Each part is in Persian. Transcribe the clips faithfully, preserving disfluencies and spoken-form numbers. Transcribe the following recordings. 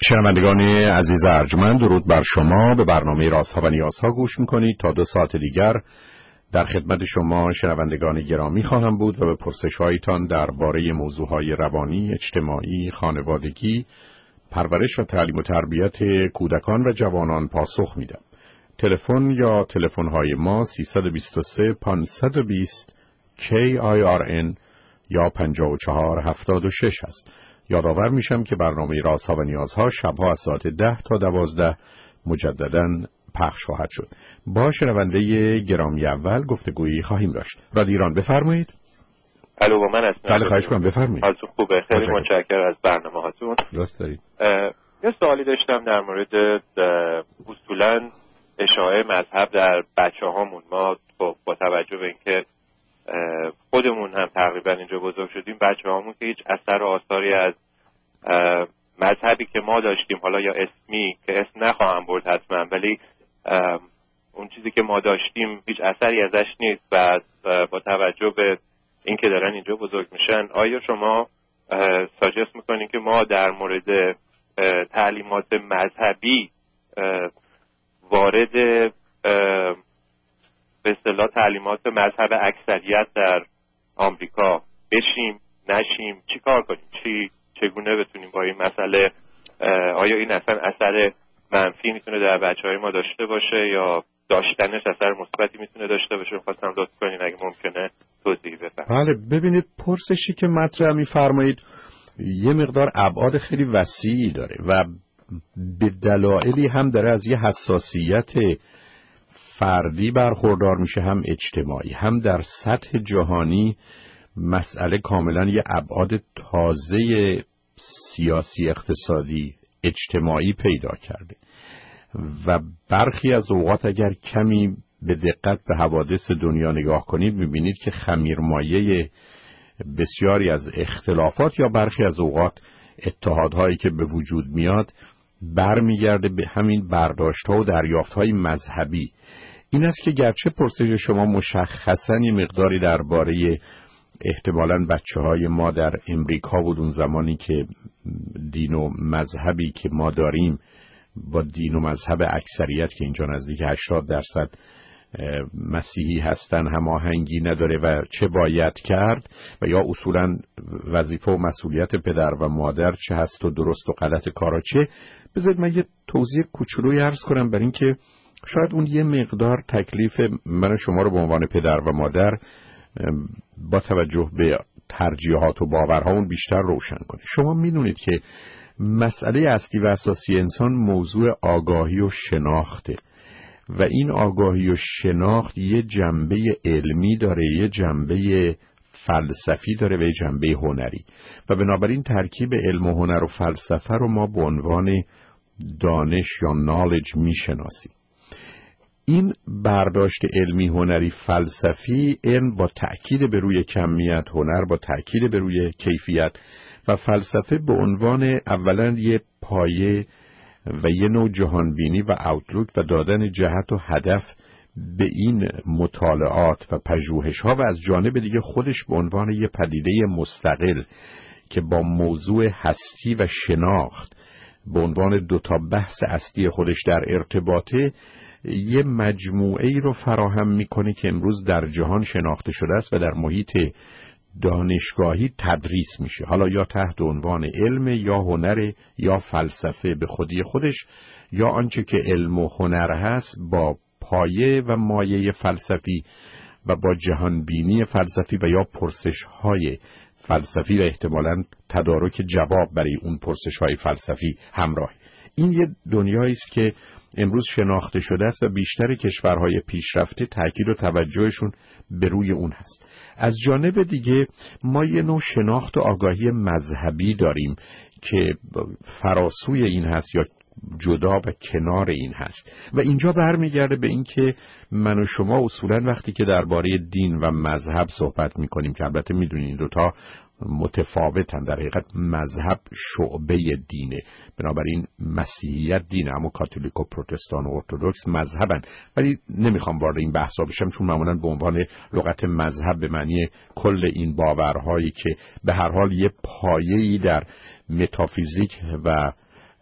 شنوندگان عزیز ارجمند، درود بر شما. به برنامه رازها و نیازها گوش میکنید. تا دو ساعت دیگر در خدمت شما شنوندگان گرامی خواهم بود و به پرسش‌هایتان درباره موضوعهای روانی، اجتماعی، خانوادگی، پرورش و تعلیم و تربیت کودکان و جوانان پاسخ میدم. تلفن یا تلفن‌های ما سیصد و بیست و سه پانصد و بیست کی آی آر ان یا پنجاه و چهار هفتاد و شش است. یادآور میشم که برنامه رازها و نیازها شبها از ساعت ده تا دوازده مجدداً پخش خواهد شد. با شنونده گرامی اول گفتگویی خواهیم داشت. رادیو ایران، بفرمایید. الو، با من هستم. بله، خواهش کنم، بفرمایید. حالتون خوبه؟ خیلی متشکرم از برنامه‌هاتون. درست دارید. یه سوالی داشتم در مورد اصولاً اشاعه مذهب در بچه‌هامون. ما خب با توجه به اینکه خودمون هم تقریبا اینجا بزرگ شدیم، بچه‌هامون که هیچ اثر و آثاری از مذهبی که ما داشتیم، حالا یا اسمی که اسم نخواهم برد حتما، ولی اون چیزی که ما داشتیم هیچ اثری ازش نیست. و با توجه به اینکه دارن اینجا بزرگ میشن، آیا شما ساجست میکنین که ما در مورد تعلیمات مذهبی وارد به اصطلاح تعلیمات مذهب اکثریت در آمریکا بشیم، نشیم؟ چی کار کنیم؟ چی چگونه بتونیم با این مسئله، آیا این اصلا اثر منفی میتونه در بچه‌های ما داشته باشه یا داشتنش اثر مثبتی میتونه داشته باشه؟ خواستم لطف کنین اگه ممکنه توضیح بدید. بله، ببینید، پرسشی که مطرح می‌فرمایید یه مقدار ابعاد خیلی وسیعی داره و به دلایلی هم داره از یه حساسیت فردی برخوردار میشه، هم اجتماعی، هم در سطح جهانی مسئله کاملا یه ابعاد تازه سیاسی، اقتصادی، اجتماعی پیدا کرده و برخی از اوقات اگر کمی به دقت به حوادث دنیا نگاه کنید میبینید که خمیرمایه بسیاری از اختلافات یا برخی از اوقات اتحادهایی که به وجود میاد برمیگرده به همین برداشت‌ها و دریافت‌های مذهبی. این است که گرچه پرسش شما مشخصاً یه مقداری درباره احتمالاً بچه‌های ما در امریکا بود، اون زمانی که دین و مذهبی که ما داریم با دین و مذهب اکثریت که اینجا نزدیک هشتاد درصد مسیحی هستن هماهنگی نداره و چه باید کرد و یا اصولاً وظیفه و مسئولیت پدر و مادر چه هست و درست و غلط کارا چه. بذارید من یه توضیح کوچولویی عرض کنم برای اینکه شاید اون یه مقدار تکلیف من شما رو به عنوان پدر و مادر با توجه به ترجیحات و باورهامون بیشتر روشن کنه. شما میدونید که مسئله اصلی و اساسی انسان موضوع آگاهی و شناخته و این آگاهی و شناخت یه جنبه علمی داره، یه جنبه فلسفی داره و یه جنبه هنری و بنابراین ترکیب علم و هنر و فلسفه رو ما به عنوان دانش یا نالج میشناسیم. این برداشت علمی، هنری، فلسفی، علم با تأکید بر روی کمیت، هنر با تأکید بر روی کیفیت و فلسفه به عنوان اولا یه پایه و یه نوع جهانبینی و اوتلوک و دادن جهت و هدف به این مطالعات و پژوهش‌ها و از جانب دیگه خودش به عنوان یه پدیده مستقل که با موضوع هستی و شناخت به عنوان دوتا بحث اصلی خودش در ارتباطه، یه مجموعه ای رو فراهم میکنه که امروز در جهان شناخته شده است و در محیط دانشگاهی تدریس میشه، حالا یا تحت عنوان علم یا هنر یا فلسفه به خودی خودش، یا آنچه که علم و هنر هست با پایه و مایه فلسفی و با جهانبینی فلسفی و یا پرسش‌های فلسفی و احتمالاً تدارک جواب برای اون پرسش‌های فلسفی همراه. این یه دنیایی است که امروز شناخته شده است و بیشتر کشورهای پیشرفته تاکید و توجهشون به روی اون هست. از جانب دیگه ما یه نوع شناخت و آگاهی مذهبی داریم که فراسوی این هست یا جدا و کنار این هست و اینجا برمیگرده به این که من و شما اصولاً وقتی که درباره دین و مذهب صحبت میکنیم که البته میدونید این دوتا متفاوتن، در حقیقت مذهب شعبه دینه، بنابراین مسیحیت دینه، اما کاتولیک و پروتستان و ارتدوکس مذهبن، ولی نمیخوام وارد این بحثا بشم چون معمولاً به عنوان لغت مذهب به معنی کل این باورهایی که به هر حال یه پایه‌ای در متافیزیک و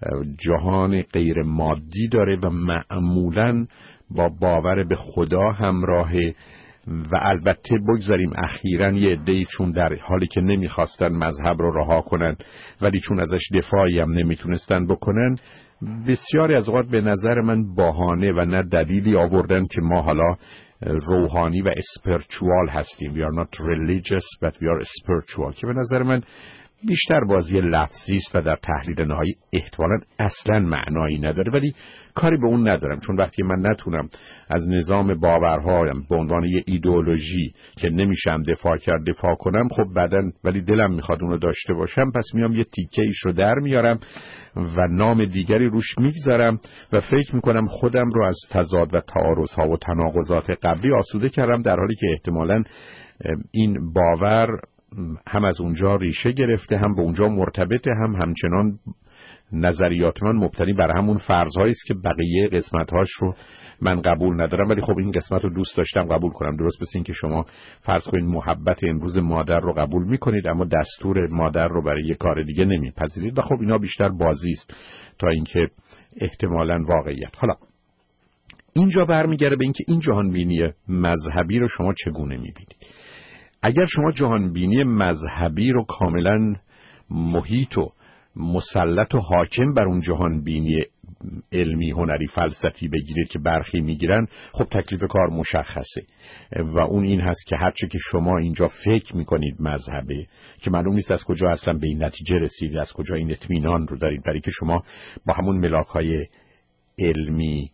جهان غیر مادی داره و معمولاً با باور به خدا همراهه. و البته بگذاریم اخیراً یه عده‌ای چون در حالی که نمیخواستن مذهب رو رها کنن ولی چون ازش دفاعی هم نمیتونستن بکنن، بسیاری از اوقات به نظر من بهانه و نه دلیلی آوردن که ما حالا روحانی و اسپریچوال هستیم. We are not religious but we are spiritual، که به نظر من بیشتر بازی لفظی است و در تحلیل نهایی احتمالاً اصلاً معنایی نداره، ولی کاری به اون ندارم، چون وقتی من نتونم از نظام باورهایم به عنوان یه ایدئولوژی که نمیشم دفاع کرد دفاع کنم، خب بعداً ولی دلم میخواد اونو داشته باشم، پس میام یه تیکه ایش رو در میارم و نام دیگری روش میگذارم و فکر میکنم خودم رو از تضاد و تعارضها و تناقضات قبلی آسوده کردم، در حالی که احتمالاً این باور هم از اونجا ریشه گرفته، هم به اونجا مرتبطه، هم همچنان نظریات من مبتنی بر همون فرض‌هایی است که بقیه قسمت‌هاش رو من قبول ندارم، ولی خب این قسمت رو دوست داشتم قبول کنم. درست مثل این که شما فرض کنید محبت امروز مادر رو قبول می‌کنید اما دستور مادر رو برای یک کار دیگه نمی‌پذیرید و خب اینا بیشتر بازی است تا اینکه احتمالاً واقعیت. حالا اینجا برمیگره به اینکه این جهانبینی مذهبی رو شما چگونه می‌بینید. اگر شما جهانبینی مذهبی رو کاملا محیط و مسلط و حاکم بر اون جهانبینی علمی، هنری، فلسفی بگیرید که برخی میگیرن، خب تکلیف کار مشخصه و اون این هست که هرچه که شما اینجا فکر میکنید مذهبه، که معلوم نیست از کجا اصلا به این نتیجه رسید، از کجا این اطمینان رو دارید، برای که شما با همون ملاک‌های علمی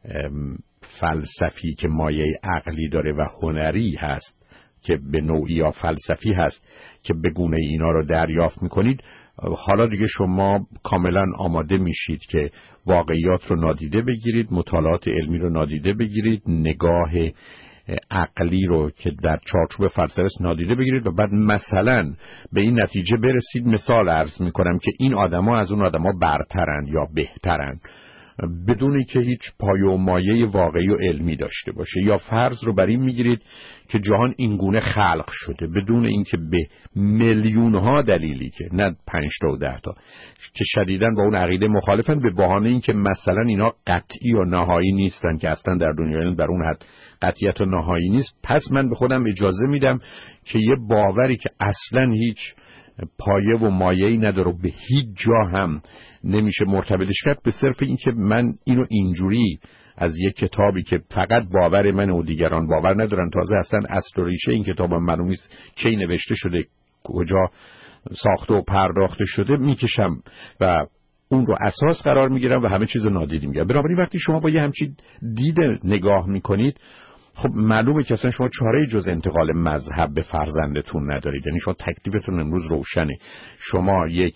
فلسفی که مایه عقلی داره و هنری هست که به نوعی یا فلسفی هست که به گونه اینا رو دریافت میکنید، حالا دیگه شما کاملا آماده میشید که واقعیات رو نادیده بگیرید، مطالعات علمی رو نادیده بگیرید، نگاه عقلی رو که در چارچوب فلسفه است نادیده بگیرید و بعد مثلا به این نتیجه برسید. مثال عرض میکنم که این آدما از اون آدما برترن یا بهترن، بدون که هیچ پایه و مایه واقعی و علمی داشته باشه. یا فرض رو بر این میگیرید که جهان اینگونه خلق شده بدون اینکه به میلیون ها دلیلی که نه پنج تا و ده تا که شدیداً با اون عقیده مخالفن، به بهانه اینکه مثلا اینا قطعی و نهایی نیستن، که اصلا در دنیای در اون حد قطعیت و نهایی نیست، پس من به خودم اجازه میدم که یه باوری که اصلا هیچ پایه و مایه‌ای نداره و به هیچ جا هم نمیشه مرتبطش کرد، به صرف این که من اینو اینجوری از یک کتابی که فقط باور من و دیگران باور ندارن، تازه اصلا اصل و ریشه این کتاب هم معلوم نیست کی نوشته شده، کجا ساخته و پرداخته شده، میکشم و اون رو اساس قرار میگیرم و همه چیز نادیده میگیرم. بنابراین وقتی شما با یه همچین دید نگاه میکنید، خب معلومه که اصلا شما چاره جز انتقال مذهب به فرزندتون ندارید. یعنی شما تکلیفتون امروز روشنه، شما یک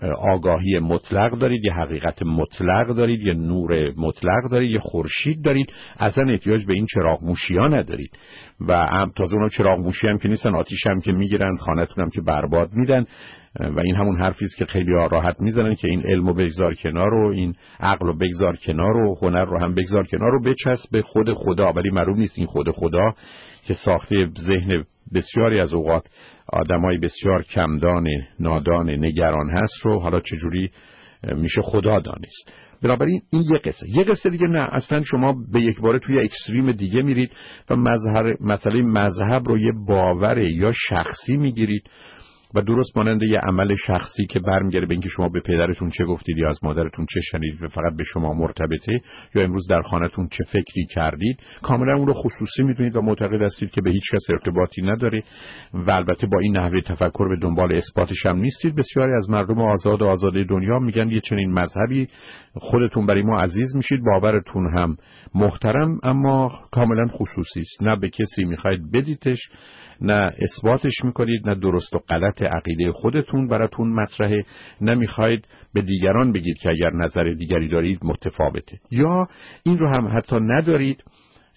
آگاهی مطلق دارید، یه حقیقت مطلق دارید، یه نور مطلق دارید، یه خورشید دارید، اصلا احتیاج به این چراغ موشی‌ها ندارید. و هم تازه اونا چراغ موشی هم که نیستن، آتیش هم که میگیرن، خانه‌تون هم که برباد میدن. و این همون حرفی است که خیلی ها راحت میزنن که این علمو بگذار کنار و این عقلو بگذار کنار و هنر رو هم بگذار کنار و بچسب به خود خدا. ولی معلوم نیست این خود خدا که ساخته ذهن بسیاری از اوقات آدمای بسیار کمدان، نادان، نگران هست رو حالا چجوری میشه خدا دانست. بنابراین این یه قصه. یه قصه دیگه نه، اصلا شما به یک باره توی اکستریم دیگه میرید و مظهر مسئله مذهب رو یه باور یا شخصی میگیرید و درست مانند یه عمل شخصی که برمیگره به اینکه شما به پدرتون چه گفتید یا از مادرتون چه شنیدید و فقط به شما مرتبطه، یا امروز در خانه‌تون چه فکری کردید، کاملا اون رو خصوصی میدونید و معتقد هستید که به هیچ کس ارتباطی نداره و البته با این نحوه تفکر به دنبال اثباتش هم نیستید. بسیاری از مردم آزاد و آزاده دنیا میگن یه چنین مذهبی خودتون برای ما عزیز میشید، باورتون هم محترم، اما کاملا خصوصی است، نه به کسی میخواید بدیدش، نه اثباتش میکنید، نه درست و غلط عقیده خودتون براتون مطرحه، نمیخواید به دیگران بگید که اگر نظر دیگری دارید متفاوته، یا این رو هم حتی ندارید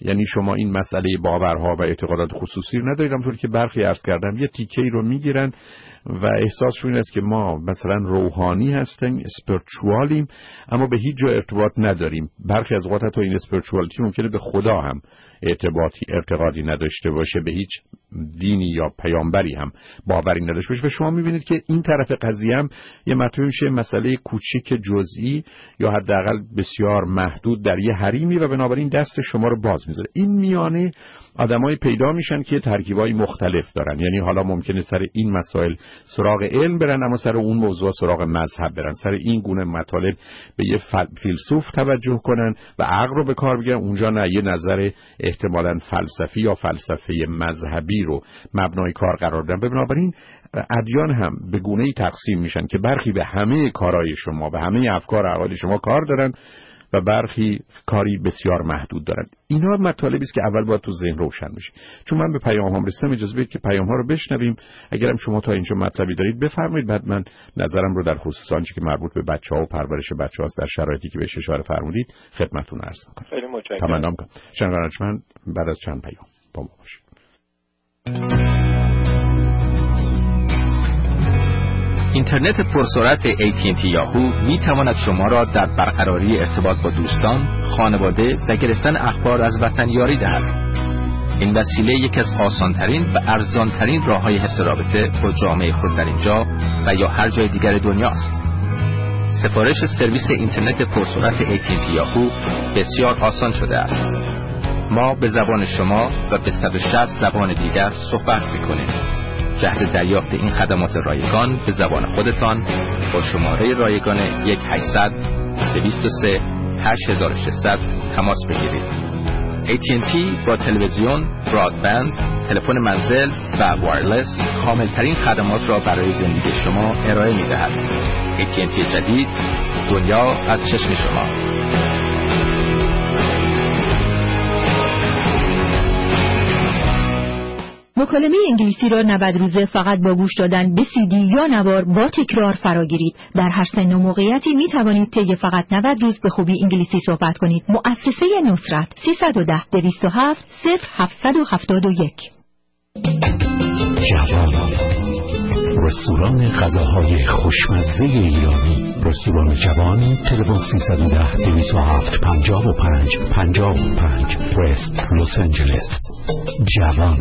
یعنی شما این مسئله باورها و اعتقادات خصوصی رو ندارید، همونطور که برخی عرض کردم یه تیکه‌ای رو میگیرن و احساسشون این است که ما مثلا روحانی هستیم، اسپریچوالیم، اما به هیچ جا ارتباط نداریم. برخی از اوقات حتی این اسپریچوالیتی ممکنه به خدا هم ارتباطی ارتقادی نداشته باشه، به هیچ دینی یا پیامبری هم باوری نداشته باشه. و شما میبینید که این طرف قضیه هم یه مطلب میشه مسئله کوچیک جزئی یا حداقل بسیار محدود در یه حریمی و بنابراین دست شما رو باز میذاره. این میانه آدمای پیدا میشن که ترکیبای مختلف دارن، یعنی حالا ممکنه سر این مسائل سراغ علم برن اما سر اون موضوع سراغ مذهب برن، سر این گونه مطالب به یه فیلسوف توجه کنن و عقل رو به کار بگیرن، اونجا نه یه نظر احتمالاً فلسفی یا فلسفه مذهبی رو مبنای کار قرار بدن. بنابراین ادیان هم به گونه‌ای تقسیم میشن که برخی به همه کارهای شما، به همه افکار و عقاید شما کار دارن و برخی کاری بسیار محدود دارن. اینا مطالبی است که اول باید تو ذهن روشن بشه. چون من به پیام هم رسیدم، اجازه بدید که پیام ها رو بشنویم. اگرم شما تا اینجا مطلبی دارید بفرمایید، بعد من نظرم رو در خصوص آنچه که مربوط به بچه‌ها و پرورش بچه‌هاست در شرایطی که بهش اشاره فرمودید خدمتتون عرض می‌کنم. خیلی متشکرم. تمنا می‌کنم. شنوندگان بعد از چند پیام با ما باشید. اینترنت پرسرعت ای تی ان تی یاهو می تواند شما را در برقراری ارتباط با دوستان، خانواده و گرفتن اخبار از وطن یاری دهد. این وسیله یکی از آسانترین و ارزانترین راه‌های حفظ رابطه با جامعه خود در اینجا و یا هر جای دیگر دنیاست. سفارش سرویس اینترنت پرسرعت ای تی ان تی یاهو بسیار آسان شده است. ما به زبان شما و به صد و شصت زبان دیگر صحبت می‌کنیم. جهت دریافت این خدمات رایگان به زبان خودتان با شماره رایگان یک هشتصد دویست و سه هشت هزار و ششصد تماس بگیرید. ای تی ان تی با تلویزیون، برادبند، تلفن منزل و وایرلس کاملترین خدمات را برای زندگی شما ارائه می‌دهد. ای تی ان تی جدید، دنیا از چشم شما. مکالمه انگلیسی را نود روزه فقط با گوش دادن به سی دی یا نوار با تکرار فراگیرید. در هر سن و موقعیتی می توانید طی فقط نود روز به خوبی انگلیسی صحبت کنید. مؤسسه نصرت سیصد و ده دویست و هفت صفر هفتصد و هفتاد و یک. جوان، رستوران غذاهای خوشمزه ایرانی. رستوران جوان، تلفن سیصد و ده دویست و هفت پنجاه و پنج پنجاه و پنج، وست لس آنجلس. جوان.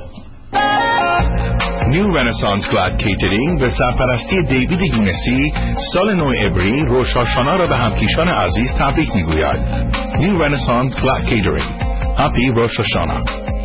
نیو رنسانس گلاد کیترینگ به سرپرستی دیوید یونسی سال نو عبری روش هاشانا را به همکیشان عزیز تبریک میگوید. نیو رنسانس گلاد کیترینگ. هپی روش هاشانا.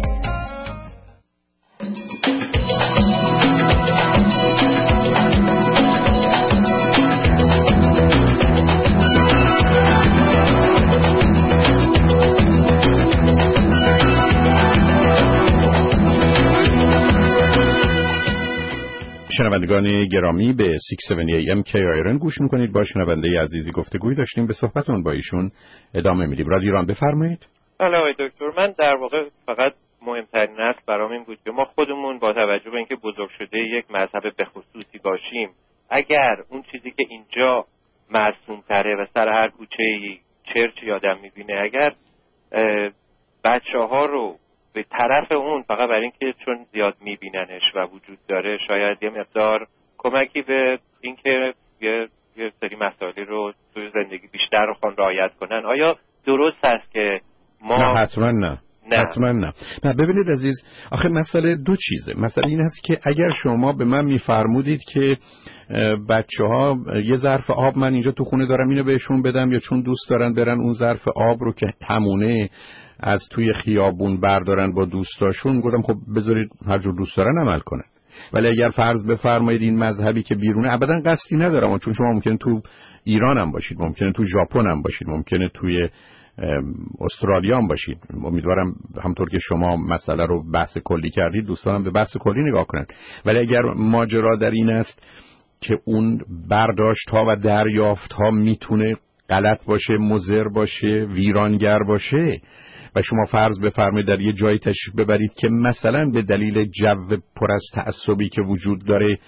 شنوندگان گرامی به ششصد و هفتاد ای ام کی آیرن گوش میکنید. با شنونده عزیزی گفتگوی داشتیم، به صحبتون با ایشون ادامه میدیم. رادیو ایران بفرمایید. بله آقای دکتر، من در واقع فقط مهمترین است برام این بود که ما خودمون با توجه به اینکه بزرگ شده یک مذهب به خصوصی باشیم، اگر اون چیزی که اینجا مرسوم تره و سر هر کوچه‌ای چرچی آدم میبینه، اگر بچه ها رو به طرف اون فقط برای اینکه چون زیاد میبیننش و وجود داره شاید یه مقدار کمکی به اینکه یه یه سری مسائلی رو توی زندگی بیشتر رو خون رعایت کنن، آیا درست است که ما نه حتما نه نه حتما نه نه ببینید عزیز، آخه مسئله دو چیزه. مسئله این هست که اگر شما به من میفرمودید که بچه ها یه ظرف آب من اینجا تو خونه دارم اینو بهشون بدم، یا چون دوست دارن برن اون ظرف آب رو که همونه از توی خیابون بردارن با دوستاشون، گفتم خب بذارید هر جور دوست دارن عمل کنن. ولی اگر فرض بفرمایید این مذهبی که بیرونه، ابدا قصدی ندارم، چون شما ممکنه تو ایران هم باشید، ممکنه تو ژاپن هم باشید، ممکنه توی استرالیا هم باشید، امیدوارم همطور که شما مسئله رو بحث کلی کردید دوستانم به بحث کلی نگاه کنن. ولی اگر ماجرا در این است که اون برداشت ها و دریافت ها میتونه غلط باشه، مضر باشه، ویرانگر باشه و شما فرض بفرمایید در یه جایی تشریف ببرید که مثلا به دلیل جو پر از تعصبی که وجود داره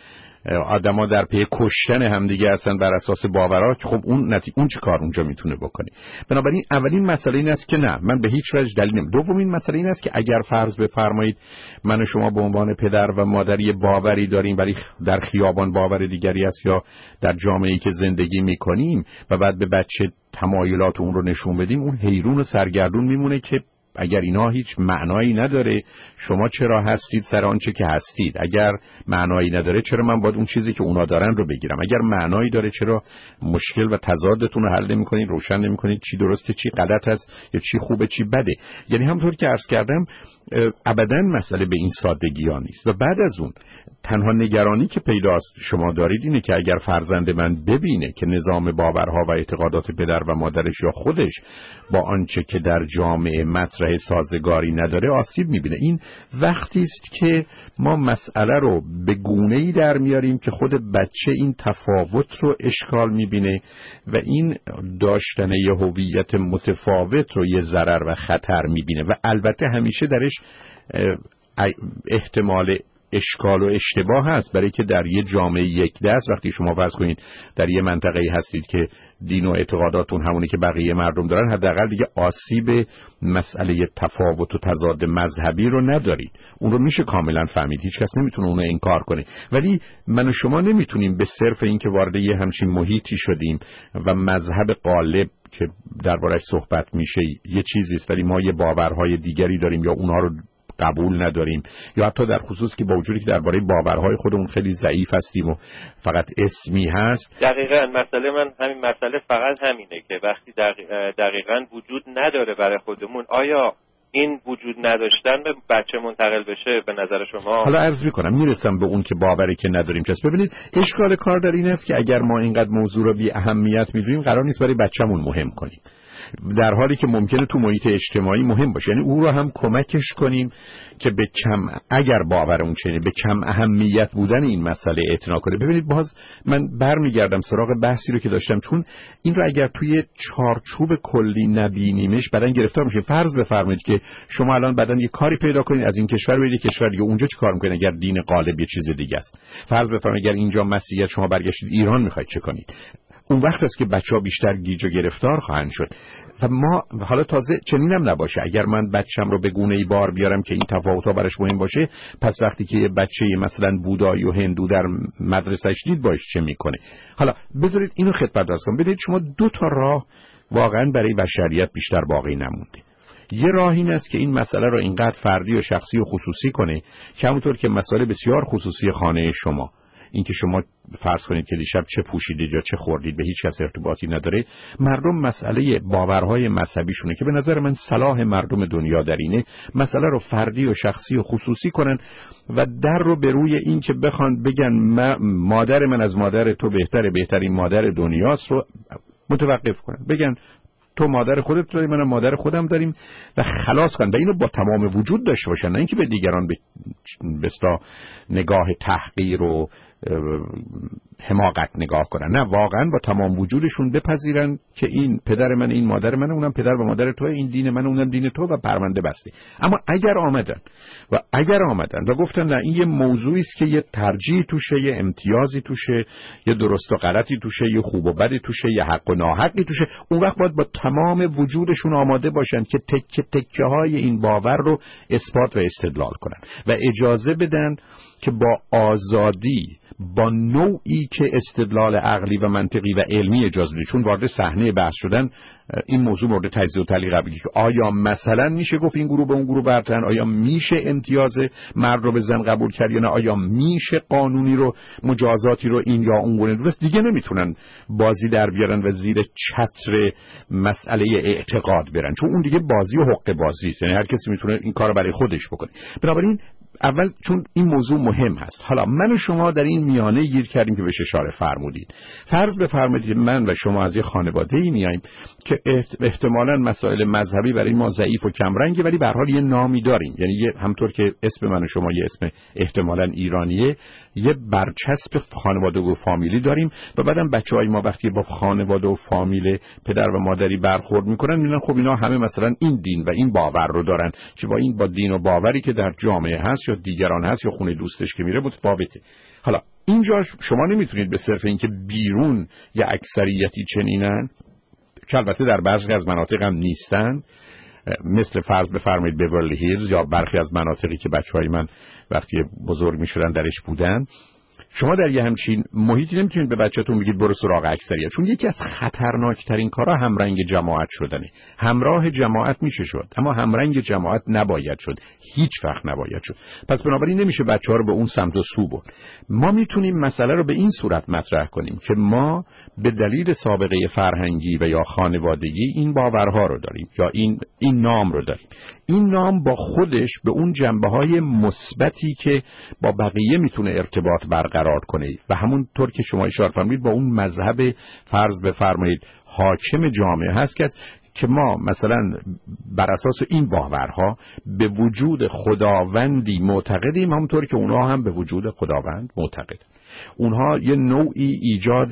آدما در پی کشتن همدیگه هستن بر اساس باورها، خب اون نتی... اون چه کار اونجا میتونه بکنه؟ بنابراین اولین مسئله این است که نه، من به هیچ وجه دلیل نمیدم. دومین مسئله این است که اگر فرض بفرمایید من و شما به عنوان پدر و مادری باوری داریم ولی در خیابان باور دیگری است یا در جامعه‌ای که زندگی میکنیم و بعد به بچه تمایلات اون رو نشون بدیم، اون حیرون و سرگردون میمونه که اگر اینا هیچ معنایی نداره شما چرا هستید سر آنچه که هستید؟ اگر معنایی نداره چرا من باید اون چیزی که اونا دارن رو بگیرم؟ اگر معنایی داره چرا مشکل و تضادتون رو حل نمی‌کنید، روشن نمی‌کنید چی درسته چی غلط است یا چی خوبه چی بده؟ یعنی همونطور که عرض کردم ابداً مسئله به این سادگی ها نیست. و بعد از اون تنها نگرانی که پیداست شما دارید اینه که اگر فرزند من ببینه که نظام باورها و اعتقادات پدر و مادرش یا خودش با آنچه که در جامعه مطرح سازگاری نداره آسیب میبینه. این وقتی است که ما مسئله رو به گونه‌ای در میاریم که خود بچه این تفاوت رو اشکال میبینه و این داشتن یه هویت متفاوت رو یه ضرر و خطر میبینه و البته همیشه درش احتمال اشکال و اشتباه هست، برای که در یه جامعه یک دست وقتی شما فرض کنید در یه منطقه‌ای هستید که دین و اعتقاداتون همونی که بقیه مردم دارن، حداقل دیگه آسیب مسئله تفاوت و تضاد مذهبی رو ندارید. اون رو میشه کاملا فهمید، هیچ کس نمیتونه اون رو انکار کنه. ولی من و شما نمیتونیم به صرف این که وارد یه همچین محیطی شدیم و مذهب غالب که دربارش صحبت میشه یه چیزی است ولی ما یه باورهای دیگری داریم یا اونها رو قبول نداریم، یا حتی در خصوص که با وجودی که درباره باورهای خودمون خیلی ضعیف هستیم و فقط اسمی هست. دقیقاً مسئله من همین مسئله فقط همینه که وقتی دقیقاً وجود نداره برای خودمون، آیا این وجود نداشتن به بچه منتقل بشه به نظر شما؟ حالا عرض میکنم میرسم به اون که باوری که نداریم چیست. ببینید اشکال کار در این است که اگر ما اینقدر موضوع رو بی اهمیت میدونیم قرار نیست برای بچه‌مون مهم کنیم، در حالی که ممکنه تو محیط اجتماعی مهم باشه. یعنی او رو هم کمکش کنیم که به کم اگر باور اون چنین به کم اهمیت بودن این مسئله اعتنا کنه. ببینید باز من برمیگردم سراغ بحثی رو که داشتم، چون این رو اگر توی چارچوب کلی نبینیمش بعدن گرفتار میشه. فرض بفرمایید که شما الان بعدن یه کاری پیدا کنید از این کشور برید کشور دیگه، اونجا چه کار میکنید اگر دین غالب یه چیز دیگه است؟ فرض بفرمایید اگر اینجا مسیحیت شما برگشتید ایران میخواید چه کنید؟ اون وقت است که بچه‌ها بیشتر گیج و گرفتار خواهند شد. و ما حالا تازه چنینم نباشه، اگر من بچه‌م رو به گونه‌ای بار بیارم که این تفاوت‌ها براش مهم باشه، پس وقتی که یه بچه مثلا بودایی و هندو در مدرسه‌اش دید باش چه میکنه؟ حالا بذارید اینو خدمت عرض کنم. ببینید شما دو تا راه واقعا برای بشریت بیشتر باقی نمونده. یه راه این است که این مسئله رو اینقدر فردی و شخصی و خصوصی کنه که همونطور که مسئله بسیار خصوصی خانه شما، این که شما فرض کنید که دیشب چه پوشیدید یا چه خوردید به هیچ کس ارتباطی نداره، مردم مسئله باورهای مذهبیشونه که به نظر من صلاح مردم دنیا در اینه مسئله رو فردی و شخصی و خصوصی کنن و در رو به روی این که بخوان بگن مادر من از مادر تو بهتره، بهترین مادر دنیاست رو متوقف کنن، بگن تو مادر خودت داری منم مادر خودم داریم و خلاص کن و اینو با تمام وجود داشته باشن، نه اینکه به دیگران به بستا نگاه تحقیر و حماقت نگاه کنن، نه واقعا با تمام وجودشون بپذیرن که این پدر من این مادر من، اونم پدر و مادر توه، این دین من اونم دین تو و پرونده بسته. اما اگر آمدن و اگر آمدن و گفتن نه این یه موضوعی است که یه ترجیح توشه، یه امتیازی توشه، یه درست و غلطی توشه، یه خوب و بدی توشه، یه حق و ناحقی توشه، اون وقت باید با تمام وجودشون آماده باشن که تکه تکه های این باور رو اثبات و استدلال کنن و اجازه بدن که با آزادی، با نوعی که استدلال عقلی و منطقی و علمی اجازه بده، چون وارد صحنه بحث شدن این موضوع مورد تجزیه و تحلیل قرار بگیره. آیا مثلا میشه گفت این گروه به اون گروه برترن؟ آیا میشه امتیاز مرد رو به زن قبول کرد یا نه؟ آیا میشه قانونی رو مجازاتی رو این یا اون گونه درست؟ دیگه نمیتونن بازی در بیارن و زیر چتر مسئله اعتقاد برن، چون اون دیگه بازی و حق بازی است، یعنی هر کسی میتونه این کارو برای خودش بکنه. بنابراین اول چون این موضوع مهم هست، حالا من و شما در این میانه گیر کردیم که بهش اشاره فرمودید. فرض بفرمایید من و شما از یه خانواده‌ای میایم که احتمالاً مسائل مذهبی برای ما ضعیف و کمرنگه، ولی به هر حال یه نامی داریم، یعنی یه همطور که اسم من و شما یه اسم احتمالاً ایرانیه، یه برچسب خانواده و فامیلی داریم و بعدم بچه‌های ما وقتی با خانواده و فامیل پدر و مادری برخورد میکنن میبینن خب اینا همه مثلا این دین و این باور رو دارن که با این با دین و باوری که در جامعه هست یا دیگران هست یا خونه دوستش که میره متفاوته. حالا اینجا شما نمیتونید به صرف اینکه بیرون یه اکثریتی چنینن که البته در بعضی از مناطق هم نیستن، مثل فرض بفرمایید بیورلی هیلز یا برخی از مناطقی که بچهای من وقتی بزرگ میشدن درش بودن، شما در یه همچین محیطی نمیتونید به بچه‌تون بگید برو سراغ اکثریت، چون یکی از خطرناکترین کارها همرنگ جماعت شدنه. همراه جماعت میشه شد، اما همرنگ جماعت نباید شد، هیچ وقت نباید شد. پس بنابراین نمیشه بچه‌ها رو به اون سمت و سو برد. ما میتونیم مسئله رو به این صورت مطرح کنیم که ما به دلیل سابقه فرهنگی و یا خانوادگی این باورها رو داریم یا این این نام رو داریم. این نام با خودش به اون جنبه‌های مثبتی که با بقیه میتونه ارتباط برقرار کنه و همونطور که شما اشاره فرمودید با اون مذهب فرض بفرمایید حاکم جامعه هست که که ما مثلا بر اساس این باورها به وجود خداوندی معتقدیم، همونطور که اونها هم به وجود خداوند معتقد. اونها یه نوعی ایجاد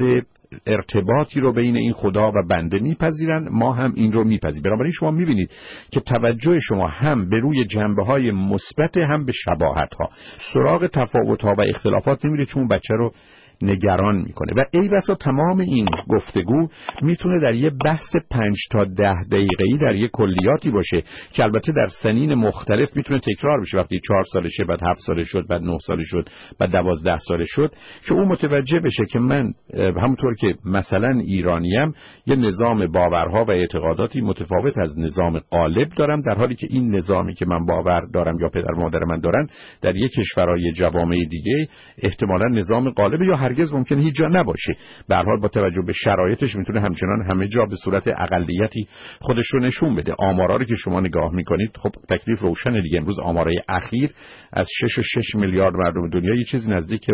ارتباطی رو بین این خدا و بنده میپذیرن، ما هم این رو میپذیریم. بنابراین شما میبینید که توجه شما هم به روی جنبه‌های مثبت هم به شباهت‌ها، سراغ تفاوت‌ها و اختلافات نمیره، چون بچه رو نگران میکنه. و ای بسا تمام این گفتگو میتونه در یه بحث پنج تا ده دقیقه‌ای در یه کلیاتی باشه که البته در سنین مختلف میتونه تکرار بشه. وقتی چهار ساله شه، بعد هفت ساله شد، بعد نه ساله شد، بعد دوازده ساله شد، که اون متوجه بشه که من همونطور که مثلا ایرانیم یه نظام باورها و اعتقاداتی متفاوت از نظام غالب دارم، در حالی که این نظامی که من باور دارم یا پدر مادر من دارن در یک کشورهای جوامع دیگه احتمالاً نظام غالب یا هرگز ممکنه هیچ جا نباشه. به هر حال با توجه به شرایطش میتونه همچنان همه جا به صورت اقلیتی خودش رو نشون بده. آمارا رو که شما نگاه میکنید خب تکلیف روشنه دیگه. امروز آمارای اخیر از شش و شش میلیارد مردم دنیا یه چیزی نزدیک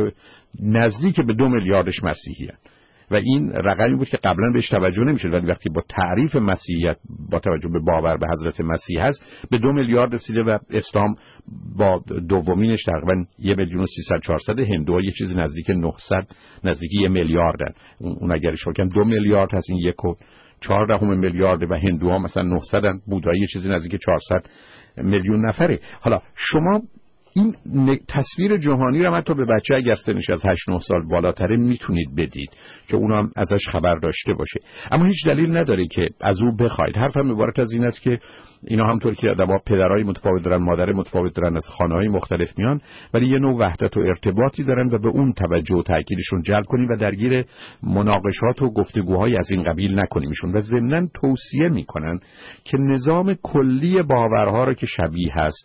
نزدیک به دو میلیاردش مسیحی هستند و این رقمی بود که قبلا بهش توجه نمیشد، ولی وقتی با تعریف مسیحیت با توجه به باور به حضرت مسیح هست به دو میلیارد رسیده و اسلام با دومینش تقریبا یک میلیون و سیصد چهارصد، هندوها یه چیزی نزدیک نهصد نزدیک یک میلیاردن. اون اگر اشاره کنم دو میلیارد هست، این یک و چهار دهم میلیارد و هندوها مثلا نهصد، بودایی یه چیزی نزدیک چهارصد میلیون نفره. حالا شما این تصویر جهانی رو حتی به بچه اگر سنش از هشت نه سال بالاتره میتونید بدید که اونم هم ازش خبر داشته باشه، اما هیچ دلیل نداره که از او بخواید. حرفم عبارت از این است که اینا همطور که آدم‌ها پدرای متفاوت دارن، مادر متفاوت دارن، از خانه‌های مختلف میان، ولی یه نوع وحدت و ارتباطی دارن و به اون توجه و تأکیدشون جلب کنیم و درگیر مناقشات و گفتگوهای از این قبیل نکنیمشون. و ضمناً توصیه میکنن که نظام کلی باورها رو که شبیه هست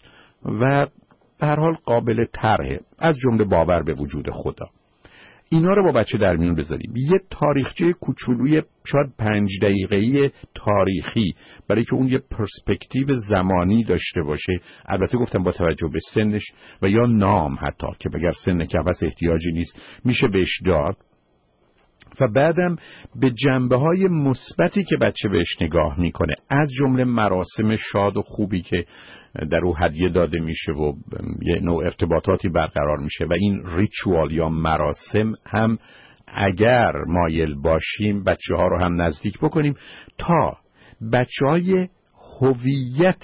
و به هر حال قابل طرحه، از جمله باور به وجود خدا، اینا رو با بچه در میون بذاریم. یه تاریخچه کوچولوی شاید پنج دقیقه‌ای تاریخی برای که اون یه پرسپکتیو زمانی داشته باشه، البته گفتم با توجه به سنش و یا نام، حتی که بگر سن که بس احتیاجی نیست میشه بهش داد. و بعدم به جنبه‌های مثبتی که بچه بهش نگاه میکنه، از جمله مراسم شاد و خوبی که در او هدیه داده میشه و یه نوع ارتباطاتی برقرار میشه و این ریچوال یا مراسم هم اگر مایل باشیم بچه ها رو هم نزدیک بکنیم تا بچه های هویت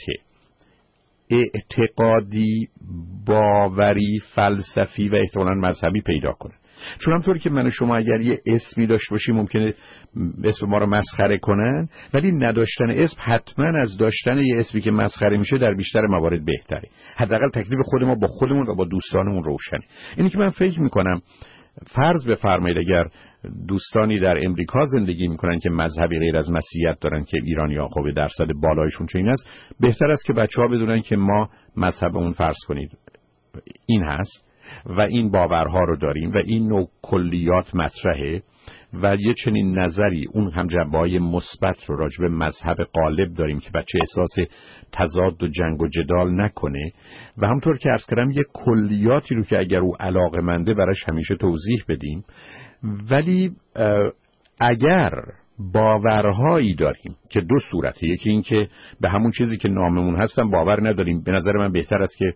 اعتقادی، باوری، فلسفی و احتمالاً مذهبی پیدا کنه. چون همطوری که من و شما اگر یه اسمی داشته باشیم ممکنه اسم ما رو مسخره کنن، ولی نداشتن اسم حتما از داشتن یه اسمی که مسخره میشه در بیشتر موارد بهتره. حداقل تکلیف خود ما با خودمون و با دوستانمون روشنه. اینی که من فکر میکنم فرض بفرمایید اگر دوستانی در امریکا زندگی میکنن که مذهبی غیر از مسیحیت دارن که ایرانی‌ها خب درصد بالایشون چه این است، بهتر است که بچه‌ها بدونن که ما مذهبمون فرض کنید این هست و این باورها رو داریم و این نوع کلیات مطرحه و یه چنین نظری اون هم جنبه‌های مثبت رو راجع به مذهب غالب داریم که بچه احساس تضاد و جنگ و جدال نکنه و همونطور که عرض کردم یه کلیاتی رو که اگر او علاقه‌منده براش همیشه توضیح بدیم. ولی اگر باورهایی داریم که دو صورته، یکی این که به همون چیزی که ناممون هستن باور نداریم، به نظر من بهتر است که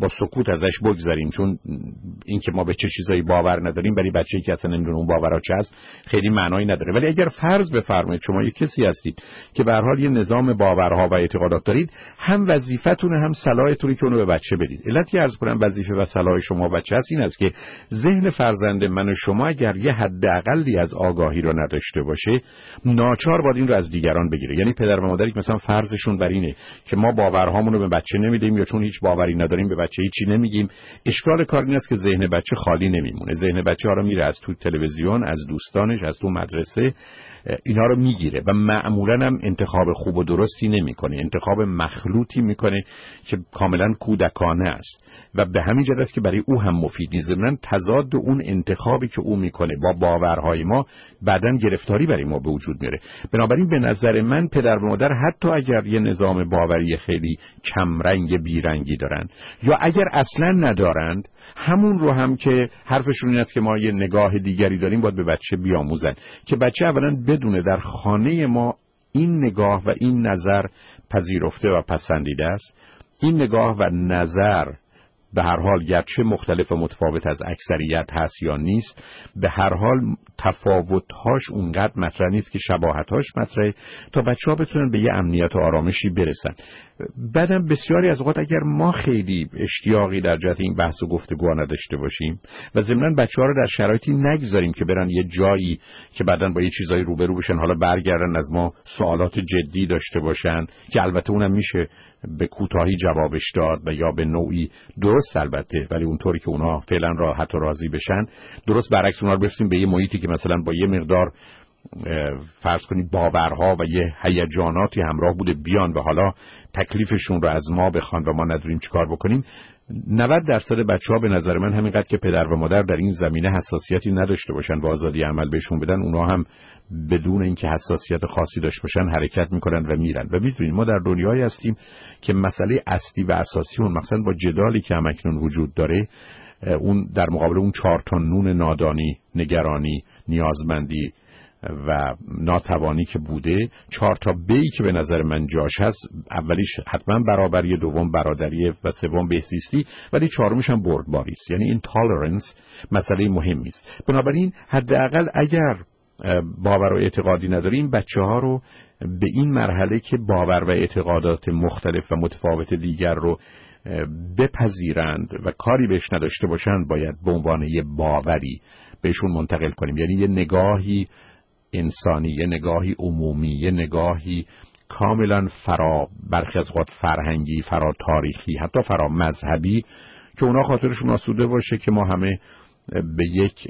با سکوت ازش بگذاریم، چون اینکه ما به چه چیزایی باور نداریم برای بچه‌ای که اصلا نمیدونه اون باورها چه هست خیلی معنایی نداره. ولی اگر فرض بفرمایید شما یک کسی هستید که به هر حال یه نظام باورها و اعتقادات دارید، هم وظیفتونه هم صلاحتونه که اونو به بچه بدید. علتی عرض کنم وظیفه و صلاح شما بچه است این است که ذهن فرزند من و شما اگر یه حداقلی از آگاهی رو نداشته باشه، ناچار باید این رو از دیگران بگیره. یعنی پدر و مادری که مثلا فرضشون بر اینه که ما باورهامون رو به بچه نمیدیم یا چون هیچ باوری نداریم به بچه هیچی نمیگیم، اشکال کار این است که ذهن بچه خالی نمیمونه. ذهن بچه ها رو میره از تو تلویزیون، از دوستانش، از تو مدرسه، اینا رو میگیره و معمولا هم انتخاب خوب و درستی نمیکنه، انتخاب مخلوطی میکنه که کاملا کودکانه است و به همین جهت است که برای او هم مفید نیست. ضمن تضاد اون انتخابی که او میکنه با باورهای ما بعداً گرفتاری برای ما به وجود میاره. بنابراین به نظر من پدر و مادر حتی اگر یه نظام باوری خیلی کمرنگ بیرنگی دارن یا اگر اصلا ندارند، همون رو هم که حرفشون این است که ما یه نگاه دیگری داریم باید به بچه بیاموزن که بچه اولا بدونه در خانه ما این نگاه و این نظر پذیرفته و پسندیده است. این نگاه و نظر به هر حال گرچه مختلف و متفاوت از اکثریت هست یا نیست، به هر حال تفاوت‌هاش اونقدر مطرح نیست که شباهت‌هاش مطرحه تا بچه‌ها بتونن به یه امنیت و آرامشی برسن. بعدم بسیاری از اوقات اگر ما خیلی اشتیاقی در جهت این بحث و گفتگو نداشته باشیم و ضمناً بچه‌ها رو در شرایطی نگذاریم که برن یه جایی که بعداً با یه چیزایی روبرو بشن، حالا برگردن از ما سوالات جدی داشته باشن که البته اونم میشه به کوتاهی جوابش داد و یا به نوعی درست البته، ولی اونطوری که اونا فعلا راحت و راضی بشن. درست برعکس اونا رو بفرستیم به یه محیطی که مثلا با یه مقدار فرض کنید باورها و یه هیجاناتی همراه بوده بیان و حالا تکلیفشون رو از ما بخوان و ما ندونیم چیکار بکنیم. نود درصد بچه‌ها به نظر من همینقدر که پدر و مادر در این زمینه حساسیتی نداشته باشن و آزادی عمل بهشون بدن، اونا هم بدون اینکه حساسیت خاصی داشته باشن حرکت میکنن و میرن. و میدونید ما در دنیایی هستیم که مسئله اصلی و اساسی اون مثلا با جدالی که همکنون وجود داره، اون در مقابل اون چهار تا نون نادانی، نگرانی، نیازمندی و ناتوانی که بوده، چهار تا بی که به نظر من جاش هست، اولیش حتما برابری، دوم برادری و سوم بهزیستی، ولی چهارمش هم بردباری است. یعنی این تالرنس مسئله مهمی است. بنابراین حداقل اگر باور و اعتقادی نداریم، بچه ها رو به این مرحله که باور و اعتقادات مختلف و متفاوت دیگر رو بپذیرند و کاری بهش نداشته باشند، باید به عنوان یه باوری بهشون منتقل کنیم. یعنی یه نگاهی انسانی، یه نگاهی عمومی، یه نگاهی کاملا فرا برخی از اوقات فرهنگی، فرا تاریخی، حتی فرا مذهبی، که اونا خاطرشون آسوده باشه که ما همه به یک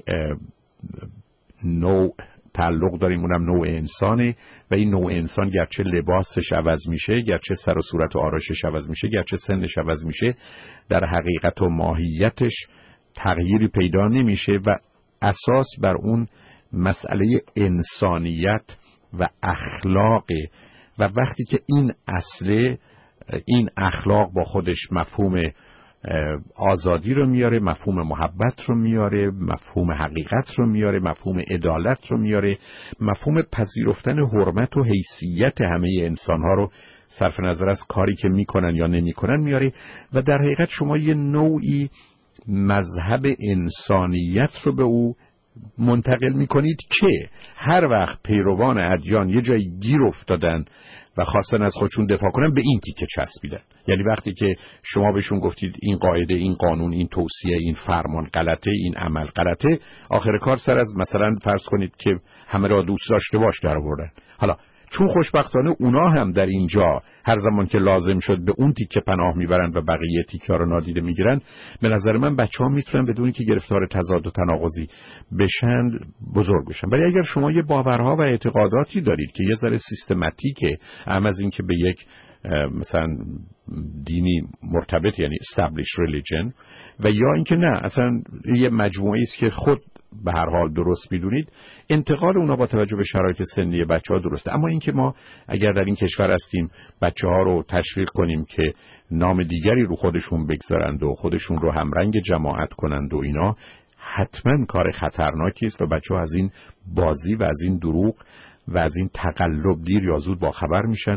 نوع تعلق داریم، اونم نوع انسانه و این نوع انسان گرچه لباسش عوض میشه، گرچه سر و صورت و آرایشش عوض میشه، گرچه سنش عوض میشه، در حقیقت و ماهیتش تغییری پیدا نمیشه و اساس بر اون مسئله انسانیت و اخلاق. و وقتی که این اصله، این اخلاق با خودش مفهوم آزادی رو میاره، مفهوم محبت رو میاره، مفهوم حقیقت رو میاره، مفهوم عدالت رو میاره، مفهوم پذیرفتن حرمت و حیثیت همه انسانها رو صرف نظر از کاری که میکنن یا نمیکنن میاره و در حقیقت شما یه نوعی مذهب انسانیت رو به او منتقل میکنید که هر وقت پیروان ادیان یه جایی گیر افتادن و خواستن از خودشون دفاع کنن، به این تیکه چسبیدن. یعنی وقتی که شما بهشون گفتید این قاعده، این قانون، این توصیه، این فرمان غلطه، این عمل غلطه، آخر کار سر از مثلا فرض کنید که همه را دوست داشته باش در آوردن. حالا چون خوشبختانه اونا هم در اینجا هر زمان که لازم شد به اون تیکه پناه میبرن و بقیه تیکه ها رو نادیده میگیرن، به نظر من بچه ها میتونن بدون که گرفتار تضاد و تناقضی بشن بزرگ بشن. ولی اگر شما یه باورها و اعتقاداتی دارید که یه ذره سیستماتیکه، هم از این که به یک مثلا دینی مرتبط، یعنی established religion، و یا اینکه نه اصلا یه مجموعه است که خود به هر حال درست میدونید، انتقال اونا با توجه به شرایط سنی بچه ها درسته. اما اینکه ما اگر در این کشور هستیم بچه ها رو تشویق کنیم که نام دیگری رو خودشون بگذارند و خودشون رو همرنگ جماعت کنند و اینا، حتما کار خطرناکی است و بچه ها از این بازی و از این دروغ و از این تقلب دیر یا زود با خبر میشن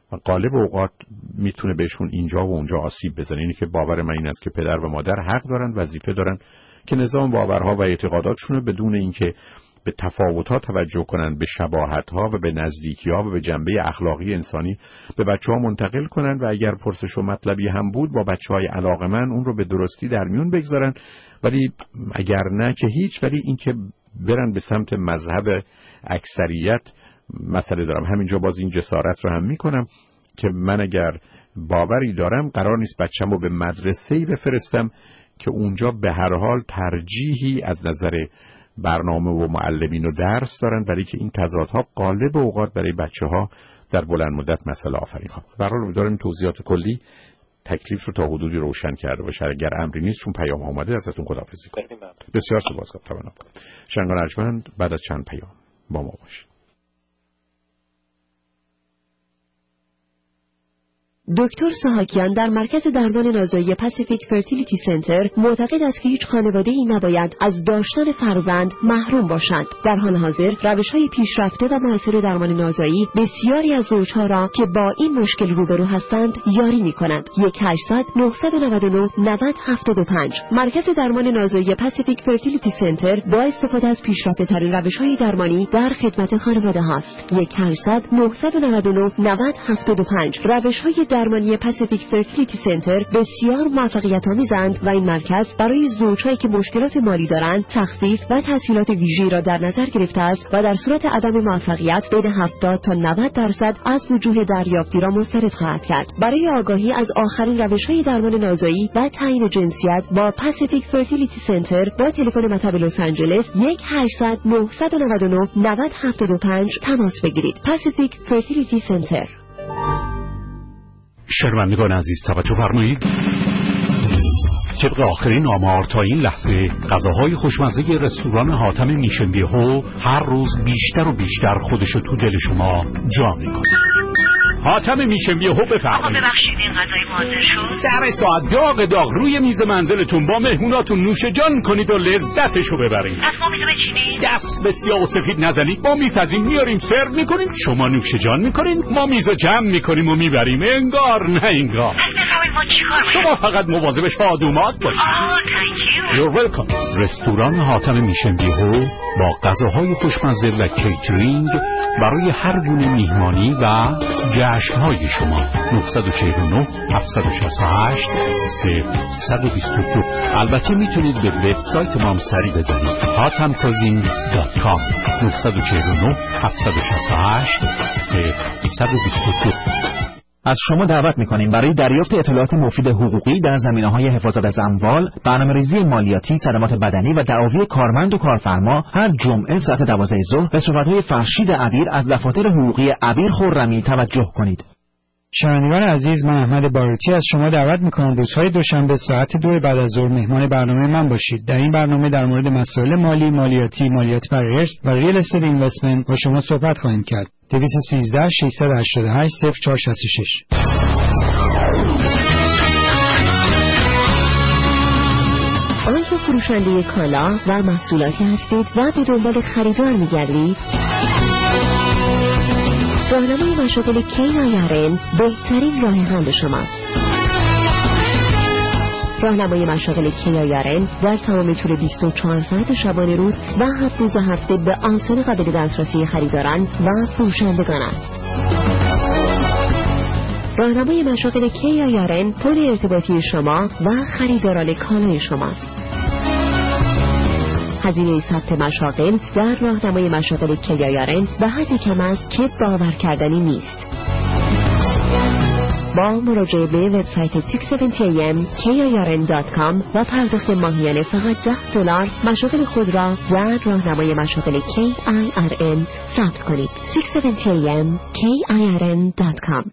و غالب اوقات میتونه بهشون اینجا و اونجا آسیب بزنه. اینی که باور من این است که پدر و مادر حق دارن، وظیفه دارن که نظام باورها و اعتقاداتشون رو بدون اینکه به تفاوت‌ها توجه کنن، به شباهت‌ها و به نزدیکی‌ها و به جنبه اخلاقی انسانی به بچه‌ها منتقل کنن و اگر پرسش و مطلبی هم بود با بچه‌های علاقه‌مند اون رو به درستی در میون بگذارن، ولی اگر نه که هیچ. ولی اینکه برن به سمت مذهب اکثریت مسئله دارم. همینجا باز این جسارت رو هم میکنم که من اگر باوری دارم قرار نیست بچه‌مو به مدرسه‌ای بفرستم که اونجا به هر حال ترجیحی از نظر برنامه و معلمین و درس دارن، ولی که این تضادها غالب اوقات برای بچه‌ها در بلند مدت مسئله آفرین خواهد. به هر حال امیدوارم توضیحات کلی تکلیف رو تا حدودی روشن کرده باشه. اگر امری نیست چون پیام اومده ازتون خداحافظی کنم. بسیار سپاسگزارم. شنگان ارجمند بعد از چند پیام با ما باشید. دکتر ساهاکیان در مرکز درمان نازایی پاسیفیک فرتیلیتی سنتر معتقد است که هیچ خانواده‌ای نباید از داشتن فرزند محروم باشند. در حال حاضر روش‌های پیشرفته و مؤثر درمان نازایی بسیاری از زوجها را که با این مشکل روبرو هستند یاری می‌کنند. یک هشتصد نهصد و نود و نه نود هفتاد و پنج مرکز درمان نازایی پاسیفیک فرتیلیتی سنتر با استفاده از پیشرفته‌ترین روش‌های درمانی در خدمت خانواده هاست. یک هشتصد نهصد و نود و نه نود هفتاد و پنج روش‌های درمانی پاسیفیک فرتیلیتی سنتر بسیار موفقیت آمیزند و این مرکز برای زوجهایی که مشکلات مالی دارند تخفیف و تسهیلات ویژه‌ای را در نظر گرفته است و در صورت عدم موفقیت بین هفتاد تا نود درصد از وجوه دریافتی را مسترد خواهد کرد. برای آگاهی از آخرین روش‌های درمان نازایی و تعیین جنسیت با پاسیفیک فرتیلیتی سنتر با تلفن مطب لس آنجلس یک هشتصد نهصد و نود و نه نود هفتاد و پنج تماس بگیرید. پاسیفیک فرتیلیتی سنتر. شنوندگان عزیز توجه فرمایید. طبق آخرین آمار تا این لحظه غذاهای خوشمزه رستوران حاتم میشن بیهو هر روز بیشتر و بیشتر خودشو تو دل شما جا میکنه. حاتم میشن بیهو بفرمایید. ببخشید این غذای ما حاضر شد؟ سر ساعت داغ داغ روی میز منزلتون با مهموناتون نوش جان کنید و لذتشو ببرید. پس ما میزو بچینیم؟ دست به سیاه و سفید نزنید. ما میپزیم میاریم سرو میکنیم، شما نوش جان میکنین، ما میزو جمع میکنیم و میبریم. انگار نه انگار. ما چیکار شما فقط مواظب شادومات باشید. آه تانکیو. You're welcome. رستوران حاتم میشن بیهو با غذاهای خوشمزه و کیترینگ برای هر گونه میهمانی و جشن‌های شما. نه چهار نه هفت شش هشت سه دو دو. البته میتونید به وبسایت ما هم سری بزنید هاتم کوزین دات کام. نه چهار نه هفت شش هشت سه دو دو. از شما دعوت می‌کنیم برای دریافت اطلاعات مفید حقوقی در زمینه‌های حفاظت از اموال، برنامه‌ریزی مالیاتی، صدمات بدنی و دعاوی کارمند و کارفرما هر جمعه ساعت دوازده ظهر به صحبت‌های فرشید عبیر از دفاتر حقوقی عبیر خرمی توجه کنید. شنوندگان عزیز، من احمد باروتی از شما دعوت می‌کنم روزهای دوشنبه ساعت دو بعد از ظهر مهمان برنامه من باشید. در این برنامه در مورد مسائل مالی، مالیاتی، مالیات بر ارث و ریل استیت اینوستمنت با شما صحبت خواهیم کرد. دویست و سیزده ششصد و هشتاد و هشت صفر چهار شش شش. آیا فروشنده کالا و محصولاتی هستید و به دنبال خریدار می‌گردید؟ راهنمای مشاغل کی آی آر ان بهترین راه حل شماست. راهنمای مشاغل کی آی آر ان در تمام طول بیست و چهار ساعت شبانه روز و هفت روز هفته به آسانی قابل دسترسی خریداران و فروشندگان است. راهنمای مشاغل کی آی آر ان پل ارتباطی شما و خریداران کالای شماست. هزینه ثبت مشاغل در راهنمای مشاغل کی آی آر ان به حدی کم است که باور کردنی نیست. با مراجعه به وبسایت شش هفتاد ای ام کی آی آر ان دات کام و پرداخت ماهیانه فقط ده دلار مشاغل خود را در راهنمای مشاغل کی آی آر ان ثبت کنید. شش هفتاد ای ام کی آی آر ان دات کام.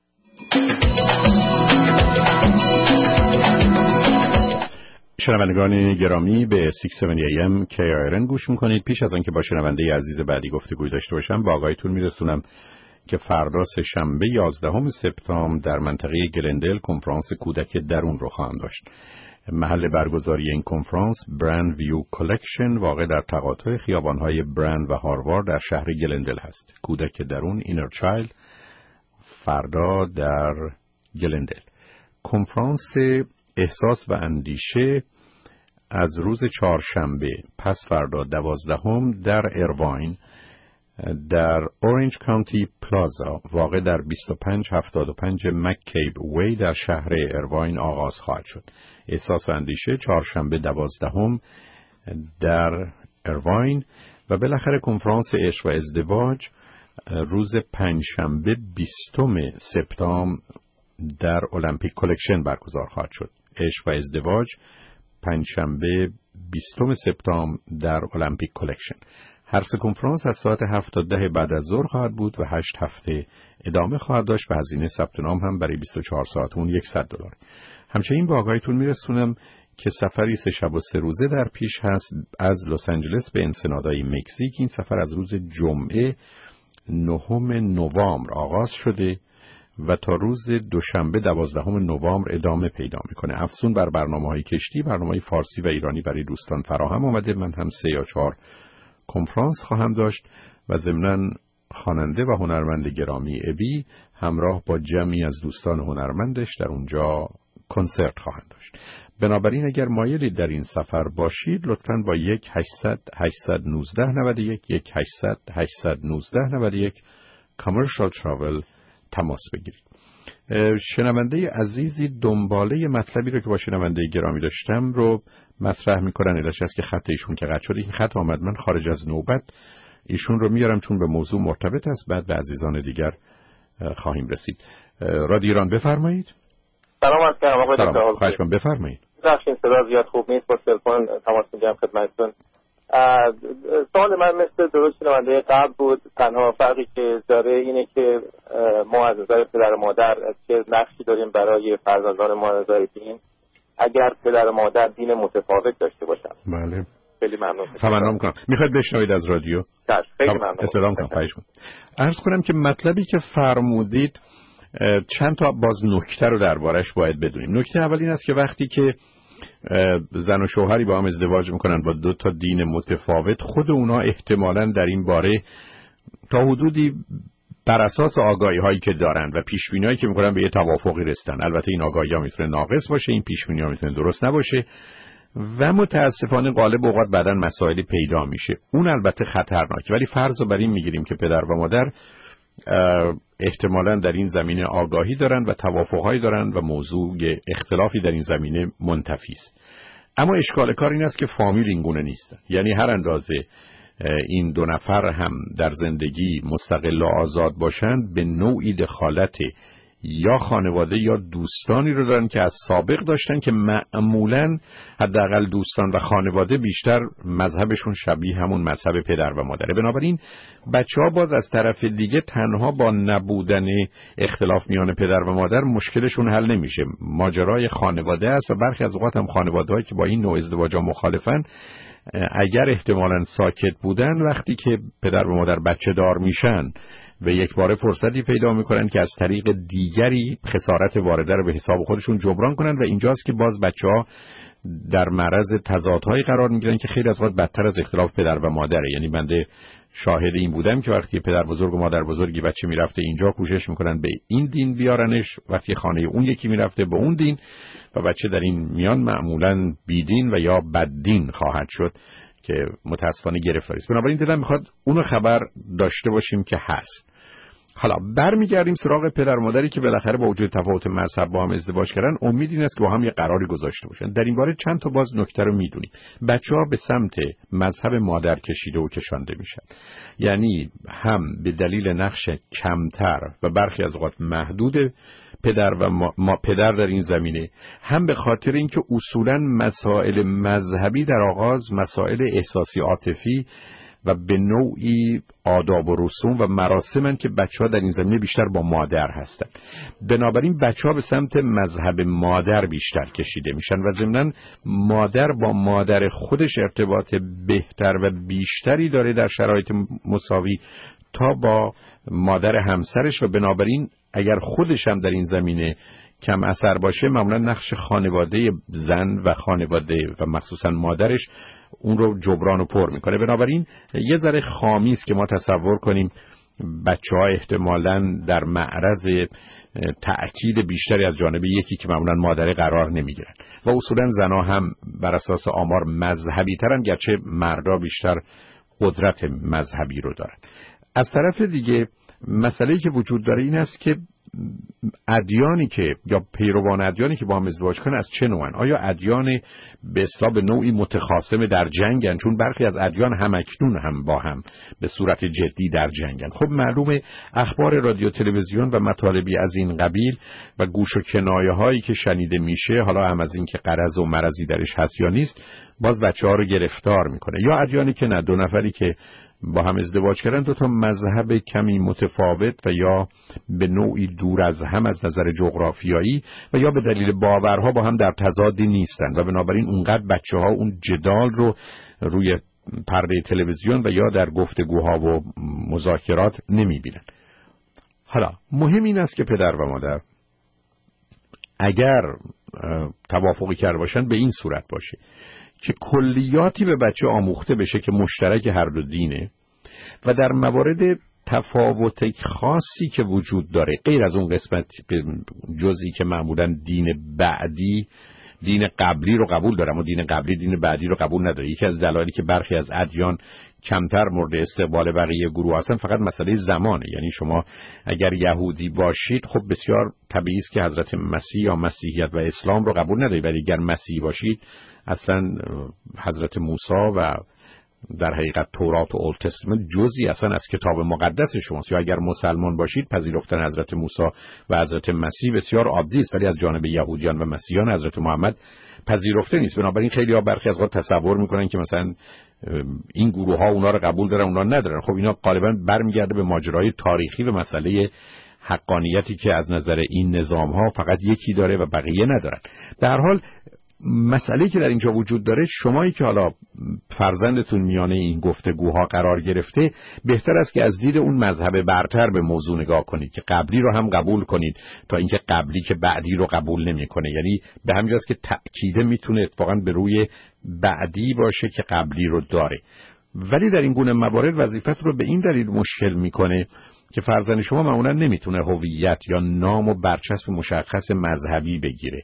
شنوندگان گرامی به شش هفتاد ای ام کی آی آر ان گوش میکنید. پیش از آنکه با شنونده عزیز بعدی گفتگوی داشته باشم با آگاهیتون میرسونم که فردا سه‌شنبه یازدهم سپتامبر در منطقه گلندل کنفرانس کودک درون رو خواهم داشت. محل برگزاری این کنفرانس برند ویو کالکشن واقع در تقاطع خیابان‌های برند و هاروارد در شهر گلندل هست. کودک درون اینر چایلد فردا در گلندل. کنفرانس احساس و اندیشه از روز چهارشنبه پس فردا دوازدهم در ایرواین در اورنج کانتی پلازا واقع در بیست و پنج هفتاد و پنج مککیب وی در شهر ایرواین آغاز خواهد شد. احساس و اندیشه چهارشنبه دوازدهم در ایرواین و بالاخره کنفرانس عشق و ازدواج روز پنجشنبه بیستم سپتامبر در المپیک کلکشن برگزار خواهد شد. عشق و ازدواج پنجشنبه بیستم سپتامبر در المپیک کلکشن. هر سه کنفرانس از ساعت هفت تا ده بعد از ظهر خواهد بود و هشت هفته ادامه خواهد داشت و هزینه ثبت نام هم برای بیست و چهار ساعت اون صد دلار. همچنین با آگاهیتون میرسونم که سفری سه شب و سه روزه در پیش هست از لس آنجلس به انسنادای مکزیک. این سفر از روز جمعه نهم نوامبر آغاز شده و تا روز دوشنبه دوازدهم نوامبر ادامه پیدا میکنه. افزون بر برنامه‌های کشتی، برنامه‌های فارسی و ایرانی برای دوستان فراهم آمده. من هم سه یا چهار کنفرانس خواهم داشت و ضمناً خواننده و هنرمند گرامی ابی همراه با جمعی از دوستان هنرمندش در اونجا کنسرت خواهند داشت. بنابراین اگر مایلید در این سفر باشید لطفاً با یک هشتصد هشتصد و نوزده نود و یک یک هشتصد هشتصد و نوزده نود و یک کامرشال تراول تماس بگیرید. شنونده عزیزی دنباله مطلبی رو که با شنونده گرامی داشتم رو مطرح میکنن. علتش هست که خط ایشون که قطع شده. این خط آمد، من خارج از نوبت ایشون رو میارم چون به موضوع مرتبط است، بعد به عزیزان دیگر خواهیم رسید. رادیو ایران بفرمایید. سلام عرض می‌کنم آقای دکتر. خواهش می‌کنم بفرمایید. بخشین صدا زیاد خوب نیست، با تلفن تماس میگیرم خدمتتون. سوال من مثل درست شنونده قبل بود، تنها فرقی که داره اینه که ما از نظر پدر و مادر چه نقشی داریم برای فرزندان ما از نظر دین، اگر پدر و مادر دین متفاوت داشته باشن. بله. خیلی ممنون. تمام می‌کنم. میخواید بشنوید از رادیو؟ خیلی ممنون. سلام کنم. خواهش می‌کنم. عرض کنم که مطلبی که فرمودید چند تا باز نکته رو دربارش باید بدونیم. نکته اول این است که وقتی که زن و شوهری با هم ازدواج میکنن با دو تا دین متفاوت، خود اونا احتمالاً در این باره تا حدودی بر اساس آگاهی هایی که دارن و پیش بینی هایی که میکنن به یه توافقی رسیدن. البته این آگاهی ها میتونه ناقص باشه، این پیش بینی ها میتونه درست نباشه و متاسفانه غالب اوقات بعداً مسائلی پیدا میشه. اون البته خطرناکه، ولی فرض رو بر این میگیریم که پدر و مادر احتمالاً در این زمینه آگاهی دارن و توافقهایی دارن و موضوع اختلافی در این زمینه منتفی است. اما اشکال کار این است که فامیل این گونه نیستن. یعنی هر اندازه این دو نفر هم در زندگی مستقل و آزاد باشند، به نوعی دخالت یا خانواده یا دوستانی رو دارن که از سابق داشتن که معمولاً حداقل دوستان و خانواده بیشتر مذهبشون شبیه همون مذهب پدر و مادره. بنابراین بچه‌ها باز از طرف دیگه تنها با نبودن اختلاف میان پدر و مادر مشکلشون حل نمیشه. ماجرای خانواده است و برخی از اوقات هم خانواده‌هایی که با این نوع ازدواج‌ها مخالفن اگر احتمالاً ساکت بودن، وقتی که پدر و مادر بچه دار میشن و یک باره فرصتی پیدا میکنن که از طریق دیگری خسارت وارده رو به حساب خودشون جبران کنن و اینجاست که باز بچه‌ها در معرض تضادهایی قرار میگیرن که خیلی از وقت بدتر از اختلاف پدر و مادره. یعنی بنده شاهد این بودم که وقتی پدر بزرگ و مادر بزرگی بچه میرفته اینجا کوشش میکنن به این دین بیارنش، وقتی خانه اون یکی میرفته به اون دین و بچه در این میان معمولاً بیدین و یا بددین خواهد شد که متاسفانه گرفتاری است. بنابراین دلم میخواد اونو خبر داشته باشیم که هست. حالا برمیگردیم سراغ پدر و مادری که بالاخره با وجود تفاوت مذهب با هم ازدواج کردن. امید این است که با هم یه قراری گذاشته باشن. در این باره چند تا باز نکته رو میدونیم. بچه‌ها به سمت مذهب مادر کشیده و کشانده میشن. یعنی هم به دلیل نقش کمتر و برخی از اوقات محدود پدر و ما, ما پدر در این زمینه، هم به خاطر اینکه اصولاً مسائل مذهبی در آغاز مسائل احساسی عاطفی و به نوعی آداب و رسوم و مراسمن که بچه‌ها در این زمینه بیشتر با مادر هستن. بنابراین بچه‌ها به سمت مذهب مادر بیشتر کشیده میشن و ضمناً مادر با مادر خودش ارتباط بهتر و بیشتری داره در شرایط مساوی تا با مادر همسرش و بنابراین اگر خودش هم در این زمینه کم اثر باشه، معمولا نقش خانواده زن و خانواده و مخصوصا مادرش اون رو جبران و پر میکنه. بنابراین یه ذره خامی است که ما تصور کنیم بچه ها احتمالاً در معرض تأکید بیشتری از جانب یکی که معمولاً مادره قرار نمیگیرن و اصولاً زنها هم بر اساس آمار مذهبی ترن، گرچه مردا بیشتر قدرت مذهبی رو دارن. از طرف دیگه مسئله‌ای که وجود داره این است که ادیانی که یا پیروان ادیانی که با هم ازدواج کنن از چه نوعن؟ آیا ادیان به اصطلاح به نوعی متخاصم در جنگن؟ چون برخی از ادیان هم اکنون هم با هم به صورت جدی در جنگن. خب معلومه اخبار رادیو تلویزیون و مطالبی از این قبیل و گوش و کنایه هایی که شنیده میشه، حالا هم از این که غرض و مرضی درش هست یا نیست، باز بچه ها رو گرفتار میکنه. یا ادیانی که نه، دو نفری که با هم ازدواج کردن دو تا مذهب کمی متفاوت و یا به نوعی دور از هم از نظر جغرافیایی و یا به دلیل باورها با هم در تضادی نیستن و بنابراین اونقدر بچه ها اون جدال رو روی پرده تلویزیون و یا در گفتگوها و مذاکرات نمیبینن. حالا مهم این است که پدر و مادر اگر توافقی کرده باشن به این صورت باشه که کلیاتی به بچه آموخته بشه که مشترک هر دو دینه و در موارد تفاوت خاصی که وجود داره، غیر از اون قسمت جزئی که معمولاً دین بعدی دین قبلی رو قبول دارم و دین قبلی دین بعدی رو قبول نداره. یکی از دلایلی که برخی از ادیان کمتر مورد استقبال بقیه گروه هستن فقط مسئله زمانه. یعنی شما اگر یهودی باشید خب بسیار طبیعی است که حضرت مسیح یا مسیحیت و اسلام رو قبول ندارید، ولی اگر مسیحی باشید اصلا حضرت موسی و در حقیقت تورات و اولد تستمنت جزئی اصلا از کتاب مقدس شماست. یا اگر مسلمان باشید پذیرفتن حضرت موسی و حضرت مسیح بسیار عادی است، ولی از جانب یهودیان و مسیحیان حضرت محمد پذیرفته نیست. بنابراین خیلی ها برخی از وقت تصور میکنن که مثلا این گروه ها اونا رو قبول دارن اونا ندارن. خب اینا غالبا برمیگرده به ماجرای تاریخی و مسئله حقانیتی که از نظر این نظام ها فقط یکی داره و بقیه ندارن. در حال مسئله که در اینجا وجود داره، شمایی که حالا فرزندتون میانه این گفتگوها قرار گرفته، بهتر است که از دید اون مذهب برتر به موضوع نگاه کنید که قبلی رو هم قبول کنید تا اینکه قبلی که بعدی رو قبول نمیکنه. یعنی به همین جاست که تأکیده میتونه اتفاقا به روی بعدی باشه که قبلی رو داره، ولی در این گونه موارد وظیفت رو به این دلیل مشکل میکنه که فرزند شما معمولا نمیتونه هویت یا نام و برچسب مشخص مذهبی بگیره،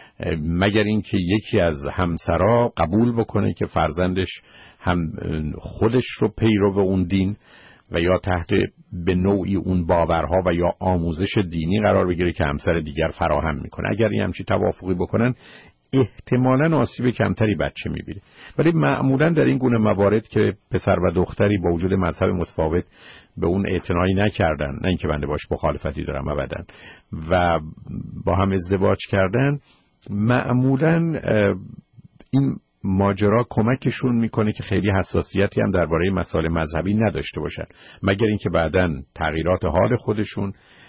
مگر اینکه یکی از همسرا قبول بکنه که فرزندش هم خودش رو پیرو اون دین و یا تحت به نوعی اون باورها و یا آموزش دینی قرار بگیره که همسر دیگر فراهم میکنه. اگر این همچی توافقی بکنن احتمالاً آسیب کمتری بچه میبینه. ولی معمولاً در این گونه موارد که پسر و دختری با وجود مذهب متفاوت به اون اعتنایی نکردن، نه اینکه بنده باش مخالفتی دارم ابداً، و با هم ازدواج کردن، معمولاً این ماجرا کمکشون میکنه که خیلی حساسیتی هم درباره مسائل مذهبی نداشته باشن، مگر اینکه بعداً تغییرات حال خودشون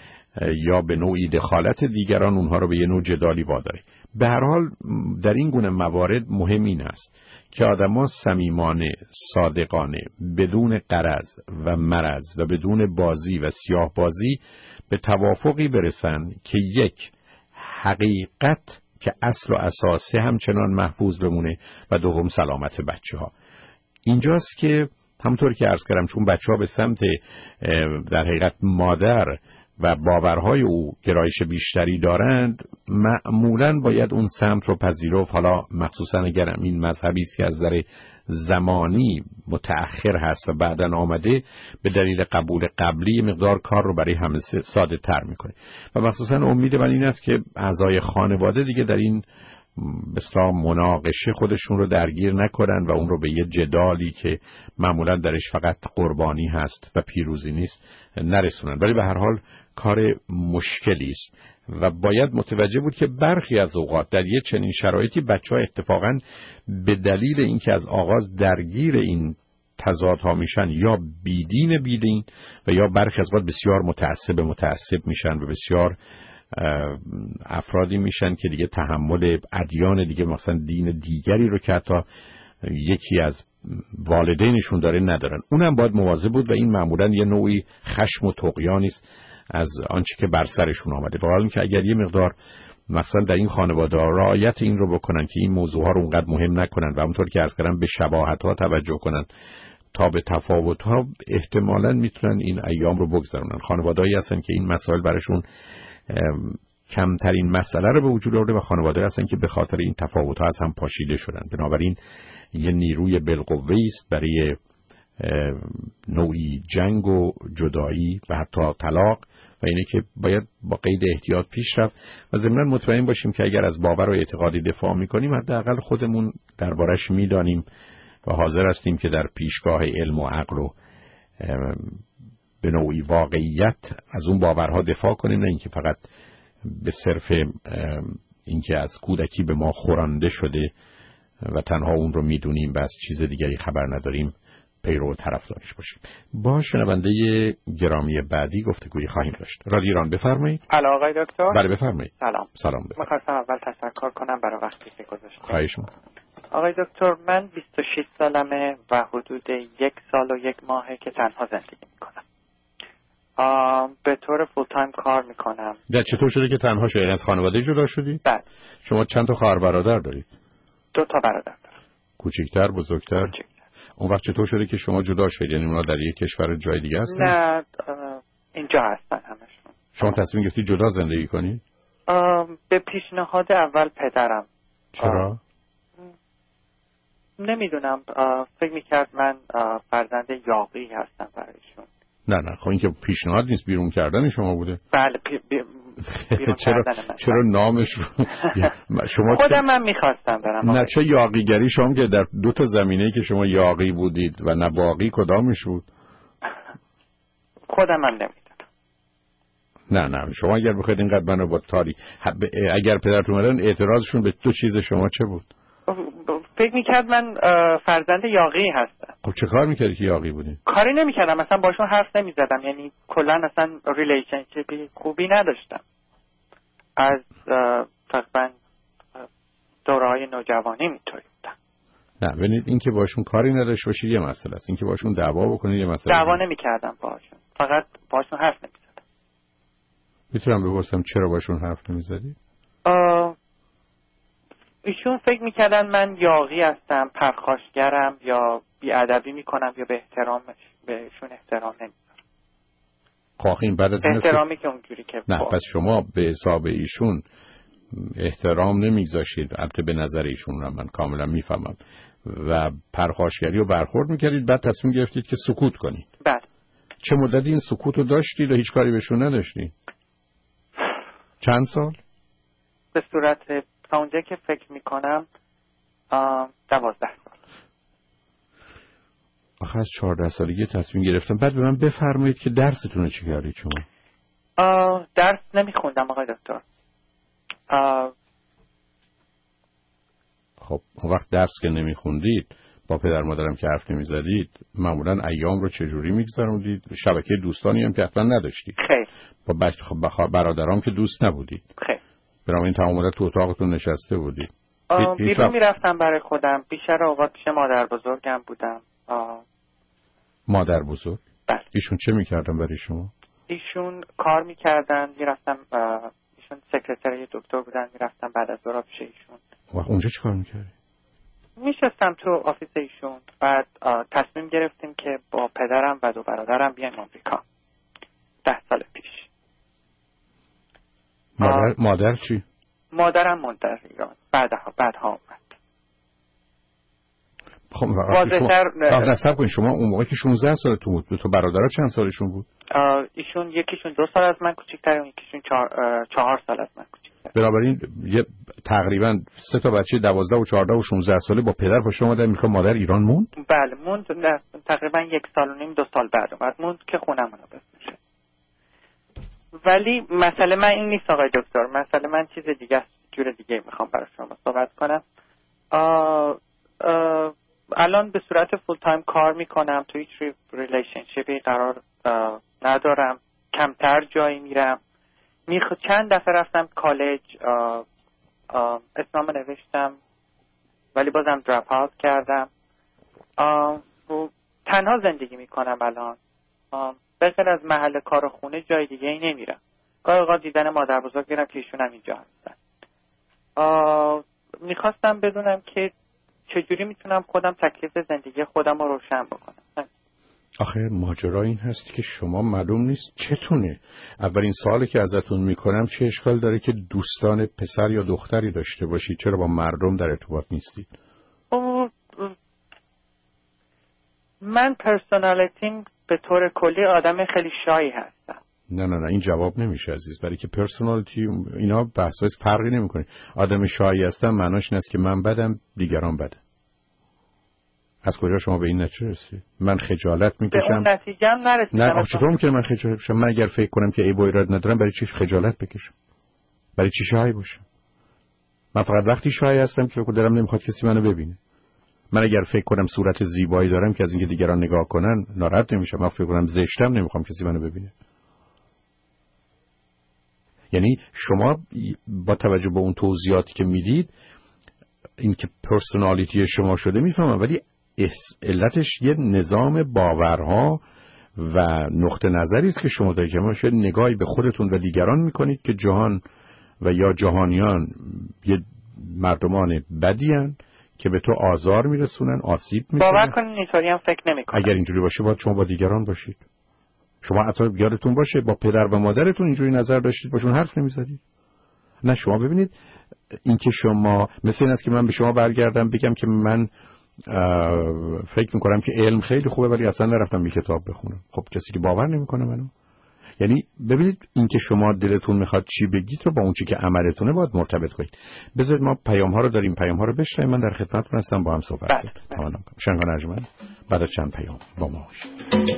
یا به نوعی دخالت دیگران اونها رو به یه نوع جدالی واداره. به هر حال در این گونه موارد مهم این است که آدم‌ها صمیمانه، صادقانه، بدون غرض و مرض و بدون بازی و سیاه بازی به توافقی برسن که یک، حقیقت که اصل و اساسه همچنان محفوظ بمونه و دوم سلامت بچه ها. اینجاست که همونطور که عرض کردم چون بچه ها به سمت در حقیقت مادر و باورهای او گرایش بیشتری دارند، معمولاً باید اون سمت رو پذیرفت. حالا مخصوصاً اگر این مذهبی است که از نظر زمانی متأخر هست و بعداً آمده، به دلیل قبول قبلی مقدار کار رو برای همه ساده تر میکنه. و مخصوصاً امید من این است که اعضای خانواده دیگه در این بسیار مناقشه خودشون رو درگیر نکنن و اون رو به یه جدالی که معمولاً درش فقط قربانی هست و پیروزی نیست نرسونن. ولی به هر حال کار مشکلی است و باید متوجه بود که برخی از اوقات در یه چنین شرایطی بچه‌ها اتفاقاً به دلیل اینکه از آغاز درگیر این تضادها میشن یا بیدین بیدین و یا برخی از اوقات بسیار متعصب متعصب میشن و بسیار افرادی میشن که دیگه تحمل ادیان دیگه مثلا دین دیگری رو که حتی یکی از والدینشون داره ندارن. اونم باید مواظب بود و این معمولاً یه نوعی خشم و طغیانی است از آنچه که بر سرشون آمده. به حال اینکه اگر یه مقدار مثلا در این خانواده رعایت این رو بکنن که این موضوعها رو اونقدر مهم نکنن و همونطور که عرض کردم به شباهت‌ها توجه کنن تا به تفاوت‌ها احتمالاً میتونن این ایام رو بگذرونن. خانواده‌ای هستن که این مسائل براشون کمترین مسئله رو به وجود آورده و خانواده‌ای هستن که به خاطر این تفاوت‌ها از هم پاشیده شدن. بنابراین یه نیروی بالقوه‌ای است برای نوعی جنگ و جدایی و حتی طلاق و اینه که باید با قید احتیاط پیش رفت و ضمناً مطمئن باشیم که اگر از باور و اعتقادی دفاع می‌کنیم حداقل خودمون دربارش می‌دانیم و حاضر هستیم که در پیشگاه علم و عقل و به نوعی واقعیت از اون باورها دفاع کنیم، نه اینکه فقط به صرف اینکه از کودکی به ما خورانده شده و تنها اون رو میدونیم و از چیز دیگری خبر نداریم پیرو و طرفدارش باشیم. با شنونده گرامی بعدی گفتگویی خواهیم داشت. رادیو ایران بفرمایید. الو آقای دکتر. بله بفرمایید. سلام. سلام بفرمایید. می‌خواستم اول تشکر کنم برای وقتی که گذاشتید. خواهش می‌کنم. آقای دکتر من بیست و شش سالمه و حدود یک سال و یک ماهه که تنها زندگی میکنم. به طور فول تایم کار میکنم. در چطور شده که تنها شدید؟ از خانواده جدا شدید؟ بله. شما چند تا خواهر برادر دارید؟ دو تا برادر دارم. کوچکتر، بزرگتر؟ کوچکتر. اون وقت چطور شده که شما جدا شدید؟ یعنی اونا در یک کشور جای دیگه هستن؟ نه اینجا هستن همشون. شما تصمیم گرفتید جدا زندگی کنید؟ به پیشنهاد اول پدرم. چرا؟ نمیدونم، فکر میکرد من فرزند یاغی هستم برایشون. نه نه خب این که پیشنهاد نیست، بیرون کردن شما بوده. بله پی... بی... بیرون چرا کردن من. چرا نامش رو شما خودم من میخواستم برم. نه چه یاغیگری شما که در دو تا زمینه‌ای که شما یاغی بودید و نباغی کدامش بود؟ خودم من نمیدونم. نه نه شما اگر بخواید اینقدر منو با تاریخ اگر پدرتون اومدن اعتراضشون به دو چیز شما چه بود؟ فکر میکرد من فرزند یاغی هستم. خب چه کار میکردی که یاغی بودی؟ کاری نمیکردم، مثلا باشون حرف نمیزدم، یعنی کلا اصلا ریلیشنشیپی خوبی نداشتم از تقریبا دوره‌های نوجوانی میطوری بودم. نه ببینید این که باشون کاری نداشت باشه یه مسئله است، این که باشون دعوا بکنید یه مسئله. دعوا نمیکردم باشون، فقط باشون حرف نمیزدم. میتونم بپرسم چرا باشون حرف نمیزدی؟ ایشون فکر میکردن من یاغی هستم، پرخاشگرم یا بیادبی میکنم یا به احترام بهشون احترام نمیذارم. خب این بعد از به احترامی که اونجوری که نه با... پس شما به حساب ایشون احترام نمیگذاشید، البته به نظر ایشون رو من کاملا میفهمم، و پرخاشگری رو برخورد میکردید، بعد تصمیم گرفتید که سکوت کنید. بله. چه مدتی این سکوت رو داشتید و هیچ کاری بهشون نداشتید؟ چند سال؟ به صورت تا اونجا که فکر میکنم دوازده سال. آخه از چهارده سالگی تصمیم گرفتم. بعد به من بفرمایید که درستون رو چی کردید شما؟ درس نمیخوندم آقای دکتر. خب اون وقت درس که نمیخوندید با پدر مادرم که حرف نمیزدید معمولا ایام رو چجوری میگذروندید؟ شبکه دوستانی هم که حتما نداشتید. خیر. با بچه خب برادرام که دوست نبودید. خیر. برام این تمام تو اتاقتون نشسته بودید؟ بیرون میرفتم برای خودم، بیشتر اوقات پیش مادر بزرگم بودم. آه. مادر بزرگ؟ بله. ایشون چه میکردن برای شما؟ ایشون کار میکردن، میرفتم، ایشون سکرتری دکتر بودن، میرفتم بعد از ظهر پیش ایشون. و اونجا چه کار میکردی؟ میشستم تو آفیس ایشون. بعد تصمیم گرفتیم که با پدرم و دو برادرم بیایم آمریکا ده سال پیش. مادر, مادر چی؟ مادرم موند در ایران، بعدها بعدها اومد. خب واضح‌تر نصب کنید شما اون موقع که شانزده سالتون بود، دو تا برادرها چند سالشون بود؟ ایشون یکیشون دو سال از من کوچیک‌تره، اون یکیشون چهار, چهار سال از من کوچیک‌تره. بنابراین یه تقریبا سه تا بچه دوازده و چهارده و شانزده ساله با پدر پشت اومدن میگه مادر ایران موند؟ بله موند، تقریبا یک سال و نیم دو سال بعد اومد موند که خونمون رو بسازه. ولی مسئله من این نیست آقای دکتر، مسئله من چیز دیگه است، جور دیگه میخوام برای شما صحبت کنم. آه آه الان به صورت فول تایم کار میکنم، تو هیچ ریلیشنشیپی قرار ندارم، کمتر جایی میرم. میخ... چند دفعه رفتم کالج، اسمم نوشتم ولی بازم دراپ اوت کردم. تنها زندگی میکنم الان، به غیر از محل کار و خونه جای دیگه ای نمیرم. گاهی اوقات دیدن مادر بزرگ میرم که ایشون هم اینجا هستن. میخواستم بدونم که چجوری میتونم خودم تکلیف زندگی خودم رو روشن بکنم. آخه ماجرا این هست که شما معلوم نیست چتونه. اولین سوالی که ازتون میکنم چه اشکال داره که دوستان پسر یا دختری داشته باشید؟ چرا با مردم در ارتباط نیستید؟ من پرسونالیتیم به طور کلی آدم خیلی شایی هستم. نه نه نه این جواب نمیشه عزیز، برای که پرسونالیتی اینا بحثای فرقی نمیکنه. آدم شایی هستم معناش این است که من بدم دیگران بده. از کجا شما به این نتیجه رسیدید؟ من خجالت میکشم. به اون نتیجه هم نرسیدم. نه چطور ممکنه من خجالت بشم؟ من اگر فکر کنم که عیب و ایراد ندارم برای چی خجالت بکشم؟ برای چی شای باشم؟ من فقط وقتی شای هستم که دلم نمیخواد کسی منو ببینه. من اگر فکر کنم صورت زیبایی دارم که از اینکه دیگران نگاه کنن ناراحت نمیشم. من فکر کنم زشتم نمیخوام کسی منو ببینه. یعنی شما با توجه به اون توضیحاتی که میدید این که پرسونالیتی شما شده میفهمم، ولی علتش یه نظام باورها و نقطه نظری است که شما دارید که شاید نگاهی به خودتون و دیگران میکنید که جهان و یا جهانیان یه مردمان بدیان که به تو آزار میرسونن، آسیب میکنن. باور کنید اینطوری هم فکر نمیکنم. اگر اینجوری باشه باید شما با دیگران باشید. شما حتی یادتون باشه با پدر و مادرتون اینجوری نظر داشتید، باشون حرف نمیزدید. نه شما ببینید این که شما مثل این است که من به شما برگردم بگم که من فکر میکنم که علم خیلی خوبه ولی اصلا نرفتم یه کتاب بخونم. خب کسی که باور نمیکنه منو. یعنی ببینید این که شما دلتون میخواد چی بگید رو با اون چی که عملتونه باید مرتبط کنید. بذارید ما پیام ها رو داریم، پیام ها رو بشنویم. من در خدمتتون هستم، با هم صحبت کنیم. تمام. شنگان ارجمند بعد از چند پیام با ما باشید.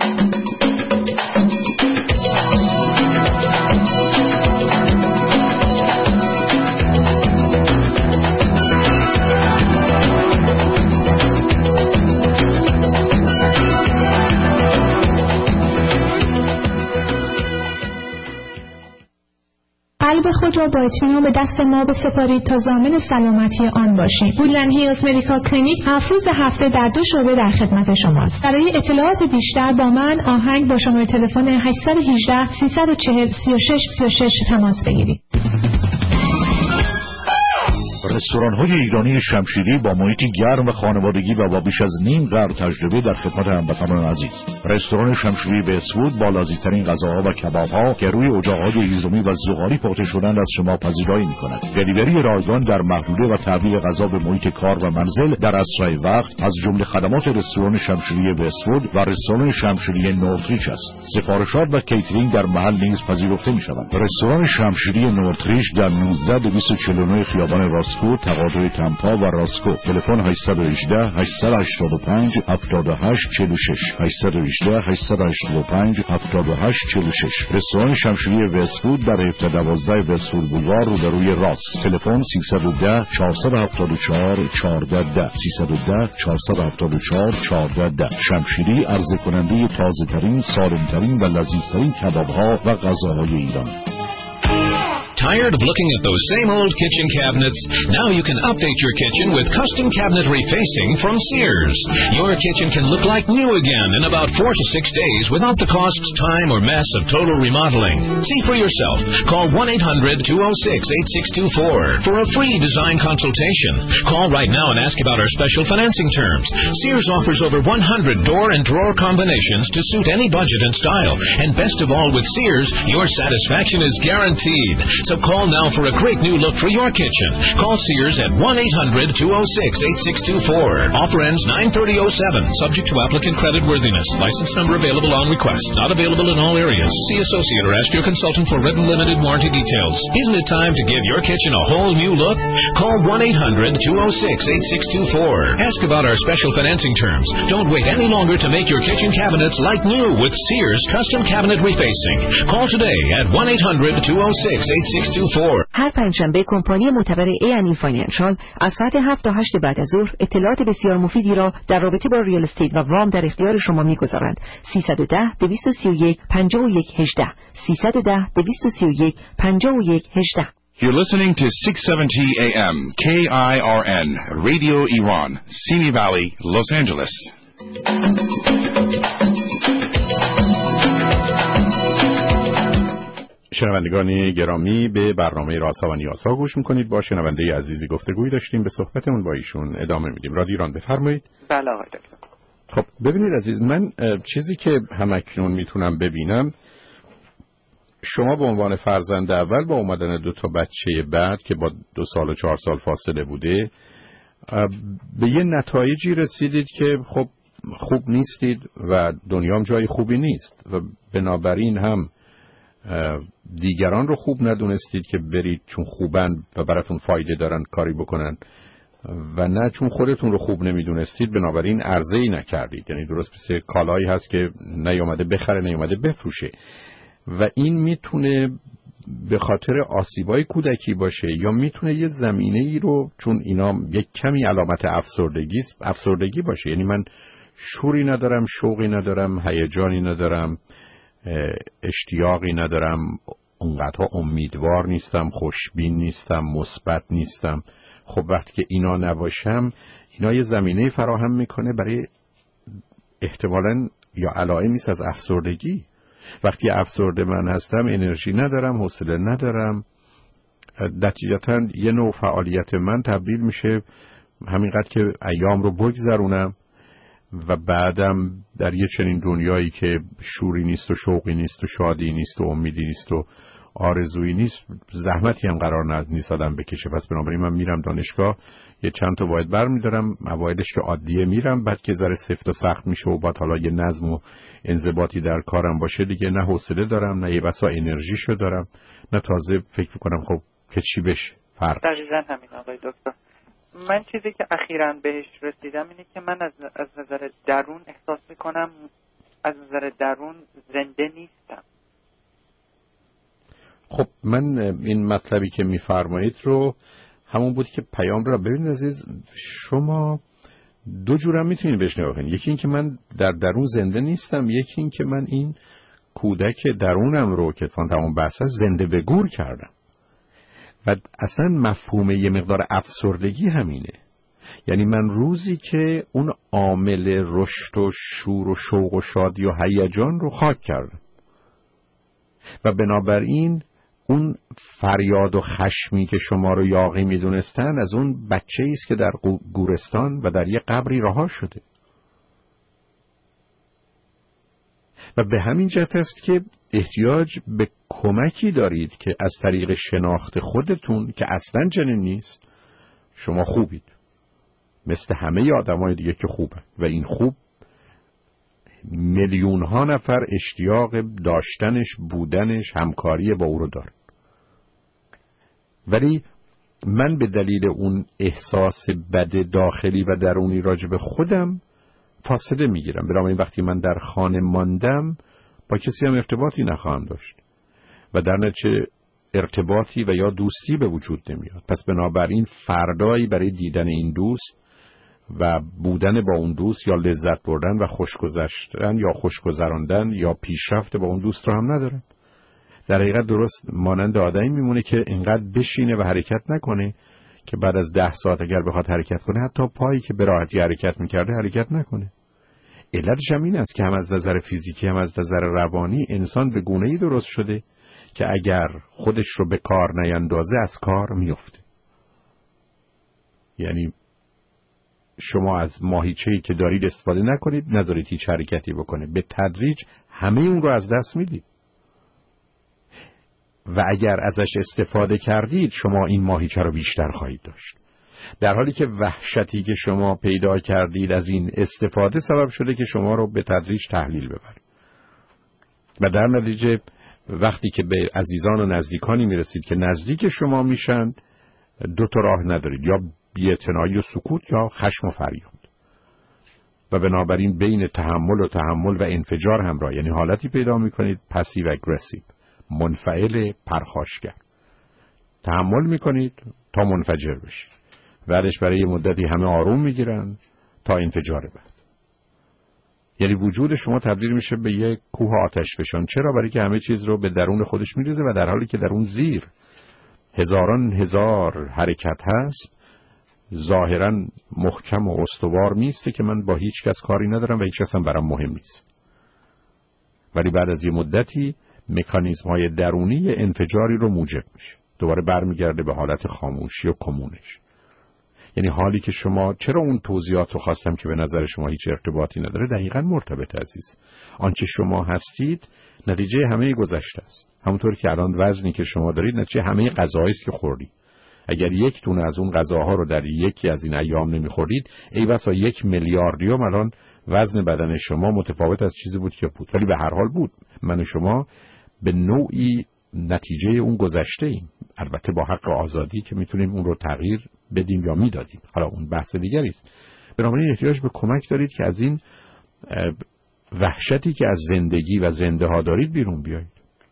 قلب خود را با اطمینان به دست ما بسپارید تا ضامن سلامتی آن باشید. وودلند هیلز مدیکال کلینیک هفت روز هفته در دو شعبه در خدمت شماست. برای اطلاعات بیشتر با من آهنگ با شماره تلفن هشت یک هشت سه چهار صفر سه شش سه شش تماس بگیرید. رستوران‌های ایرانی شمشیری با محیطی گرم و خانوادگی و با بیش از نیم قرن تجربه در خدمت هموطنان عزیز. رستوران شمشیری به اسفود با لذیذترین غذاها و کباب‌ها که روی اجاق‌های هیزمی و زغالی پخته شده‌اند از شما پذیرایی می‌کند. دلیوری رایگان در محدوده و تحویل غذا به محیط کار و منزل در اسرع وقت از جمله خدمات رستوران شمشیری به اسفود و رستوران شمشیری نورتریچ است. سفارشات و کیترینگ در محل نیز پذیرفته می‌شوند. رستوران شمشیری نورتریچ در نوزده دویست و چهل و نه خیابان راسکو تقاطع تمپا و راسکو. تلفن هشت یک هشت هشت هشت پنج هفت هشت چهار شش هشت یک هشت هشت هشت پنج هفت هشت چهار شش. رستوران شمشیری وستفود در هفده دوازده وستفود بولوار روبروی راست. تلفن سیصد و ده چهارصد و هفتاد و چهار چهارده ده سیصد و ده چهارصد و هفتاد و چهار چهارده ده. شمشیری عرضه کننده تازه ترین، سالم ترین و لذیذ ترین کباب ها و غذاهای ایران. Tired of looking at those same old kitchen cabinets? Now you can update your kitchen with custom cabinet refacing from Sears. Your kitchen can look like new again in about four to six days without the cost, time, or mess of total remodeling. See for yourself. Call one eight hundred two oh six eight six two four for a free design consultation. Call right now and ask about our special financing terms. Sears offers over one hundred door and drawer combinations to suit any budget and style. And best of all, with Sears, your satisfaction is guaranteed. So call now for a great new look for your kitchen. Call Sears at one eight hundred two oh six eight six two four. Offer ends nine thirty oh seven. Subject to applicant credit worthiness. License number available on request. Not available in all areas. See associate or ask your consultant for written limited warranty details. Isn't it time to give your kitchen a whole new look? Call one eight hundred two oh six eight six two four. Ask about our special financing terms. Don't wait any longer to make your kitchen cabinets like new with Sears Custom Cabinet Refacing. Call today at one eight hundred two oh six eight six two four. هر پنجشنبه کمپانی معتبر ای ان ای فاینانشال از ساعت هفت تا هشت بعد از ظهر اطلاعات بسیار مفیدی را در رابطه با ریال استیت و وام در اختیار شما می‌گذارند. سیصد و ده دویست و سی و یک پنجاه و یک هجده سیصد و ده دویست و سی و یک پنجاه و یک هجده. You're listening to six seventy A M K I R N Radio Iran, Simi Valley, Los Angeles. شنوندگان گرامی، به برنامه رازها و نیازها گوش میکنید. با شنونده عزیزی گفتگویی داشتیم، به صحبتمون با ایشون ادامه میدیم. رادیو ایران، بفرمایید. بله آقای دکتر. خب ببینید عزیز، من چیزی که همکنون میتونم ببینم، شما به عنوان فرزند اول با اومدن دو تا بچه بعد که با دو سال و چهار سال فاصله بوده به یه نتایجی رسیدید که خب خوب نیستید و دنیام جای خوبی نیست و بنابراین هم دیگران رو خوب ندونستید که برید چون خوبن و براتون فایده دارن کاری بکنن و نه چون خودتون رو خوب نمیدونستید بنابراین عرضه‌ای نکردید. یعنی درست مثل کالایی هست که نیومده بخره نیومده بفروشه و این میتونه به خاطر آسیبای کودکی باشه یا میتونه یه زمینه ای رو، چون اینا یک کمی علامت افسردگی افسردگی باشه. یعنی من شوری ندارم، شوقی ندارم، هیجانی ندارم، اشتیاقی ندارم، اونقدر امیدوار نیستم، خوشبین نیستم، مثبت نیستم. خب وقتی که اینا نباشم، اینا یه زمینه فراهم میکنه برای احتمالاً یا علائمی از افسردگی. وقتی افسرده من هستم انرژی ندارم، حوصله ندارم، نتیجتاً یه نوع فعالیت من تبدیل میشه همینقدر که ایام رو بگذرونم و بعدم در یه چنین دنیایی که شوری نیست و شوقی نیست و شادی نیست و امیدی نیست و آرزویی نیست، زحمتی هم قرار نیست آدم بکشه. پس بنابراین من میرم دانشگاه، یه چند تا واحد برمیدارم، اوایلش که عادیه میرم، بعد که ذره سفت و سخت میشه و بعد حالا یه نظم و انضباطی در کارم باشه دیگه نه حوصله دارم، نه یه بسا انرژیشو دارم، نه تازه فکر کنم خب که چی بشه فرق. دقیقاً همین آقای دکتر. من چیزی که اخیراً بهش رسیدم اینه که من از از نظر درون احساس میکنم از نظر درون زنده نیستم. خب من این مطلبی که میفرمایید رو همون بود که پیام رو ببینید عزیز، شما دو جورم میتونید بهش نگاه کنید. یکی این که من در درون زنده نیستم، یکی این که من این کودک درونم رو که تمام بحث زنده به گور کردم. و اصلا مفهوم یه مقدار افسردگی همینه. یعنی من روزی که اون عامل رشد و شور و شوق و شادی و هیجان رو خاک کردم و بنابراین اون فریاد و خشمی که شما رو یاغی میدونستن از اون بچه‌ای است که در گورستان و در یه قبری رها شده. و به همین جهت است که احتیاج به کمکی دارید که از طریق شناخت خودتون که اصلا چنین نیست شما خوبید مثل همه آدمای دیگه که خوبن و این خوب میلیون ها نفر اشتیاق داشتنش، بودنش، همکاری با او رو دارن. ولی من به دلیل اون احساس بد داخلی و درونی راجع به خودم فاصله میگیرم. بنابراین وقتی من در خانه ماندم با کسی هم ارتباطی نخواهم داشت و در نتیجه ارتباطی و یا دوستی به وجود نمیاد. پس بنابراین فردایی برای دیدن این دوست و بودن با اون دوست یا لذت بردن و خوشگذشتن یا خوشگذراندن یا پیشرفت با اون دوست رو هم ندارم. در حقیقت درست مانند آدمی میمونه که اینقدر بشینه و حرکت نکنه که بعد از ده ساعت اگر بخواد حرکت کنه حتی پایی که به راحتی حرکت میکرده حرکت نکنه. علتش هم این است که هم از نظر فیزیکی هم از نظر روانی انسان به گونه‌ای درست شده که اگر خودش رو به کار نیندازه از کار میفته. یعنی شما از ماهیچه‌ای که دارید استفاده نکنید، نذارید هیچ حرکتی بکنه، به تدریج همه اون رو از دست میدید. و اگر ازش استفاده کردید شما این ماهیچه رو بیشتر خواهید داشت، در حالی که وحشتی که شما پیدا کردید از این استفاده سبب شده که شما رو به تدریج تحلیل ببرید و در نتیجه وقتی که به عزیزان و نزدیکانی میرسید که نزدیک شما میشن دو تا راه ندارید، یا بی‌اعتنایی و سکوت یا خشم و فریاد. و بنابراین بین تحمل و تحمل و انفجار همراه، یعنی حالتی پیدا میکنید پسیو اگریسیو، منفعل پرخاشگر. تحمل میکنید تا منفجر بشید، بعدش برای مدتی همه آروم میگیرن تا انفجار بعد. یعنی وجود شما تبدیل میشه به یک کوه آتش فشان. چرا؟ برای که همه چیز رو به درون خودش میریزه و در حالی که در اون زیر هزاران هزار حرکت هست ظاهرا محکم و استوار میسته که من با هیچ کس کاری ندارم و هیچ کس هم برام مهم نیست. ولی بعد از یه مدتی مکانیزم های درونی انفجاری رو موجب میشه، دوباره برمیگرده به حالت خاموشی و کمونش. یعنی حالی که شما، چرا اون توضیحات رو خواستم که به نظر شما هیچ ارتباطی نداره، دقیقاً مرتبط عزیز. آنچه شما هستید نتیجه همه گذشته است. همونطور که الان وزنی که شما دارید نتیجه همه غذاهایی است که خوردید. اگر یک دونه از اون غذاها رو در یکی از این ایام نمیخورید، ای بسا یک میلیاردیوم الان وزن بدن شما متفاوت از چیزی بود که بود. ولی به هر حال بود. من و شما به نوعی نتیجه اون گذشته ایم، البته با حق آزادی که میتونیم اون رو تغییر بدیم یا میدادیم. حالا اون بحث دیگری است. بنابراین احتیاج به کمک دارید که از این وحشتی که از زندگی و زنده ها دارید بیرون بیایید.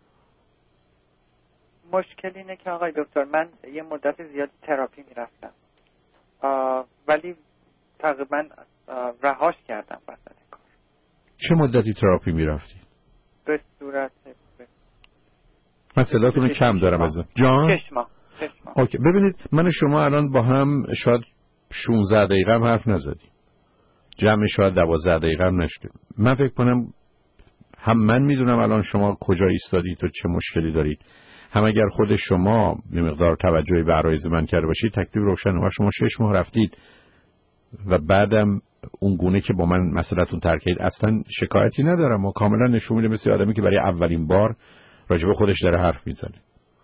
مشکل اینه که آقای دکتر من یه مدت زیادی تراپی میرفتم ولی تقریبا رهاش کردم وسط کار. چه مدتی تراپی میرفتی؟ به صورت من صداتون کم دارم از جان؟ چشما چشما. اوکی. ببینید من شما الان با هم شاید شانزده دقیقه هم حرف نزدیم، جمع شاید دوازده دقیقه هم نشدیم. من فکر کنم هم من میدونم الان شما کجا ایستادید و چه مشکلی دارید، هم اگر خود شما یه مقدار توجهی به عرایض من کرده باشید تکلیف روشنه. و شما شش ماه رفتید و بعدم اون گونه که با من مسئله‌تون ترکید اصلا شکایتی ندارم و کاملا نشون میده مثل آدمی که برای اولین بار راجب خودش داره حرف میزنه.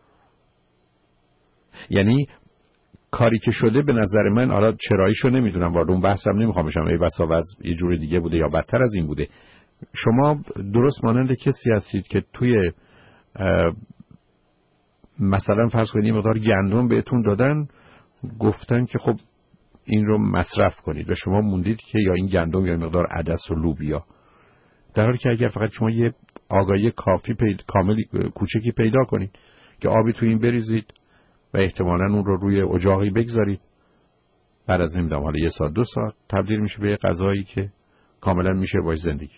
یعنی کاری که شده به نظر من، حالا چراییشو نمیدونم، وارد اون بحثم نمیخوام بشم، ای بسا وضع یه جور دیگه بوده یا بدتر از این بوده. شما درست مانند کسی هستید که توی مثلا فرض کنید مقدار گندم بهتون دادن، گفتن که خب این رو مصرف کنید و شما موندید که یا این گندم یا مقدار عدس و لوبیا، در حالی که اگر فقط شما یه آگاهی کافی پید... کاملی کوچکی پیدا کنید که آبی تو این بریزید و احتمالاً اون رو روی اجاقی بگذارید، بعد از نمیدونم حالا یه ساعت دو ساعت تبدیل میشه به یه غذایی که کاملا میشه باش زندگی،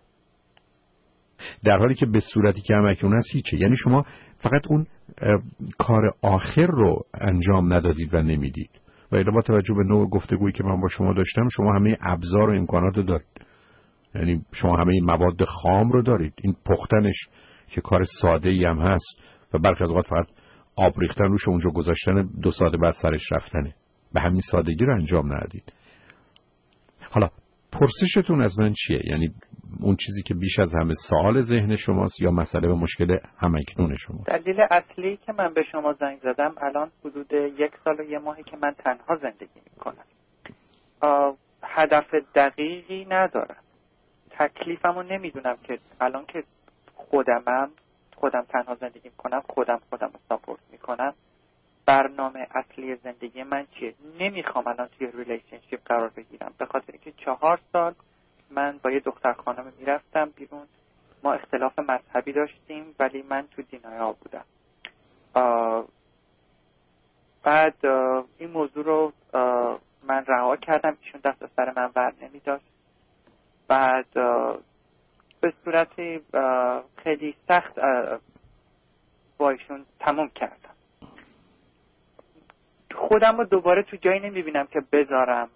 در حالی که به صورتی که همکنون هست هیچه. یعنی شما فقط اون کار آخر رو انجام ندادید و نمیدید. و الا با توجه به نوع گفتگویی که من با شما داشتم، شما همه ابزار و امکانات رو دارید. یعنی شما همه مواد خام رو دارید. این پختنش که کار ساده ای هم هست و برخی از اوقات فقط آب ریختن روش اونجا گذاشتن، دو ساعت بعد سرش رفتنه. به همین سادگی رو انجام ندادید. حالا پرسشتون از من چیه؟ یعنی اون چیزی که بیش از همه سوال ذهن شماست یا مسئله و مشکل همکنون شما؟ دلیل اصلی که من به شما زنگ زدم الان حدود یک سال و یه ماهی که من تنها زندگی میکنم. هدف دقیقی ندارم. تکلیفمو نمیدونم که الان که خودمم خودم تنها زندگی میکنم، خودم خودم رو ساپورت میکنم، برنامه اصلی زندگی من چیه؟ نمیخوام الان توی ریلیشنشیپ قرار بگیرم، به خاطر که چهار سال من با یه دختر خانم میرفتم بیرون، ما اختلاف مذهبی داشتیم ولی من تو دینایا بودم. بعد این موضوع رو من رها کردم، ایشون دست از سر من ور نمیداشت. بعد به صورت خیلی سخت با ایشون تموم کردم. خودم رو دوباره تو جایی نمیبینم که بذارم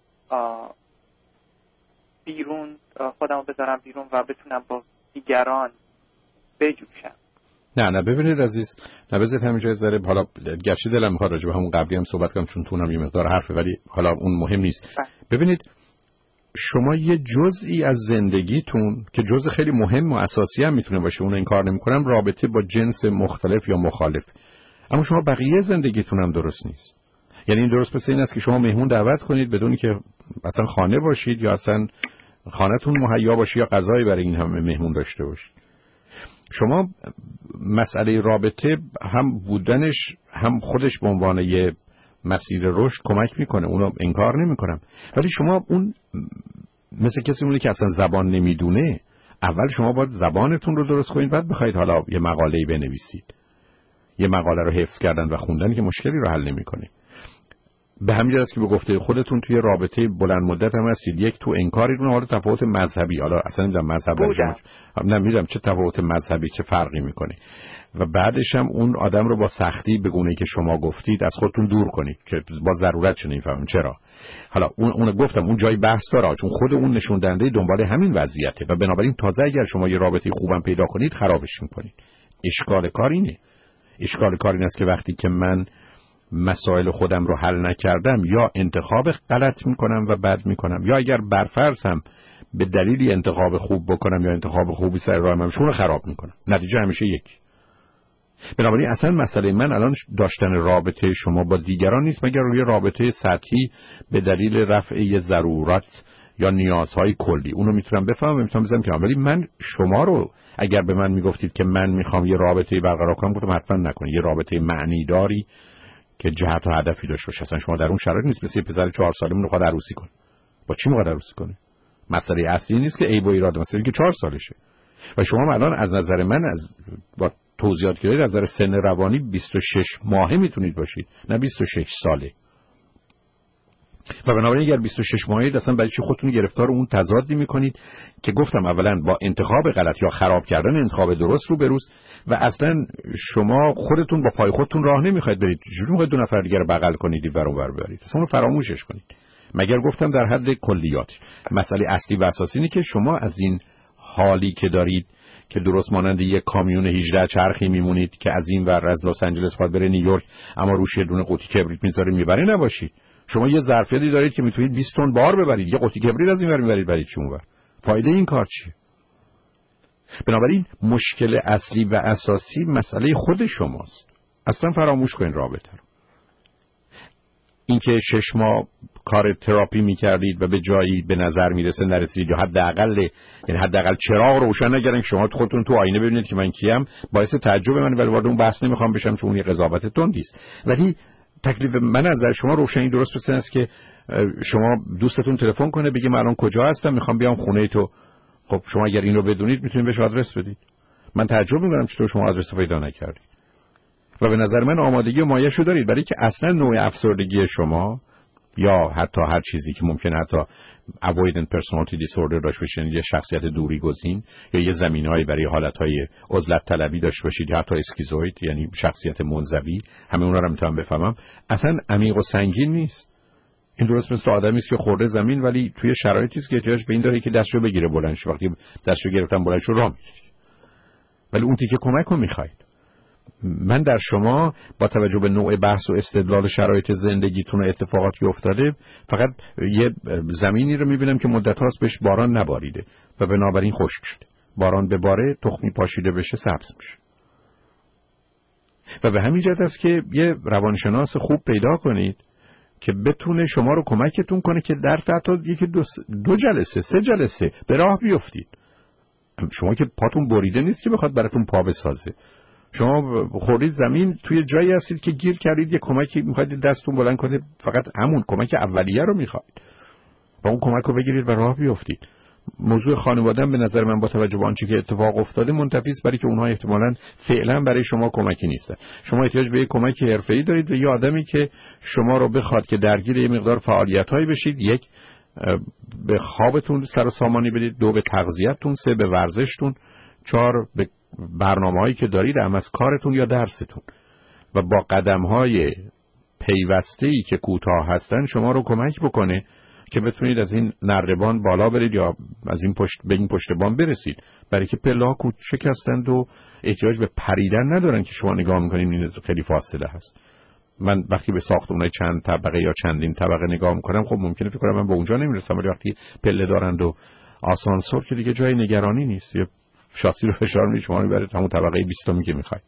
بیرون، خودم رو بذارم بیرون و بتونم با دیگران بجوشم. نه نه ببینید عزیز، نه بذارید همینجا از ذره، حالا گرچه دلم میخواد راجع به همون قبلی هم صحبت کنم چون تونم یه مقدار حرفه، ولی حالا اون مهم نیست. ببینید شما یه جزئی از زندگیتون که جزء خیلی مهم و اساسی هم میتونه باشه، اون انکار نمیکنم، رابطه با جنس مختلف یا مخالف، اما شما بقیه زندگیتون هم درست نیست. یعنی این درست مثل این است که شما مهمون دعوت کنید بدون که اصلا خانه باشید یا اصلا خانه‌تون مهیا باشه یا غذایی برای این همه مهمون داشته باشید. شما مسئله رابطه هم بودنش هم خودش به عنوان یه مسیر رشد کمک میکنه، اونو انکار نمیکنم، ولی شما اون مثل کسی مونه که اصلا زبان نمیدونه. اول شما باید زبانتون رو درست کنید، بعد بخواید حالا یه مقاله‌ای بنویسید. یه مقاله رو حفظ کردن و خوندن که مشکلی رو حل نمیکنه. به همین جهت که به گفته خودتون توی رابطه بلند مدت هم هستید، یک تو انکاری رو، حالا تفاوت مذهبی، حالا اصلا نمیدونم مذهب شما نمیدونم چه تفاوت مذهبی چه فرقی میکنه، و بعدش هم اون آدم رو با سختی به گونه‌ای که شما گفتید از خودتون دور کنید که با ضرورت شده. نمیفهمم چرا. حالا اون اون گفتم اون جای بحث داره، چون خود اون نشون دهنده دنبال همین وضعیته و بنابراین تازه اگر شما یه رابطه خوبم پیدا کنید خرابش میکنید. اشکال کار اینه. اشکال کار این است که وقتی که من مسائل خودم رو حل نکردم یا انتخاب غلط میکنم و بد میکنم، یا اگر برفرضم به دلیلی انتخاب خوب بکنم یا انتخاب خوبی سر راهم شون رو خراب میکنم. نتیجه همیشه یک. بنابراین اصلا مسئله من الان داشتن رابطه شما با دیگران نیست مگر روی رابطه سطحی به دلیل رفع یه ضرورت یا نیازهای کلی. اونو میتونم بفهمم و میتونم بزنم که ولی من شما رو اگر به من میگفتید که من میخوام یه رابطه برقرار کنم گفتم حتما نکنید. یه رابطه معنی داری که جهت و هدفی داشته باشه. اصلا شما در اون شرایط نیست مثل پسر چهار سالمون میخواد عروسی کنه. با چی میخواد عروسی کنه؟ مسئله اصلی نیست که عیب و ایراد، مسئله که چهار سالشه. و شما الان از نظر من از با توضیحات که دارید از نظر سن روانی بیست و شش ماهه میتونید باشید، نه بیست و شش ساله. و بنابراین اگر بیست و شش ماهه اصلا برای چی خودتون گرفتار اون تضادی میکنید که گفتم اولا با انتخاب غلط یا خراب کردن انتخاب درست رو بروز و اصلا شما خودتون با پای خودتون راه نمیخواید برید. چجوری میخواید دو نفر دیگه رو بغل کنید و اونور ببرید؟ اصلا رو فراموشش کنید. مگر گفتم در حد کلیات. مسئله اصلی و اساسی اینه که شما از این حالی که دارید که درست مانند یک کامیون هجده چرخی میمونید که از این ور از لس آنجلس خواهد بره نیویورک اما روش یه دونه قوطی کبریت میذاره میبره نباشید. شما یه ظرفیتی دارید که میتونید بیست تن بار ببرید، یه قوطی کبریت از این ور میبرید برید چی اونور. فایده این کار چیه؟ بنابراین مشکل اصلی و اساسی مسئله خود شماست. اصلا فراموش کنید رابطه رو. اینکه شش ماه کار تراپی میکردید و به جایی به نظر میرسه نرسید یا حداقل یعنی حداقل چراغ روشن نگردن که شما خودتون تو آینه ببینید که من کیم، باعث تعجب من ولی وارد اون بحث نمیخوام بشم چون اون قضاوت تندی است. ولی تکلیف من از نظر شما روشنی درست بسن است که شما دوستتون تلفن کنه بگه من الان کجا هستم میخوام بیام خونه تو. خب شما اگر این رو بدونید میتونید بهش آدرس بدید. من تعجب میکنم چطور شما آدرس پیدا نکردید. و به نظر من آمادگی و مایه‌شو دارید برای که اصلا نوع افسردگی شما یا حتی هر چیزی که ممکنه حتی avoidant personality disorder داشته باشید، یه شخصیت دوری گزین یا یه زمینه‌ای برای حالت‌های عزلت طلبی داشته باشید یا حتی اسکیزوید یعنی شخصیت منزوی، همه اونها رو میتونم بفهمم، اصلا عمیق و سنگین نیست. این درست مثل آدمی است که خورده زمین ولی توی شرایطی است که احتیاج به این داره که دستشو بگیره بلند شه. وقتی دستشو گرفتم بلند شو راه میره. ولی اون تیکه کمک رو می‌خواید. من در شما با توجه به نوع بحث و استدلال شرایط زندگیتون و اتفاقاتی افتاده فقط یه زمینی رو میبینم که مدت هاست بهش باران نباریده و بنابراین خشک شده. باران بباره تخمی پاشیده بشه سبز میشه. و به همین جهت است که یه روانشناس خوب پیدا کنید که بتونه شما رو کمکتون کنه که در حتی یکی دو, دو جلسه سه جلسه به راه بیفتید. شما که پاتون بریده نیست که بخواد براتون پا بسازه. شما خوردید زمین توی جایی هستید که گیر کردید، یه کمکی میخواید دستتون بلند کنه، فقط همون کمک اولیه رو میخواید و اون کمک رو بگیرید و راه بیفتید. موضوع خانواده به نظر من با توجه به آنچه که اتفاق افتاده منتفی است، برای که اونها احتمالاً فعلا برای شما کمکی نیستن. شما احتیاج به یک کمک حرفه‌ای دارید و یه آدمی که شما رو بخواد که درگیر یه مقدار فعالیت‌هایی بشید. یک، به خوابتون سر و سامانی بدید، دو به تغذیه‌تون، سه به ورزشتون، چهار به برنامه‌هایی که دارید هم از کارتون یا درستون و با قدم‌های پیوسته‌ای که کوتاه هستن شما رو کمک بکنه که بتونید از این نردبان بالا برید یا از این پشت به این پشتبان برسید، برای که پله‌ها کوچک هستند و احتیاج به پریدن ندارن که شما نگاه می‌کنید این خیلی فاصله هست. من وقتی به ساختمان‌های چند طبقه یا چندین طبقه نگاه می‌کنم خب ممکنه فکر کنم من به اونجا نمی‌رسم، ولی وقتی پله دارند و آسانسور که دیگه جای نگرانی نیست، یا شاسی رو فشار می‌دید شما می‌برید همون طبقه بیستمی که می‌خواید.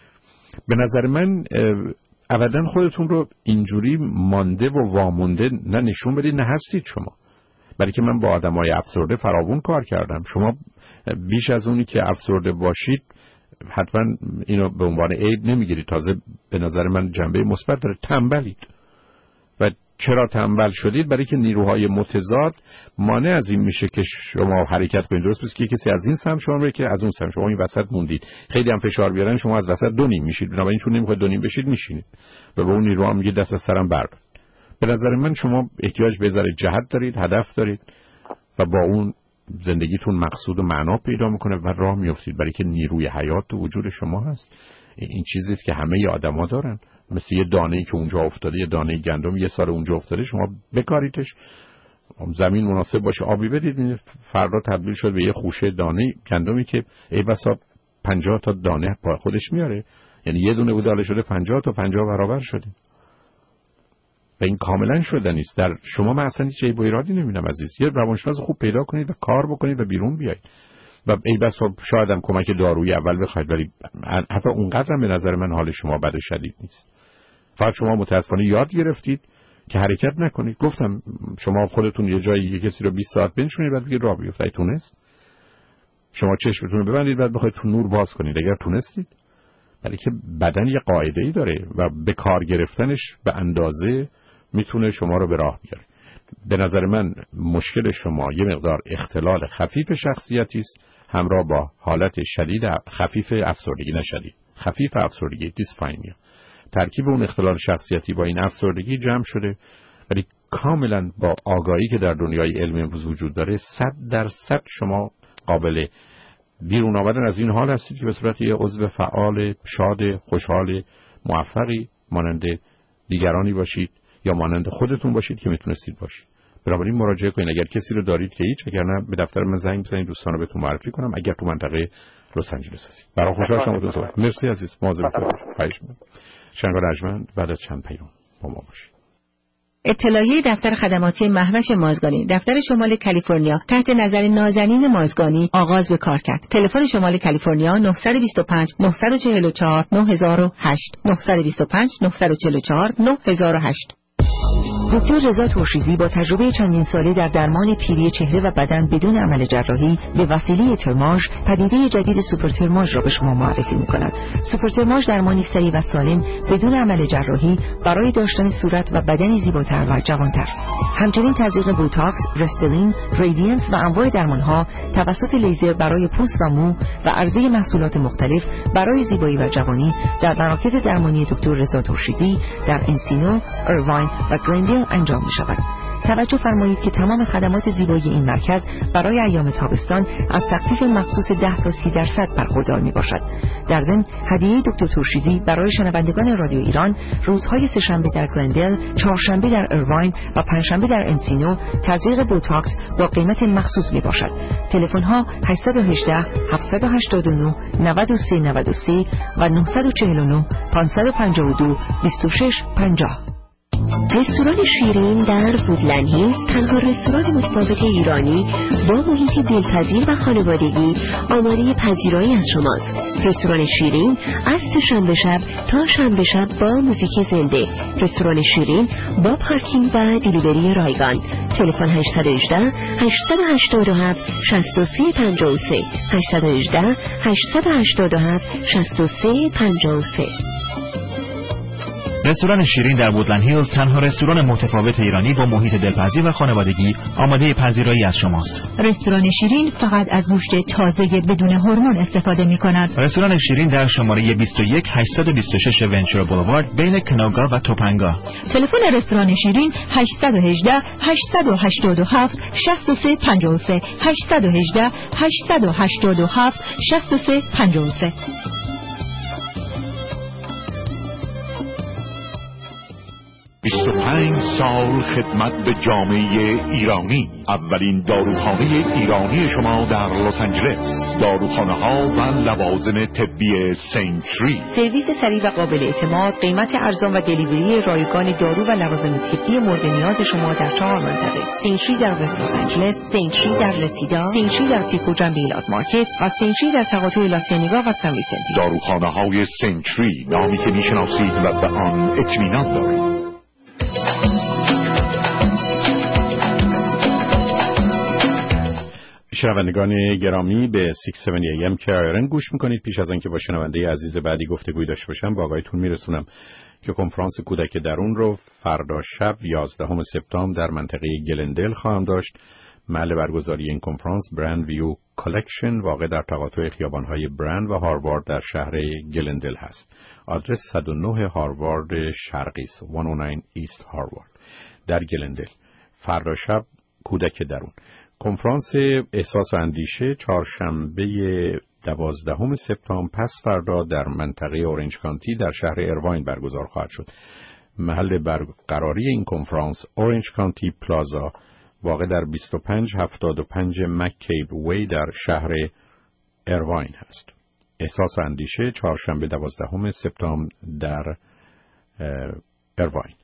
به نظر من ابداً خودتون رو اینجوری مانده و وامونده نه نشون بدید نه هستید شما، برای که من با آدمای افسرده فراوون کار کردم. شما بیش از اونی که افسرده باشید حتما اینو به عنوان عیب نمیگیرید، تازه به نظر من جنبه مثبت داره. تنبلید. و چرا تنبل شدید؟ برای که نیروهای متضاد مانع از این میشه که شما حرکت کنید. درست پس که کسی از این سمت شما بره که از اون سمت، شما این وسط موندید. خیلی هم فشار بیارن شما از وسط دو نیم میشید، بنابراین چون نمیخواید دو نیم بشید میشینید و به اون نیروها میگه دست از سرم بردار. به نظر من شما احتیاج به ذره جهت دارید، هدف دارید و با اون زندگیتون مقصود و معنا پیدا میکنه و راه میافتید، برای که نیروی حیات تو وجود شما هست. این چیزی است که همه آدما دارن، مثل یه دانه‌ای که اونجا افتاده، یه دانه گندم یه سال اونجا افتاده، شما بکاریدش، زمین مناسب باشه آبی بدید، فردا تبدیل شد به یه خوشه دانه گندمی که ای بسا پنجاه تا دانه با خودش میاره. یعنی یه دونه بوده حالا شده پنجاه تا پنجاه برابر شده. و این کاملا شدنی است. در شما من اصلا هیچ عیب و ایرادی نمیبینم عزیز. یه روانشناس خوب پیدا کنید و کار بکنید و بیرون بیایید و ای بس شاید هم کمک دارویی اول بخواید، ولی حتی اونقدر هم به نظر من حال شما بد و شدید نیست. فقط شما متاسفانه یاد گرفتید که حرکت نکنید. گفتم شما خودتون یه جایی یه کسی رو بیست ساعت بنشونید بعد بگید راه بیفتید. تونست؟ شما چشمتون رو ببندید بعد بخواید تو نور باز کنید. اگر تونستید، ولی که بدن یه قاعده‌ای داره و به کار گرفتنش به اندازه میتونه شما رو به راه بیاره. به نظر من مشکل شما یه مقدار اختلال خفیف شخصیتی است همراه با حالت شدید خفیف افسردگی، نه شدید، خفیف افسردگی، دیسفاینیا. ترکیب اون اختلال شخصیتی با این افسردگی جمع شده، ولی کاملا با آگاهی که در دنیای علم امروز وجود داره صد درصد شما قابل بیرون آمدن از این حال هستید که به صورت یه عضو فعال، شاد، خوشحال، موفقی مانند دیگرانی باشید یا مانند خودتون باشید که میتونستید باشید. بنابراین مراجعه کنید. اگر کسی رو دارید که هیچ، اگر نه به دفتر من زنگ بزنید دوستان رو بهتون معرفی کنم اگر تو منطقه لس آنجلس هستید. برای خوشحال شدم باهاتون صحبت. مرسی عزیز. مواظب خودتون باشید. شنگار ارجمند بعد از چند پیام با ما باشید. اطلاعیه دفتر خدماتی مهوش مازگانی دفتر شمال کالیفرنیا تحت نظر نازنین مازگانی آغاز به کار کرد. تلفن شمال کالیفرنیا نه دو پنج نه چهار چهار نه صفر صفر هشت نه دو پنج نه چهار چهار نه صفر صفر هشت. دکتر رضا ترشیزی با تجربه چندین ساله در درمان پیری چهره و بدن بدون عمل جراحی به وسیله ترماژ پدیده جدید سوپر ترماژ را به شما معرفی می‌کند. سوپر ترماژ درمانی سریع و سالم بدون عمل جراحی برای داشتن صورت و بدنی زیباتر و جوانتر. همچنین تزریق بوتاکس، رستلین، رادینس و انواع درمان‌ها توسط لیزر برای پوست و مو و عرضه محصولات مختلف برای زیبایی و جوانی در مراکز درمانی دکتر رضا ترشیزی در انسینو، ایرواین و گلندل انجام می شود. توجه فرمایید که تمام خدمات زیبایی این مرکز برای ایام تابستان از تخفیف مخصوص ده تا سی درصد برخوردار می باشد. در ضمن هدیه دکتر ترشیزی برای شنوندگان رادیو ایران روزهای سه‌شنبه در گلندل، چهارشنبه در ایرواین و پنجشنبه در انسینو تزریق بوتاکس با قیمت مخصوص می باشد. تلفن ها هشت یک هشت هفت هشت نه نه سه نه سه و نه چهار نه پنج پنج دو دو شش پنجاه. رستوران شیرین در وودلند هیلز تنها رستوران متفاوت ایرانی با محیطی دلپذیر و خانوادگی آماده پذیرایی از شماست. رستوران شیرین از سه‌شنبه شب تا شنبه شب با موزیک زنده. رستوران شیرین با پارکینگ و دیلیوری رایگان. تلفن هشت یک هشت هشت هشت هفت شش سه پنج سه هشت یک هشت هشت هشت هفت شش سه پنج سه. رستوران شیرین در وودلند هیلز تنها رستوران متفاوت ایرانی با محیط دلپذیر و خانوادگی آماده پذیرایی از شماست. رستوران شیرین فقط از گوشت تازه بدون هورمون استفاده می‌کند. رستوران شیرین در شماره بیست و یک هشتصد و بیست و شش ونچورا بولوارد بین کنوگا و توپنگا. تلفن رستوران شیرین هشت یک هشت هشت هشت هفت شش سه پنج سه هشت یک هشت هشت هشت هفت شش سه پنج سه. بیست و پنج سال خدمت به جامعه ایرانی. اولین داروخانه ایرانی شما در لس آنجلس. داروخانه ها و لوازم طبی سنچری. سرویس سریع و قابل اعتماد، قیمت ارزان و دلیوری رایگان دارو و لوازم طبی مورد نیاز شما در چهار منطقه: سنچری در وست لس آنجلس، سنچری در رسیدا، سنچری در پیکو جنب ایلات مارکت و سنچری در تقاطع لاسیانیگا و سن ویسنتی. داروخانه های سنچری، نامی که میشناسید و به آن اطمینان دارید. شنوندگان گرامی به شش هفتاد ای ام کی آر ان گوش میکنید. پیش از آنکه با شنونده عزیز بعدی گفتگوی داشته باشم با آقایتون میرسونم که کنفرانس کودک درون رو فردا شب یازدهم سپتامبر در منطقه گلندل خواهم داشت. محل برگزاری این کنفرانس برند ویو کالکشن واقع در تقاطع خیابان‌های برند و هاروارد در شهر گلندل هست. آدرس صد و نه هاروارد شرقی است، صد و نه ایست هاروارد در گلندل. فردا شب کودک درون. کنفرانس احساس و اندیشه چهارشنبه دوازدهم سپتامبر پس فردا در منطقه اورنج کانتی در شهر ایرواین برگزار خواهد شد. محل برقراری این کنفرانس اورنج کانتی پلازا واقع در بیست و پنج هفتاد و پنج مککیب وی در شهر ایرواین هست. احساس و اندیشه چهارشنبه دوازدهم سپتامبر در ایرواین.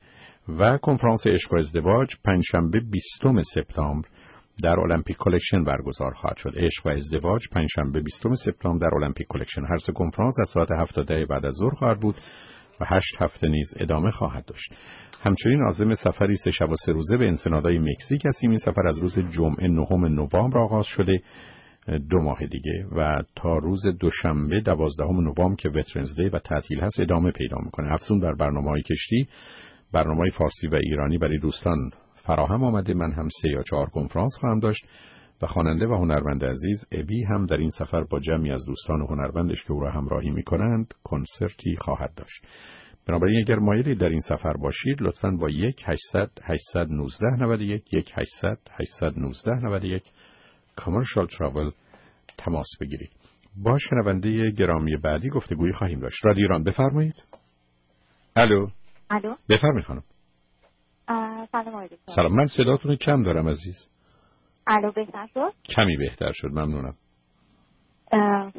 و کنفرانس عشق و ازدواج پنجشنبه بیستم سپتامبر در المپیک کلکشن برگزار خواهد شد. عشق و ازدواج پنجشنبه بیستم سپتامبر در المپیک کلکشن. هر سه کنفرانس از ساعت هفت تا ده بعد از ظهر خواهد بود و هشت هفته نیز ادامه خواهد داشت. همچنین عازم سفری سه شب و سه روزه به انسنادای مکزیک هستیم. این سفر از روز جمعه نهم نوامبر آغاز شده دو ماه دیگه و تا روز دوشنبه دوازدهم نوامبر که وترنز دی و تعطیل هست ادامه پیدا میکنه. افزون بر برنامه‌های کشتی، برنامه‌های فارسی و ایرانی برای دوستان فراهم آمده. من هم سه یا چهار کنفرانس خواهم داشت و خواننده و هنرمند عزیز ابی هم در این سفر با جمعی از دوستان و هنرمندش که او را همراهی میکنند کنسرتی خواهد داشت. بنابراین اگر مایلی در این سفر باشید لطفاً با یک هشتصد هشتصد و نوزده نود و یک یک هشتصد هشتصد و نوزده نود و یک کامرشال تراول تماس بگیرید. با شنونده گرامی بعدی گفتگویی خواهیم داشت. رادیو ایران بفرمایید. الو. الو. بفرمایید خانم. سلام علیکم. سلام. من صداتون کم دارم عزیز. الو بهتر شد؟ کمی بهتر شد، ممنونم. اه...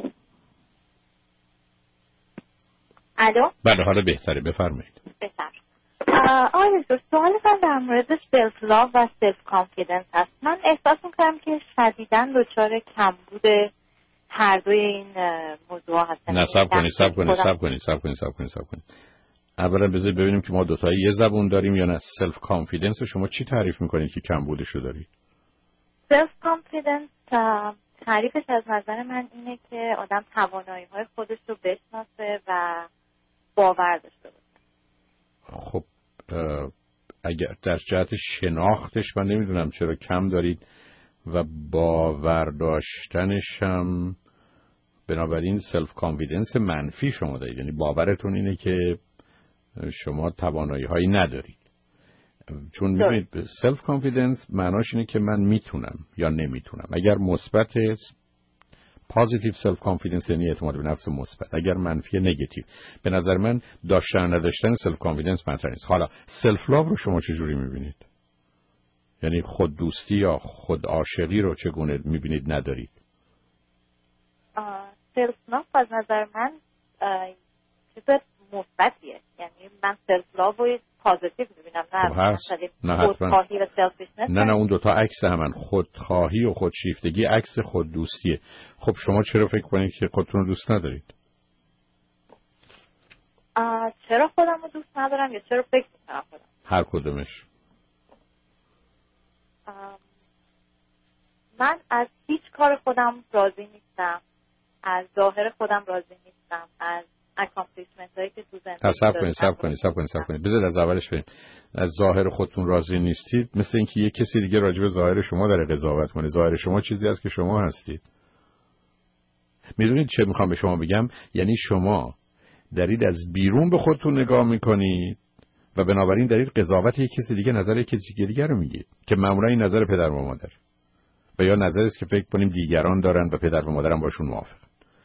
الو. بله حالا بهتره، بفرمایید. بهتر. آره دو سوال من در مورد سلف لاو و سلف کانفیدنس هست. من احساس میکنم که شدیداً دچار کمبود هر دوی این موضوع هستن. نه صبر کنید صبر کنید صبر کنید صبر کنید صبر کنید صبر کنید. اولا بذارید ببینیم که ما دو تایی یه زبون داریم یا نه. سلف کانفیدنس رو شما چی تعریف میکنید که کمبودش رو دارید؟ سلف کانفیدنس تعریفش از نظر من اینه که آدم توانایی‌های خودش رو بشناسه و باور داشته باشه. خب اگر در جهت شناختش من نمیدونم چرا کم دارید و باور داشتنش هم، بنابراین سلف کانفیدنس منفی شما دارید، یعنی باورتون اینه که شما توانایی هایی ندارید. چون میدونید سلف کانفیدنس معناش اینه که من میتونم یا نمیتونم. اگر مثبت پوزیتیو سلف کانفیدنس یعنی اعتماد به نفس مثبت، اگر منفی نگاتیو. به نظر من داشتن نداشتن سلف کانفیدنس مطرح نیست. حالا سلف لاو رو شما چجوری میبینید؟ یعنی خود دوستی یا خود عاشقی رو چگونه میبینید ندارید؟ سلف لاو از نظر من چیز مثبتیه، یعنی من سلف لاو رو پوزیتیو میبینم، نه نه خودخواهی و سلفیشنس. نه نه اون دوتا عکس همن. خودخواهی و خودشیفتگی عکس خود دوستیه. خب شما چرا فکر کنید که خودتون رو دوست ندارید؟ چرا خودم رو دوست ندارم یا چرا فکر میکنم خودم؟ هر کدومش. من از هیچ کار خودم راضی نیستم، از ظاهر خودم راضی نیستم، از اکامپلیشمنت هایی که تو زندگی صبر کنید صبر کنید صبر کنید صبر کنید بذار از اولش بریم. از ظاهر خودتون راضی نیستید مثل اینکه یک کسی دیگه راجع به ظاهر شما داره قضاوت کنه. ظاهر شما چیزی است که شما هستید. میدونید چه میخوام به شما بگم؟ یعنی شما دارید از بیرون به خودتون نگاه میکنید و بنابراین دارید قضاوت یک کسی دیگه، نظر یک کسی دیگه رو میگید که معمولا این نظر پدر و مادر و یا نظری است که فکر کنیم دیگران دارن و پدر و مادرم باشون موافق.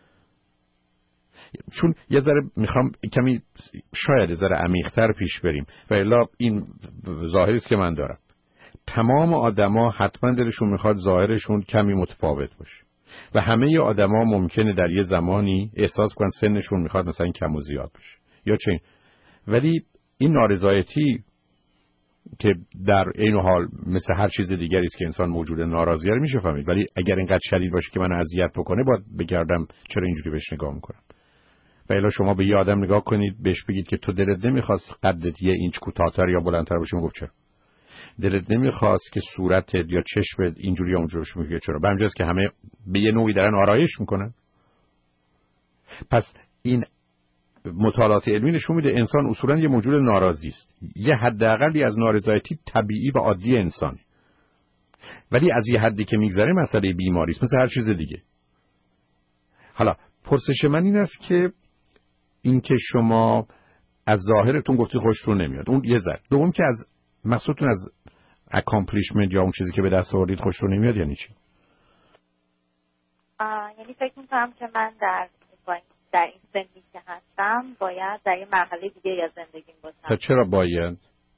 چون یه ذره میخوام کمی شاید یه ذره عمیق‌تر پیش بریم و الا این ظاهری است که من دارم. تمام آدما حتما دلشون میخواد ظاهرشون کمی متفاوت باشه و همه آدما ممکنه در یه زمانی احساس کنن سنشون میخواد مثلا کم و زیاد باشه یا چه، ولی این نارضایتی که در این حال مثل هر چیز دیگری است که انسان موجود ناراضیه رو میشه فهمید، ولی اگر اینقدر شدید باشه که من اذیت بکنه باید بگردم چرا اینجوری بهش نگاه میکنم. و الا شما به یه آدم نگاه کنید بهش بگید که تو دلت نمیخواست قدت یه اینچ کوتاه‌تر یا بلندتر باشه، میگفت چرا؟ دلت نمیخواست که صورتت یا چشمت اینجوری یا اونجوری باشه، میگه چرا؟ به همین جاست که همه به یه نوعی دارن آرایش میکنن. پس این مطالعات علمی نشون میده انسان اصولا یه موجود ناراضی است. یه حداقلی از نارضایتی طبیعی و عادی انسانه، ولی از یه حدی که میگذره مسئله بیماری است، مثل هر چیز دیگه. حالا پرسش من این است که این که شما از ظاهرتون گفتی خوشتون نمیاد، اون یه ذره. دوم که از مقصودتون از اکامپلیشمنت یا اون چیزی که به دست آوردید خوشتون نمیاد یعنی چی؟ یعنی فکر میکنم که من در در این سنی که هستم باید در یه مرحله دیگه از زندگیم باشم. تا چرا باید؟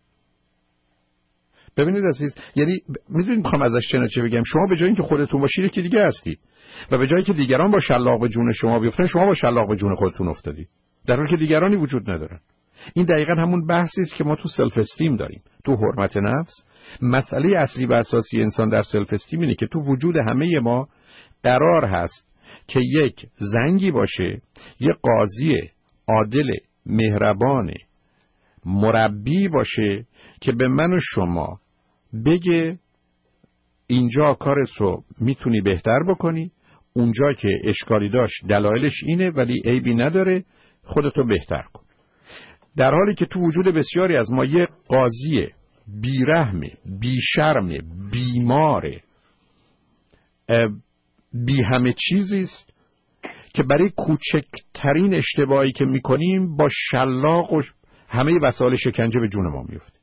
ببینید عزیز، یعنی میدونید میخوام ازش چه نچه بگم. شما به جای اینکه خودتون باشید که دیگه هستید و به جایی که دیگران با شلاق به جون شما بیفتن شما با شلاق به جون خودتون افتادید، در حالی که دیگرانی وجود ندارن. این دقیقا همون بحثی است که ما تو سلف استیم داریم، تو حرمت نفس. مسئله اصلی و اساسی انسان در سلف استیم اینه که تو وجود همه ما قرار هست که یک زنگی باشه، یک قاضی عادل مهربان مربی باشه که به من و شما بگه اینجا کارت رو میتونی بهتر بکنی، اونجا که اشکالی داشت دلایلش اینه ولی عیبی نداره، خودتو بهتر کن. در حالی که تو وجود بسیاری از ما یه قاضی بیرحمه، بیشرمه، بیماره، بی همه چیزیست که برای کوچکترین اشتباهی که میکنیم با شلاق و همه وسایل شکنجه به جون ما میفته.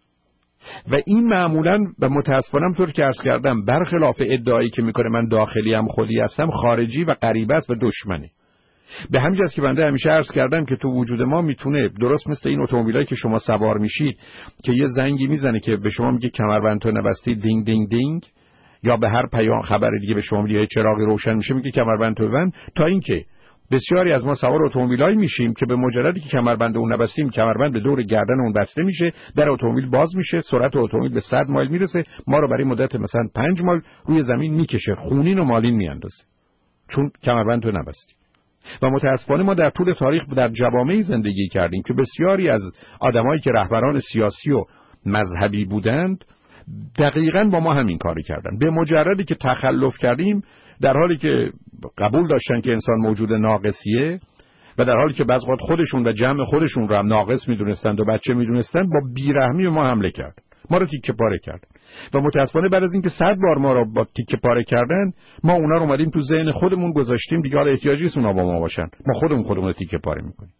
و این معمولاً و متاسفانه طور که عرض کردم برخلاف ادعایی که میکنه من داخلی هم خودی هستم، خارجی و غریبه است و دشمنه. به همین جاست که بنده همیشه عرض کردم که تو وجود ما میتونه درست مثل این اتومبیلایی که شما سوار میشید که یه زنگی میزنه که به شما میگه کمربند تو نبستی، دینگ دینگ دینگ، یا به هر پیام خبر دیگه به شما میگه چراغی روشن میشه میگه کمربند تو ببند، تا اینکه بسیاری از ما سوار اتومبیلایی میشیم که به مجردی که کمربند اون نبستیم کمربند به دور گردن اون بسته میشه، در اتومبیل باز میشه، سرعت اتومبیل به صد مایل میرسه، ما رو برای مدت مثلا پنج مایل روی زمین میکشه، خونین و مالین میاندازه چون کمربند تو نبستیم. و متاسفانه ما در طول تاریخ در جوامعی زندگی کردیم که بسیاری از آدمایی که رهبران سیاسی و مذهبی بودند دقیقاً با ما همین کاری کردن. به مجردی که تخلف کردیم، در حالی که قبول داشتن که انسان موجود ناقصیه و در حالی که بعضی وقت خودشون و جمع خودشون رو هم ناقص میدونستند و بچه میدونستند، با بیرحمی ما حمله کردن، ما رو تیکه پاره کردن. و متاسفانه بعد از اینکه صد بار ما رو با تیکه پاره کردن، ما اونا رو اومدیم تو ذهن خودمون گذاشتیم دیگه حالا احتیاجی نیست اونا با ما باشن، ما خودمون خودمون رو تیکه پاره میکنیم.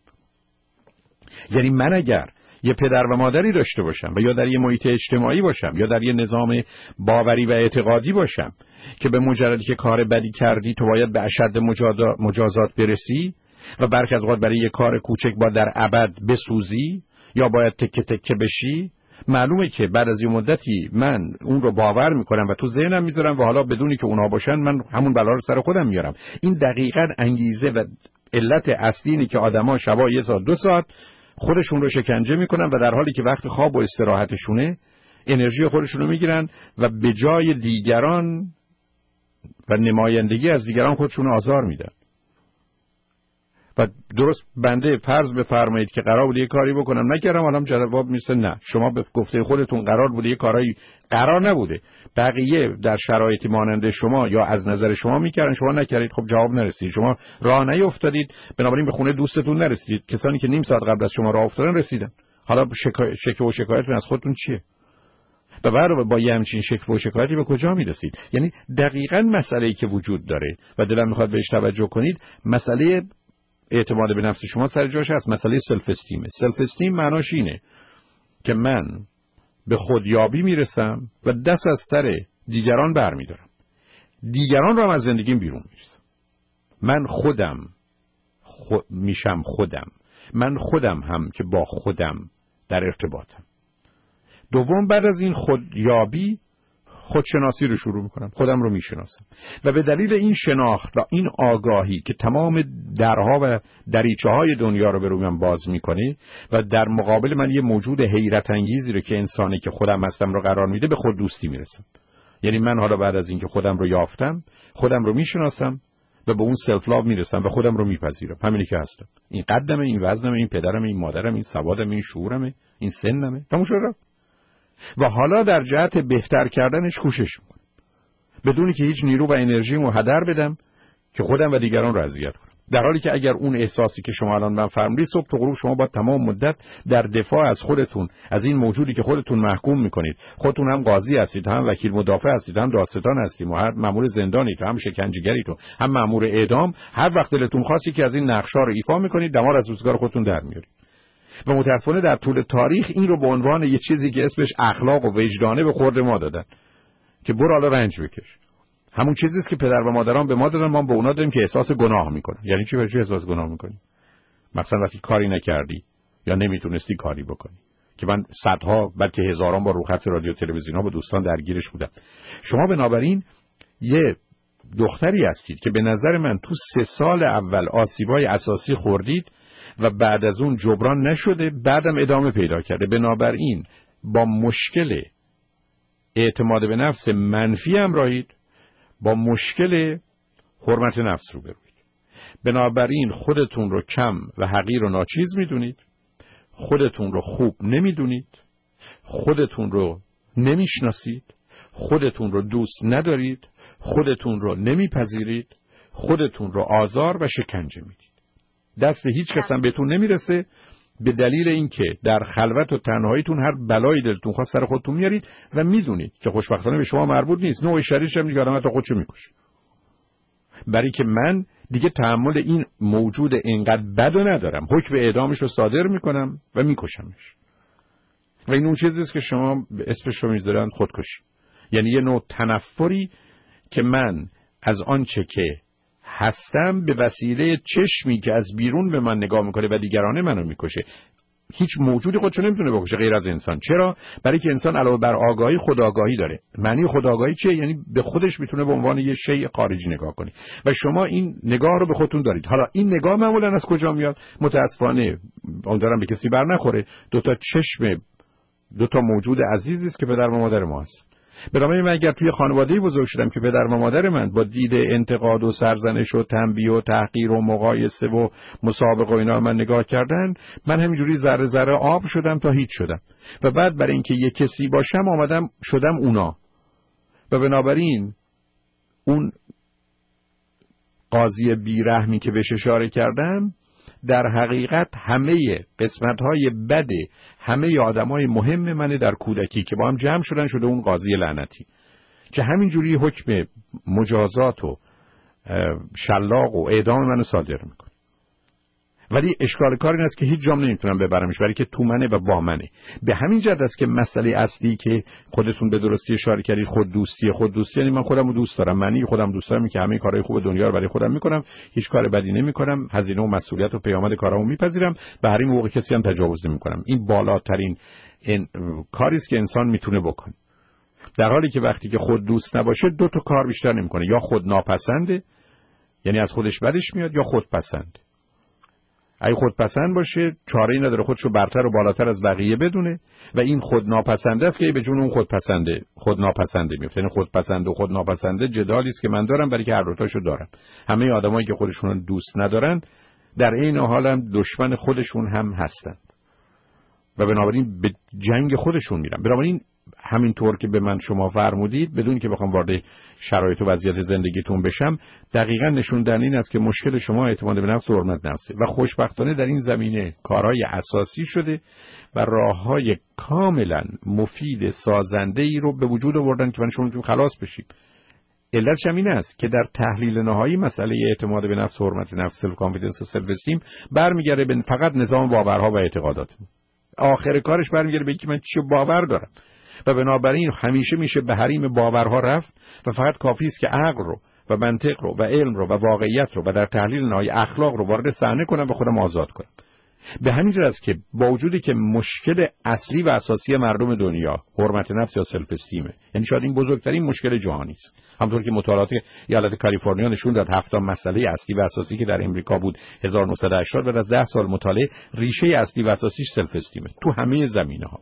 یعنی من اگر یه پدر و مادری داشته باشم و یا در یه محیط اجتماعی باشم یا در یه نظام باوری و اعتقادی باشم که به مجردی که کار بدی کردی تو باید به اشد مجازات برسی و برخی از اوقات برای یه کار کوچک با در ابد بسوزی یا باید تکه تکه بشی، معلومه که بعد از یه مدتی من اون رو باور میکنم و تو ذهنم میذارم و حالا بدونی که اونها باشن من همون بلا رو سر خودم میارم. این دقیقاً انگیزه و علت اصلی اینه که آدما شبا یه ساعت دو ساعت خودشون رو شکنجه میکنن و در حالی که وقت خواب و استراحتشونه انرژی خودشون رو میگیرن و به جای دیگران و نمایندگی از دیگران خودشون رو آزار میدن. و درست بنده فرض بفرمایید که قرار بود یه کاری بکنم نکردم، حالا جواب میرسه نه شما به گفته خودتون قرار بوده یه کارایی قرار نبوده، بقیه در شرایطی مانند شما یا از نظر شما میکردن شما نکردید، خب جواب نرسید، شما راه نیافتادید، بنابراین به خونه دوستتون نرسیدید، کسانی که نیم ساعت قبل از شما راه افتادن رسیدن. حالا شکایت شکوه و شکایتتون از خودتون چیه؟ و بعد با یه همچین شکوه و شکایتی به کجا میرسید؟ یعنی دقیقاً مسئله‌ای که وجود داره و دلم میخواد بهش توجه کنید، مسئله اعتماد به نفس شما سر جاش هست، مسئله سلف استیمه. سلف استیم معناش اینه که من به خودیابی میرسم و دست از سر دیگران برمیدارم، دیگران رو هم از زندگیم بیرون میرسم. من خودم خود میشم خودم، من خودم هم که با خودم در ارتباطم. دوم بعد از این خودیابی خودشناسی رو شروع میکنم، خودم رو میشناسم و به دلیل این شناخت و این آگاهی که تمام درها و دریچه های دنیا رو به روی من باز میکنه و در مقابل من یه موجود حیرت انگیزی رو که انسانی که خودم هستم رو قرار میده، به خود دوستی میرسم. یعنی من حالا بعد از اینکه خودم رو یافتم، خودم رو میشناسم و به اون سلف لاو میرسم و خودم رو میپذیرم، همینی که هستم، این قدمه، این وزنمه، این پدرمه، این مادرمه، این سوادمه، این شعورمه، این سنمه، تموم شد. و حالا در جهت بهتر کردنش کوشش میکنم بدونی که هیچ نیرو و انرژیمو هدر بدم که خودم و دیگران رو اذیت کنم، در حالی که اگر اون احساسی که شما الان من فرمودید صبح تا غروب شما با تمام مدت در دفاع از خودتون، از این موجودی که خودتون محکوم میکنید، خودتون هم قاضی هستید، هم وکیل مدافع هستید، هم دادستان هستید، هم مأمور زندانید، هم شکنجهگرید، هم مأمور اعدام، هر وقت دلتون خواستی که از این نقشا رو ایفا میکنید، دمار از روزگار خودتون در میارید. و متاسفانه در طول تاریخ این رو به عنوان یه چیزی که اسمش اخلاق و وجدانه به خورد ما دادن که برو حالا رنج بکش. همون چیزی است که پدر و مادران به ما دادن، ما به اونا دادیم که احساس گناه میکنن. یعنی چی؟ برای چی احساس گناه میکنی؟ مثلا وقتی کاری نکردی یا نمیتونستی کاری بکنی، که من صدها بلکه هزاران بار رو خط رادیو تلویزیون ها با دوستان درگیرش بودم. شما بنابراین یه دختری هستید که به نظر من تو سه سال اول آسیبای اساسی خوردید و بعد از اون جبران نشده، بعدم ادامه پیدا کرده. بنابراین با مشکل اعتماد به نفس منفی همراهید، با مشکل حرمت نفس روبروید. بنابراین خودتون رو کم و حقیر و ناچیز میدونید، خودتون رو خوب نمیدونید، خودتون رو نمیشناسید، خودتون رو دوست ندارید، خودتون رو نمیپذیرید، خودتون رو آزار و شکنجه میدید. دست به هیچ کس هم بهتون نمیرسه، به دلیل اینکه در خلوت و تنهاییتون هر بلایی دلتون خواست سر خودتون میارید و میدونید که خوشبختانه به شما مربوط نیست. نوع شریش هم دیگه آدم حتی خودشو میکشه. برای که من دیگه تحمل این موجود اینقدر بدو ندارم، حکم اعدامش رو صادر میکنم و میکشمش. و این اون چیزی است که شما اسمش رو میذارن خودکشی. یعنی یه نوع تنفری که من از آنچه که هستم به وسیله چشمی که از بیرون به من نگاه میکنه و دیگرانه منو میکشه. هیچ موجودی خودشو نمیتونه بکشه غیر از انسان. چرا؟ برای که انسان علاوه بر آگاهی خودآگاهی داره. معنی خودآگاهی چیه؟ یعنی به خودش میتونه به عنوان یه شیء خارجی نگاه کنه و شما این نگاه رو به خودتون دارید. حالا این نگاه معمولا از کجا میاد؟ متاسفانه امیدوارم به کسی بر نخوره، دو تا چشم دو تا موجود عزیزی است که پدر و مادر ما هست. برای من اگر توی خانواده‌ای بزرگ شدم که پدر و مادر من با دید انتقاد و سرزنش و تنبیه و تحقیر و مقایسه و مسابقه و اینا من نگاه کردن، من همینجوری ذره ذره آب شدم تا هیچ شدم و بعد برای اینکه یک کسی باشم آمدم شدم اونا. و بنابراین اون قاضی بیرحمی که بهش اشاره کردم در حقیقت همه قسمت‌های بد همه آدمای مهم منه در کودکی که با هم جمع شدن شده اون قاضی لعنتی که همینجوری حکم مجازات و شلاق و اعدام منو صادر میکنه. ولی اشکال کار این است که هیچ جام نمیتونم ببرمش، برای که تو منه و با منه. به همین جهت است که مسئله اصلی که خودتون به درستی اشاره کردید خود دوستی، خود دوستی یعنی من خودم رو دوست دارم، معنی خودم دوست دارم که همه کارهای خوب دنیا رو برای خودم میکنم، هیچ کار بدی نمیکنم، هزینه و مسئولیت و پیامد کارامو میپذیرم، به هر موقع کسی هم تجاوز نمیکنم. این بالاترین این کاری است که انسان میتونه بکنه. در حالی که وقتی که خود دوست نباشه دو تا کار بیشتر نمیکنه، یا خود ناپسنده یعنی از خودش بدش میاد، یا خود پسند. اگه خودپسند باشه چاره‌ای نداره خودشو برتر و بالاتر از بقیه بدونه و این خود ناپسنده است که به جون اون خودپسنده خود ناپسنده میفته. یعنی خودپسند و خود ناپسنده جدالی است که من دارم، برای که هر دو تاشو دارن. همه آدمایی که خودشون دوست ندارن در این حال هم دشمن خودشون هم هستن و بنابراین به جنگ خودشون میرن. بنابراین همینطور که به من شما فرمودید بدون که بخوام وارد شرایط و وضعیت زندگیتون بشم، دقیقاً نشون دهنده این است که مشکل شما اعتماد به نفس و حرمت نفسه و خوشبختانه در این زمینه کارهای اساسی شده و راههای کاملا مفید سازنده ای رو به وجود آوردن که من شما میتونید خلاص بشید. علتش هم این است که در تحلیل نهایی مسئله اعتماد به نفس و حرمت نفس، سلف کانفیدنس و سلف استیم برمیگرده به فقط نظام باورها و اعتقادات. آخر کارش برمیگرده به اینکه من چی باور دارم و بنابراین همیشه میشه به حریم باورها رفت و فقط کافی است که عقل رو و منطق رو و علم رو و واقعیت رو و در تحلیل نهایی اخلاق رو وارد صحنه کنم و خودم آزاد کنم. به همین جهت است که با وجودی که مشکل اصلی و اساسی مردم دنیا حرمت نفس یا سلف استیمه، یعنی شاید این بزرگترین مشکل جهانی است. همونطور که مطالعات ایالت کالیفرنیا نشون داد هفت مسئله اصلی و اساسی که در امریکا بود هزار و نهصد و هشتاد بعد از ده سال مطالعه ریشه اصلی و اساسیش سلف استیمه تو همه زمینه‌ها.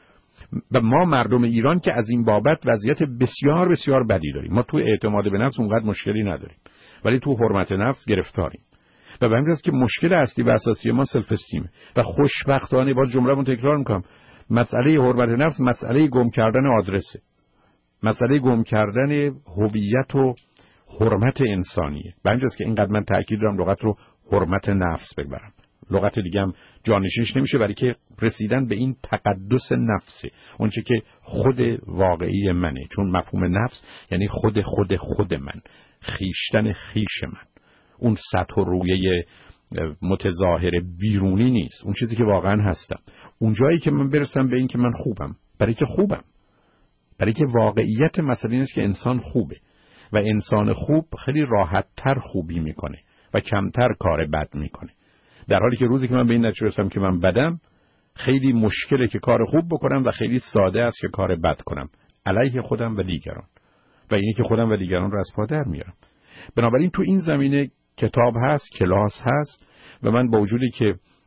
و ما مردم ایران که از این بابت وضعیت بسیار بسیار بدی داریم. ما تو اعتماد به نفس اونقدر مشکلی نداریم ولی تو حرمت نفس گرفتاریم و به همین جهت که مشکل اصلی و اساسی ما سلف استیمه و خوشبختانه با جمله‌مو تکرار میکنم مسئله حرمت نفس مسئله گم کردن آدرسه، مسئله گم کردن هویت و حرمت انسانیه. به همین جهت که اینقدر من تاکید دارم لغت رو حرمت نفس ببرم، لغت دیگه هم جانشینش نمیشه، برای که رسیدن به این تقدس نفسه، اون چه که خود واقعی منه، چون مفهوم نفس یعنی خود خود خود من، خیشتن خیش من، اون سطح و رویه متظاهر بیرونی نیست، اون چیزی که واقعا هستم، اون جایی که من برسم به این که من خوبم، برای که خوبم، برای که واقعیت مسئله اینه که انسان خوبه و انسان خوب خیلی راحت‌تر خوبی میکنه و کمتر کار بد میکنه، در حالی که روزی که من به این نتیجه رسیدم که من بدم خیلی مشکله که کار خوب بکنم و خیلی ساده است که کار بد کنم علیه خودم و دیگران و اینه که خودم و دیگران رو از پا در میارم. بنابراین تو این زمینه کتاب هست، کلاس هست و من با وجودی که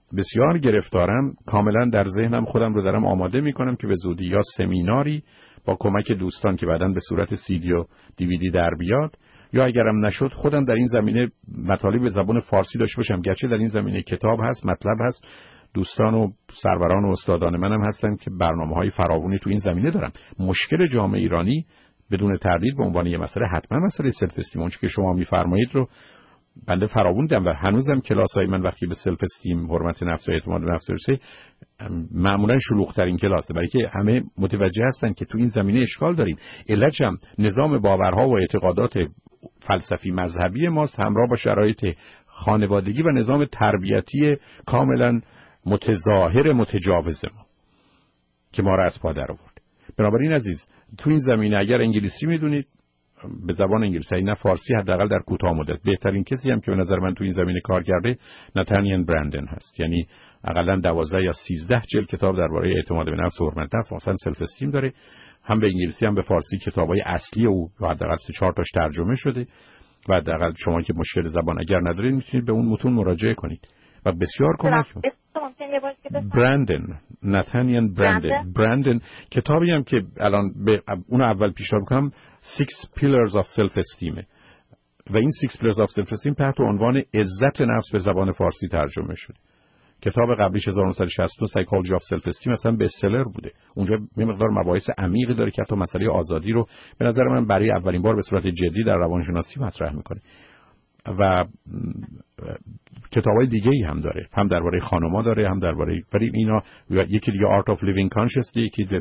بسیار گرفتارم، کاملا در ذهنم خودم رو دارم آماده میکنم که به زودی یا سمیناری با کمک دوستان که بعداً به صورت سی دی و دیویدی در بیاد، یا اگرم نشد خودم در این زمینه مطالب به زبان فارسی داشته باشم، گرچه در این زمینه کتاب هست، مطلب هست، دوستان و سروران و استادان منم هستن که برنامه‌های فراوانی تو این زمینه دارن. مشکل جامعه ایرانی بدون تردید به عنوان یه مسئله حتما مسئله سلف استیم، اون که شما میفرمایید رو بنده فراوون دیدم و هنوزم کلاس‌های من وقتی به سلف استیم، حرمت نفس و اعتماد به نفس رسه، معمولا شلوغ‌ترین کلاسه، برای که همه متوجه هستن که تو این زمینه اشکال داریم. علتش هم نظام باورها و اعتقادات فلسفی مذهبی ماست، همراه با شرایط خانوادگی و نظام تربیتی کاملا متظاهر متجاوز ما که ما را از پا در آورد. بنابراین عزیز، تو این زمینه اگر انگلیسی میدونید به زبان انگلیسی، نه فارسی، حداقل در کوتاه مدت بهترین کسی هم که به نظر من تو این زمینه کار کرده نتانیل برندن هست. یعنی حداقل دوازده یا سیزده جلد کتاب درباره اعتماد به نفس و حرمت نفس، مثلا سلف استیم داره، هم به انگلیسی هم به فارسی کتابای اصلی او حداقل سه چهار تاش ترجمه شده و حداقل شما که مشکل زبان اگر ندارید میتونید به اون متون مراجعه کنید و بسیار کمک می‌کنه. برندن، نتانیل برندن. برندن کتابی هم که الان به اون اول پیشنهاد می‌کنم Six Pillars of Self-Esteem و این Six Pillars of Self-Esteem تحت عنوان عزت نفس به زبان فارسی ترجمه شده. کتاب قبلیش هزار و نهصد و شصت و دو Psychology of Self-Esteem اصلا bestseller بوده. اونجا یه مقدار مباحث عمیقی داره که حتی مسئله آزادی رو به نظر من برای اولین بار به صورت جدی در روانشناسی مطرح میکنه. و کتابای دیگه‌ای هم داره، هم درباره خانم‌ها داره، هم درباره، ولی اینا یکی دیگه Art of Living Consciously، یکی دیگه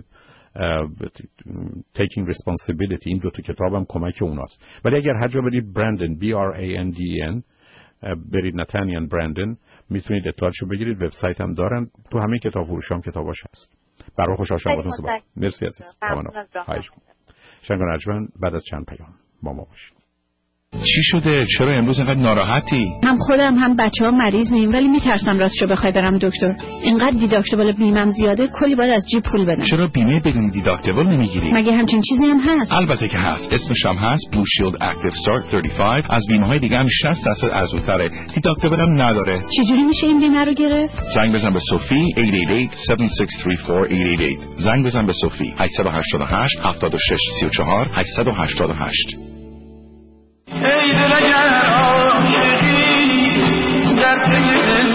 Taking Responsibility. این دو تا کتابم کمک اوناست. ولی اگر هر جا برید برندن B R A N D E N برید نتانیل برندن میتونید اطلاعاتشو بگیرید. وبسایت هم دارن، تو همه کتاب فروش هم کتاباش هست. برای خوشحال شدم باهاتون صحبت. مرسی عزیز. شنگان ارجمند بعد از چند پیام با ما باشید. چی شده؟ چرا امروز اینقدر ناراحتی؟ هم خودم هم بچه‌ها مریض میم، ولی میترسم راستشو بخوای برم دکتر. اینقدر دیداکتیبل بیمم زیاده، کلی باید از جیب پول بدم. چرا بیمه بدون دیداکتیبل نمیگیری؟ مگه همچین چیزی هم هست؟ البته که هست. اسمش هم هست Blue Shield Active Start سی و پنج. از بیمه‌های دیگه هم شصت درصد ارزون‌تره. دیداکتیبل هم نداره. چجوری میشه این بیمه رو گرفت؟ زنگ بزن به صوفی هشت هشت هشت هفت شش سه چهار هشت هشت هشت. زنگ بزن به صوفی هشت هشت هشت هفت شش سه چهار هشت هشت هشت. ای دل اگر عاشقی در پی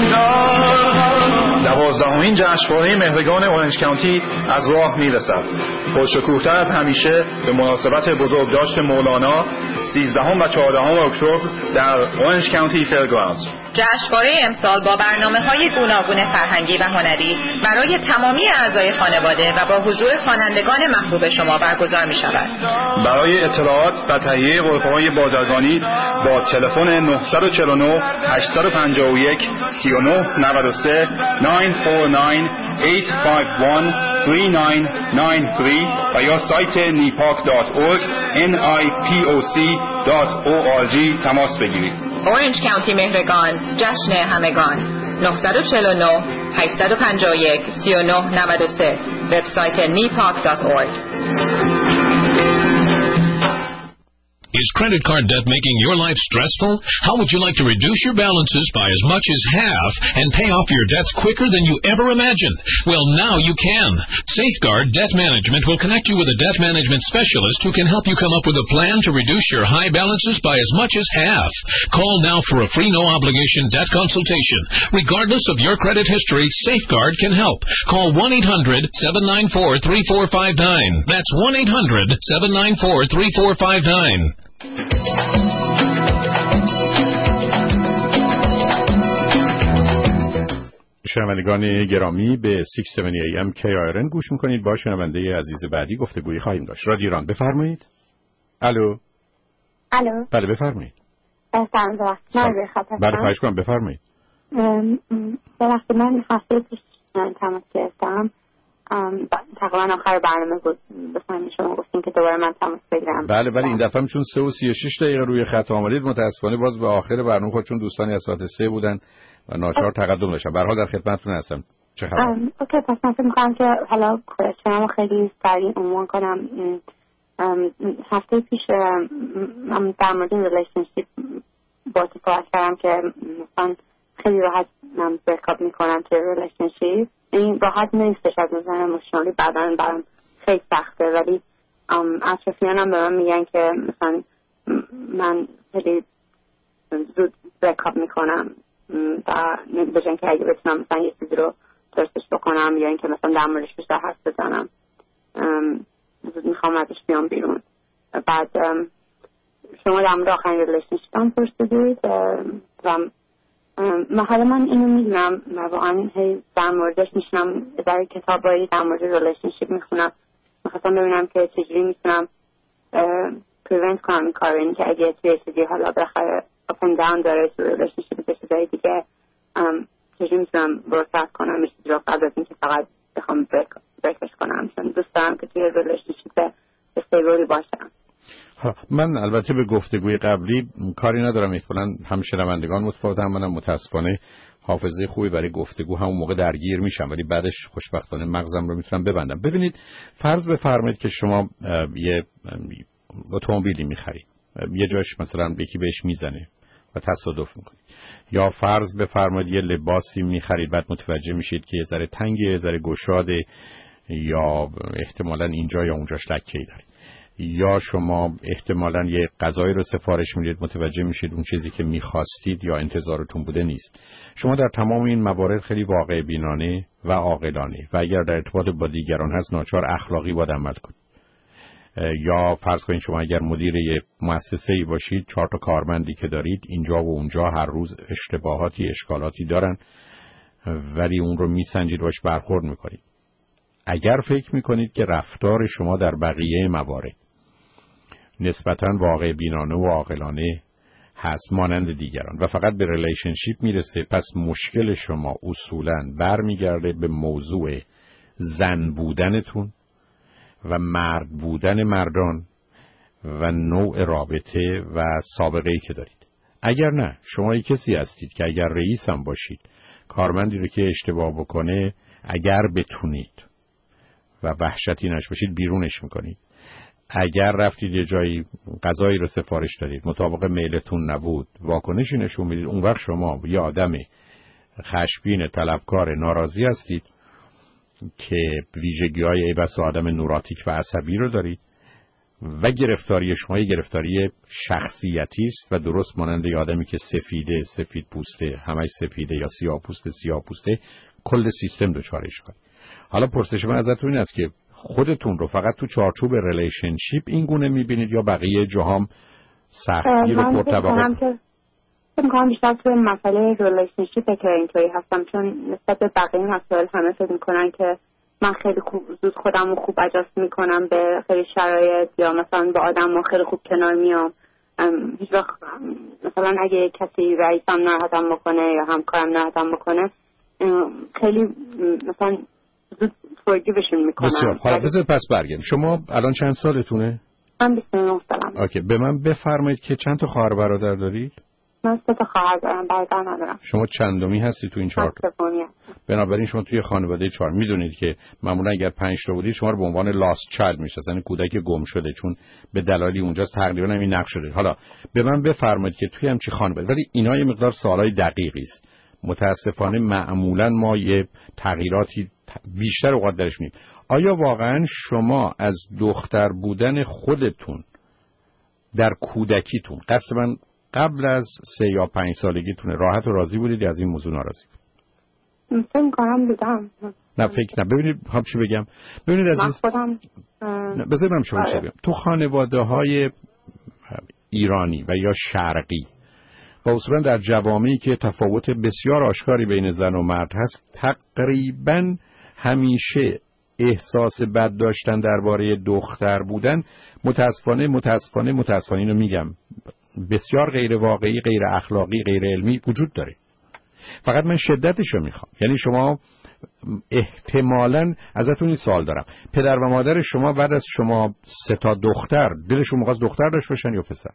دلدار. دوازدهمین جشنواره مهرگان اورنج کانتی از راه میرسد. پرشکوه‌تر از همیشه به مناسبت بزرگداشت مولانا سیزدهم و چهاردهم اکتبر در اورنج کانتی فیرگراندز. جشنواره امسال با برنامه‌های گوناگون فرهنگی و هنری برای تمامی اعضای خانواده و با حضور خوانندگان محبوب شما برگزار می‌شود. برای اطلاعات و تهیه غرفه‌های بازرگانی با تلفن نه چهار نه هشت پنج یک سه نه نه سه نه چهار نه هشت پنج یک سه نه نه سه و یا سایت نیپاک دات اورگ ان آی پی او سی دات او آر جی تماس بگیرید. اورنج کانتی مهرگان، جشن همگان. نه چهار نه هشت پنج یک سه نه نه سه. وبسایت نیپاک دات اورگ. Is credit card debt making your life stressful? How would you like to reduce your balances by as much as half and pay off your debts quicker than you ever imagined? Well, now you can. Safeguard Debt Management will connect you with a debt management specialist who can help you come up with a plan to reduce your high balances by as much as half. Call now for a free no-obligation debt consultation. Regardless of your credit history, Safeguard can help. Call one eight hundred seven nine four three four five nine. That's one eight hundred seven nine four three four five nine. شنوندگان گرامی به شش هفت ای ام کی آر ان گوش میکنید. با شنونده عزیز بعدی گفتگویی خواهیم داشت. رادیو ایران، بفرمایید. الو. الو. بله بفرمایید. سلام دوست. من به خاطر بله خواهش کنم بفرمایید. وقتی من هفته پیش تماس گرفتم، تقریبا آخر برنامه بود، بسیار شما گفتین که دوباره من تماس بگیرم. بله ولی این دفعه چون سه و سی و شش دقیقه روی خط آمدید متاسفانه باز به آخر برنامه خودشون دوستانی از ساعت سه بودن و ناچار تقدم داشتم. به هر حال در خدمتتون هستم. چه خبر؟ اوکی، پس من فکر می‌کنم که حالا شما خیلی سریع عنوان کنم. هفته پیش من در مورد ریلیشنشیپ با تو صحبت کردم که مثلا خیلی راحت من بریکاپ میکنم توی ریلیشنشیپ، این راحت نیستش از نظر اموشنالی، بعدن برام خیلی سخته. ولی اطرافیانم به من میگن که مثلا من خیلی زود بریکاپ میکنم و بجن که اگه بتونم مثلا یه چیزی رو درستش بکنم یا اینکه مثلا در موردش بیشتر حرف بزنم زود میخوام ازش بیام بیرون. بعد شما در مورد آخرین ریلیشنشیپ هم پرسیدید و حالا من اینو میدونم و واقعا در موردش میشنم در کتابایی در مورد ریلیشنشیپ میخونم، میخواستم ببینم که چجوری میتونم پریونت کنم این کار، یعنی که اگه توی چیزی حالا بخواه اپن داون داره توی ریلیشنشیپ به چیزایی دیگه چجوری میتونم برسرد کنم این چیزی رو قبل از اینکه فقط بخوام بریکش کنم، چون دوست دارم که توی ریلیشنشیپ استیبلی باشم. من البته به گفتگوی قبلی کاری ندارم، احتمالاً هم شنوندگان متفاوتن، منم متاسفانه حافظه خوبی برای گفتگو همون موقع درگیر میشم ولی بعدش خوشبختانه مغزم رو میتونم ببندم. ببینید فرض بفرمایید که شما یه اتومبیلی میخرید، یه جاش مثلا یکی بهش میزنه و تصادف میکنید، یا فرض بفرمایید یه لباسی میخرید بعد متوجه میشید که یه ذره تنگه، یه ذره گشاده، یا احتمالاً اینجا یا اونجاش لکه‌ای داره، یا شما احتمالاً یه غذایی رو سفارش میدید متوجه میشید اون چیزی که میخواستید یا انتظارتون بوده نیست. شما در تمام این موارد خیلی واقع بینانه و عاقلانه و اگر در ارتباط با دیگران هست ناچار اخلاقی باید عمل کنید. یا فرض کنید شما اگر مدیر یه مؤسسه‌ای باشید، چهار تا کارمندی که دارید اینجا و اونجا هر روز اشتباهاتی اشکالاتی دارن ولی اون رو میسنجید باش برخورد میکنید. اگر فکر میکنید که رفتار شما در بقیه موارد نسبتاً واقع بینانه و عاقلانه هست مانند دیگران و فقط به ریلیشنشیپ میرسه، پس مشکل شما اصولاً برمیگرده به موضوع زن بودنتون و مرد بودن مردان و نوع رابطه و سابقه‌ای که دارید. اگر نه شما یک کسی هستید که اگر رئیس هم باشید کارمندی رو که اشتباه بکنه اگر بتونید و وحشتی نشوشید بیرونش میکنید. اگر رفتید یه جایی غذایی رو سفارش دادید مطابق میلتون نبود واکنشی نشون میدید، اون وقت شما یه آدم خشمگین طلبکار ناراضی هستید که ویژگی‌های ای بس آدم نوراتیک و عصبی رو دارید و گرفتاری شما یه گرفتاری شخصیتی است و درست مانند یه آدمی که سفیده سفید پوسته همش سفیده یا سیاه پوسته سیاه پوسته کل سیستم دچارش کنید. حالا پرسش من ازتون این است که خودتون رو فقط تو چارچوب ریلیشنشیپ این گونه میبینید یا بقیه جاهام سختگیر و پرطبقه؟ فکر می‌کنم بیشتر توی مسئله ریلیشنشیپ که اینطوری هستم، چون نسبت به بقیه مسائل همه فکر میکنن که من خیلی خوب زود خودم رو خوب اجاست میکنم به خیلی شرایط یا مثلا با آدم رو خیلی خوب کنار میام. هیچ وقت مثلا اگه کسی رئیسم نراحتم بکنه یا همکارم نراحتم بکنه خیلی مثلا زود فورگیوشن میکنم. بسیار حالا بذار پس برگردیم. شما الان چند سالتونه؟ من بیست و نه سالم. اوکی، به من بفرمایید که چند تا خواهر برادر دارید؟ من سه تا خواهر دارم، برادر ندارم. شما چندمی هستی تو این چهار تا؟ بنابراین شما توی خانواده چهار میدونید که معمولا اگر پنج تا بودید شما رو به عنوان لاست چایلد میشناسن، یعنی کودک گم شده، چون به دلایلی اونجاست تقریبا همین نقش شده. حالا به من بفرمایید که توی همچین خانواده، ولی اینا یه مقدار سوالای دقیقی است. متاسفانه معمولا ما یه تغییراتی بیشتر اوقات درش می‌بینیم. آیا واقعا شما از دختر بودن خودتون در کودکیتون، قصد من قبل از سه یا پنج سالگیتونه، راحت و راضی بودید یا از این موضوع ناراضی بودید؟ فکر کنم بودم. نه فکر نه. ببینید هم چی بگم. ببینید از من خودم بذارید من شما چی بگم. تو خانواده‌های ایرانی و یا شرقی و اصولا در جوامعی که تفاوت بسیار آشکاری بین زن و مرد هست، تقریباً همیشه احساس بد داشتن درباره دختر بودن متاسفانه متاسفانه متاسفانه اینو میگم بسیار غیر واقعی، غیر اخلاقی، غیر علمی وجود داره. فقط من شدتشو میخوام. یعنی شما احتمالاً ازتون این سوال دارم، پدر و مادر شما بعد از شما سه تا دختر دلشون می‌خواست دختر داشته باشن یا پسر؟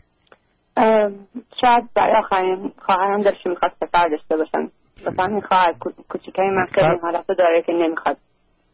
شاید برای آخرین خواهرم دلشون می‌خواست پسر داشته باشن. مثلا این خواهر کوچیکای من خیلی حالت داره که نمیخواد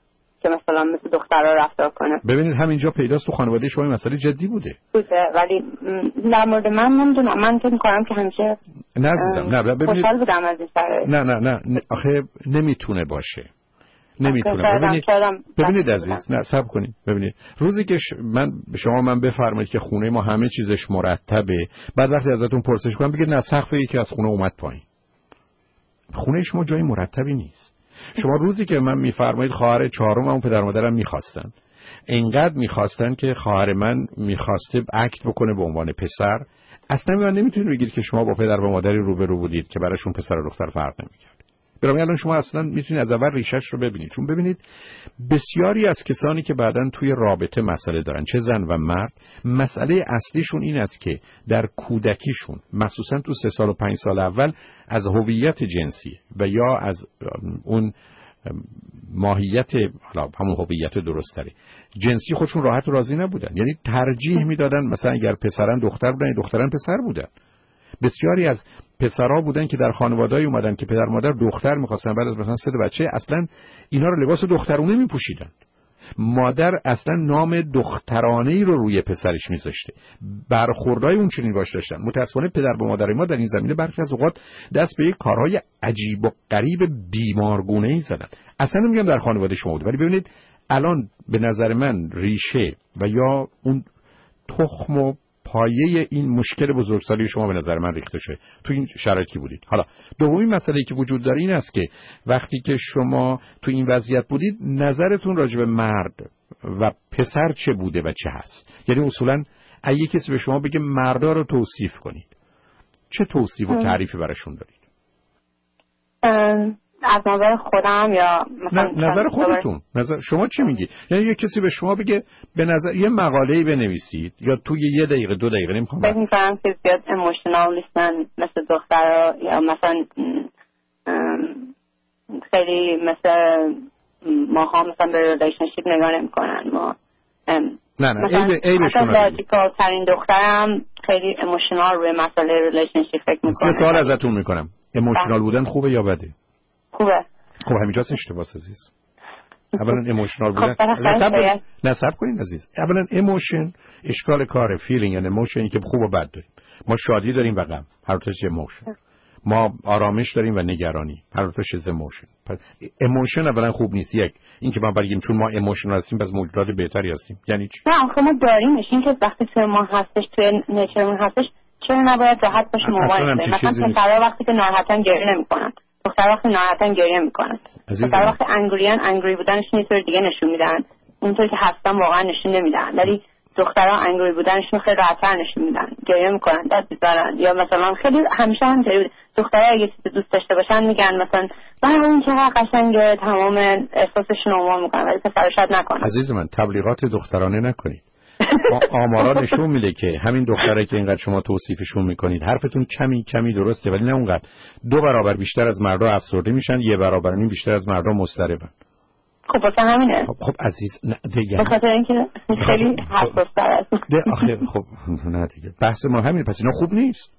که مثلا مثل دخترها رفتار کنه. ببینید همینجا پیداست تو خانواده شما این مسئله جدی بوده. بوده ولی در مورد من نمیدونم. من فکر می‌کنم که همیشه نه عزیزم نه ببینید خوشحال بودم از این شرایط. نه نه نه, نه. آخه نمیتونه باشه. نمیتونه. ببینید ببینید عزیز نه صبر کنید. ببینید روزی که ش... من به شما من بفرمایید که خونه ما همه چیزش مرتبه، بعد وقتی ازتون پرسش کنم بگید نه سقف یکی از خونه اومد پایین. خونه شما جای مرتبی نیست. شما روزی که من میفرمایید خواهر چهارم اون پدر مادرم میخواستن، اینقدر میخواستن که خواهر من میخواسته اکت بکنه به عنوان پسر، اصلا من نمیتونید بگید که شما با پدر و مادری روبرو بودید که براشون پسر و دختر فرق نمیکرد. برای الان شما اصلا میتونید از اول ریشش رو ببینید. چون ببینید بسیاری از کسانی که بعداً توی رابطه مسئله دارن، چه زن و مرد، مسئله اصلیشون این است که در کودکیشون مخصوصا تو سه سال و پنج سال اول از هویت جنسی و یا از اون ماهیت حالا همون هویت درست‌تری جنسی خودشون راحت و راضی نبودن. یعنی ترجیح میدادن مثلا اگر پسرن دختر بودن دخترن پسر بودن. بسیاری از پسرها بودن که در خانواده‌ای اومدن که پدر مادر دختر می‌خواستن، بعد از مثلا سه بچه اصلا اینا رو لباس دخترونه می‌پوشیدن. مادر اصلا نام دخترانه‌ای رو روی پسرش می‌ذاشته. برخوردای اون چنین باش داشتن. متأسفانه پدر و مادر ما در این زمینه برخی از اوقات دست به یک کارهای عجیب و غریب بیمارگونه‌ای زدن. اصلا نمیگم در خانواده شما بود، ولی ببینید الان به نظر من ریشه و یا اون تخم و پایه این مشکل بزرگسالی شما به نظر من ریخته شده تو این شرایطی بودید. حالا دومین مسئله‌ای که وجود داره این است که وقتی که شما تو این وضعیت بودید نظرتون راجع به مرد و پسر چه بوده و چه هست؟ یعنی اصولاً اگه کسی به شما بگه مردا رو توصیف کنید، چه توصیف و تعریفی براشون دارید؟ از نظر خودم یا مثلا نظر خودتون. نظر شما چی میگی؟ یعنی یه کسی به شما بگه به نظر یه مقاله‌ای بنویسید یا توی یه دقیقه دو دقیقه نمیخوام فکر می‌کنم که زیاد ایموشنال نیستن مثل دخترها یا مثلا خیلی مثل ماها مثلا به ریلیشنشیپ نگاه نمی‌کنن. ما نه نه عیب عیبشون لاجیکال ترین دخترم خیلی ایموشنال روی مسئله ریلیشنشیپ فکر می‌کنه. یه سوال ازتون می‌کنم. ایموشنال بودن خوبه یا بده؟ خوبه. خب همینجاست اشتباه عزیز. اولا ایموشنال بودن نصب کنین عزیز. اولا ایموشن اشکال کار، فیلینگ یعنی ایموشنی که خوب و بد داریم. ما شادی داریم و غم، هر دوش ایموشن. ما آرامش داریم و نگرانی، هر دوش از ایموشن. پس ایموشن اولا خوب نیست. یک اینکه ما بگیم چون ما ایموشنال هستیم پس موجودات بهتری هستیم، یعنی چی؟ نه آخه ما داریمش. این که وقتی توی ما هستش توی نیچرمون هستش چرا نباید راحت باشیم موبایل؟ مثلا پسرا وقتی که ناراحتن گریه نمی‌کنن. دختر وقتی ناراحتن گریه میکنن. دختر وقتی انگریان انگری بودنشون یه طور دیگه نشون میدن، اونطور که هستن واقعا نشون نمیدن. ولی دخترها انگری بودنشون خیلی راحت‌تر نشون میدن، گریه میکنن، داد میزنن. یا مثلا خیلی همیشه همینطوری دخترها اگه چیزی دوست داشته باشن میگن مثلا من اون چقدر قشنگه، تمام احساسشون رو عموم میکنن، ولی پسرها شاید نکنن. عزیز من تبلیغات دخترانه نکنید. آمارا نشون میده که همین دختره که اینقدر شما توصیفشون میکنید حرفتون کمی کمی درسته، ولی نه اونقدر. دو برابر بیشتر از مردا افسرده میشن، یه برابر نیم بیشتر از مردا مضطربن. خب واسه همینه. خب, خب عزیز نه دیگه. به خاطر اینکه خیلی حساس‌تر است. ده آخه خب نه دیگه. بحث ما همینه، پس اینا خوب نیست.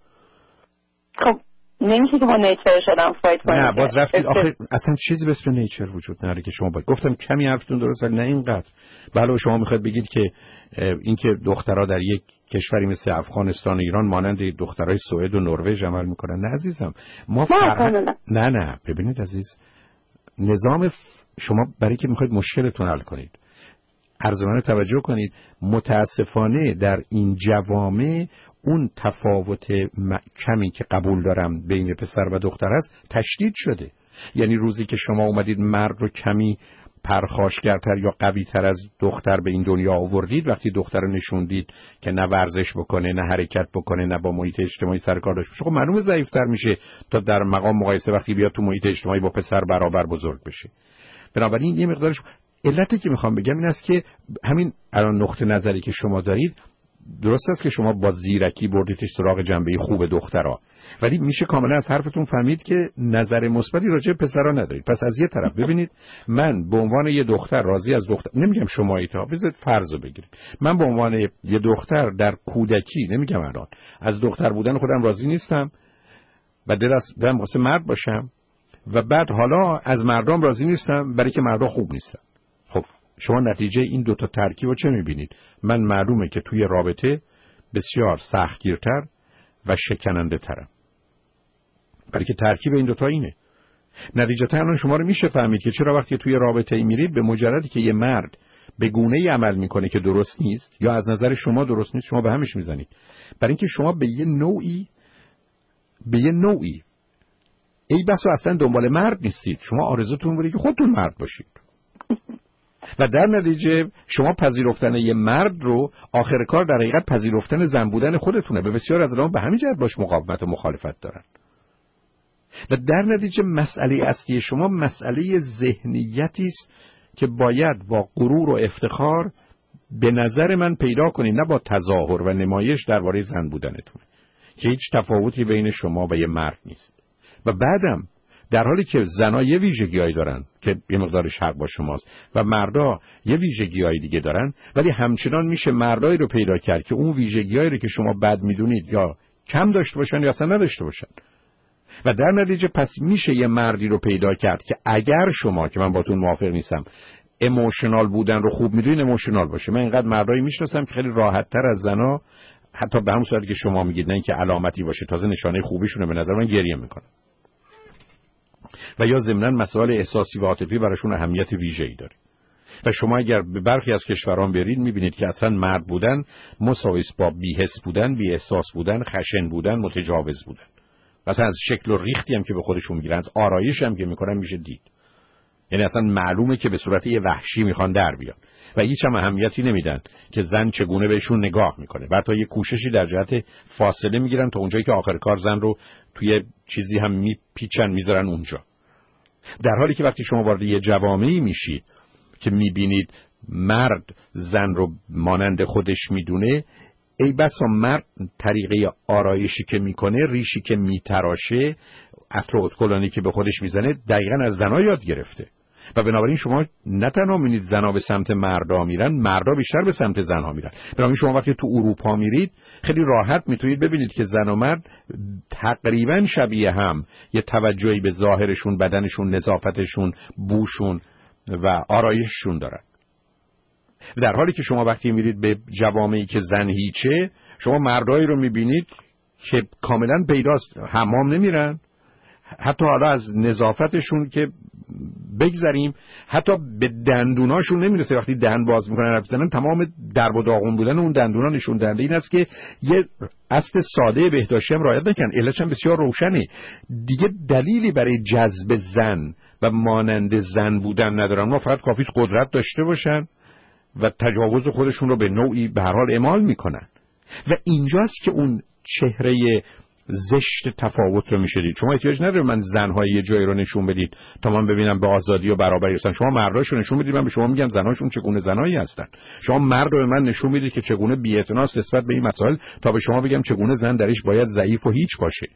خب نمیشه که با نیچر شدم فایت کنم. نه باز رفتید آخه اصلا چیزی به اسم نیچر وجود نداره که شما باید. گفتم کمی حرفتون درست ولی نه اینقدر. بله شما میخواید بگید که اینکه دخترها در یک کشوری مثل افغانستان و ایران مانند دخترای سوئد و نروژ عمل میکنن. نه عزیزم ما فرهنگ نه نه ببینید عزیز، نظام ف... شما برای که میخواید مشکلتون حل کنید عرض من توجه کنید، متاسفانه در این جوامع اون تفاوت کمی که قبول دارم بین پسر و دختر است تشدید شده. یعنی روزی که شما اومدید مرد رو کمی پرخاشگرتر یا قوی‌تر از دختر به این دنیا آوردید، وقتی دختر رو نشوندید که نه ورزش بکنه، نه حرکت بکنه، نه با محیط اجتماعی سر کار داشته باشه، خب معلومه ضعیف‌تر میشه تا در مقام مقایسه وقتی بیاد تو محیط اجتماعی با پسر برابر بزرگ بشه. بنابراین یه مقدارش علتی که میخوام بگم این است که همین الان نقطه نظری که شما دارید درست است که شما با زیرکی بردیدش سراغ جنبه خوب دخترها، ولی میشه کاملا از حرفتون فهمید که نظر مثبتی راجع به پسرها ندارید. پس از یه طرف ببینید من به عنوان یه دختر راضی از دختر نمیگم شما ایتا بذارید فرض رو بگیرید، من به عنوان یه دختر در کودکی نمیگم الان از دختر بودن خودم راضی نیستم و دلم واسه مرد باشم و بعد حالا از مردم راضی نیستم برای که مردا خوب نیستن. خب شما نتیجه این دوتا ترکیب رو چه میبینید؟ من معلومه که توی رابطه بسیار سختگیرتر و شکننده ترم، برای که ترکیب این دوتا اینه. نتیجه الان شما رو میشه فهمید که چرا وقتی توی رابطه ای میرید به مجردی که یه مرد به گونه‌ای عمل میکنه که درست نیست یا از نظر شما درست نیست، شما به همش میزنید، برای اینکه شما به یه نوعی به یه نوعی ای بسا اصلا دنبال مرد نیستید، شما آرزوتون بوده که خودتون مرد باشید و در نتیجه شما پذیرفتن یه مرد رو آخر کار در حقیقت پذیرفتن زن بودن خودتونه. به بسیار از آدم‌ها به همین جهت باش مقاومت و مخالفت دارن و در نتیجه مسئله اصلی شما مسئله ذهنیتی است که باید با غرور و افتخار به نظر من پیدا کنید، نه با تظاهر و نمایش درباره زن بودنتون که هیچ تفاوتی بین شما و یه مرد نیست. و بعدم در حالی که زنها یه ویژگی‌هایی دارن که یه مقدارش حق با شماست و مردا یه ویژگی‌های دیگه دارن، ولی همچنان میشه مردایی رو پیدا کرد که اون ویژگی‌هایی رو که شما بد میدونید یا کم داشته باشن یا اصلا نداشته باشن و در نتیجه پس میشه یه مردی رو پیدا کرد که اگر شما، که من باتون موافق نیستم، ایموشنال بودن رو خوب میدونید ایموشنال باشه. من اینقدر مردایی میشناسم که خیلی راحت‌تر از زنا، حتی به همون صورتی که شما میگید نه اینکه علامتی باشه، تازه نشانه خوبیشونه به نظر من گریه میکنه و یا ضمناً مسائل احساسی و عاطفی براشون اهمیت ویژه‌ای داره. و شما اگر به برخی از کشوران برید میبینید که اصلا مرد بودن مساوی است با بی‌حس بودن، بی احساس بودن، خشن بودن، متجاوز بودن. مثلا از شکل و ریختی هم که به خودشون میگیرن، از آرایش هم که میکنن میشه دید. یعنی اصلا معلومه که به صورت یه وحشی میخوان در بیان و هیچ هم اهمیتی نمیدن که زن چگونه بهشون نگاه میکنه. بعد تا یه کوششی در جهت فاصله میگیرن تا اونجایی که آخر کار زن رو توی چیزی هم میپیچن میذارن اونجا. در حالی که وقتی شما وارد یه جوامعی میشید که میبینید مرد زن رو مانند خودش میدونه، ای بسا مرد طریقه آرایشی که میکنه، ریشی که میتراشه، عطر و ادکلانی که به خودش میزنه دقیقاً از زنها یاد گرفته و بنابراین شما نه تنها میبینید زنها به سمت مردا میرن، مردا بیشتر به سمت زنها میرن. بنابراین شما وقتی تو اروپا میرید خیلی راحت میتونید ببینید که زن و مرد تقریباً شبیه هم، یه توجهی به ظاهرشون، بدنشون، نظافتشون، بوشون و آرایششون دارن. در حالی که شما وقتی میرید به جوامعی که زن هیچه، شما مردایی رو میبینید که کاملا پیداست حمام نمیرن، حتی حالا از نظافتشون که بگذریم، حتی به دندوناشون نمیرسه. وقتی دهن باز میکنن حرف بزنن تمام درب و داغون بودن اون دندونا نشون دهنده این است که یه اصل ساده بهداشتی هم رعایت نکردن. علتش هم بسیار روشنه، دیگه دلیلی برای جذب زن و مانند زن بودن ندارن، ما فقط کافیش قدرت داشته باشن و تجاوز خودشون رو به نوعی به هر حال اعمال میکنن و اینجاست که اون چهره زشت تفاوت رو میشه دید. شما احتیاج نداره من زنهای یه جایی رو نشون بدید تا من ببینم به آزادی و برابری هستن. شما مرداشو نشون بدید، من به شما میگم زنهاشون چگونه زنایی هستن. شما مرد رو به من نشون میدید که چگونه بی‌اعتناست نسبت به این مسائل تا به شما بگم چگونه زن درش باید ضعیف و هیچ باشه.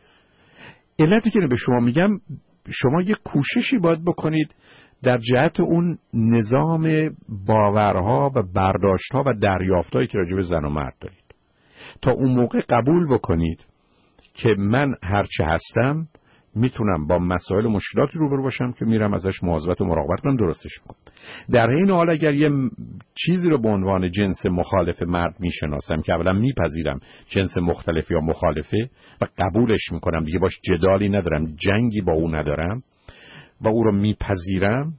علتی که به شما میگم شما یه کوششی باید بکنید در جهت اون نظام باورها و برداشتها و دریافتهایی که راجع به زن و مرد دارید تا اون موقع قبول بکنید که من هرچه هستم میتونم با مسائل مشکلاتی روبرو باشم که میرم ازش مواظبت و مراقبت کنم، درستش میکنم. در این حال اگر یه چیزی رو به عنوان جنس مخالف مرد میشناسم که اولا میپذیرم جنس مختلف یا مخالفه و قبولش میکنم، دیگه باش جدالی ندارم، جنگی با او ندارم و او رو میپذیرم،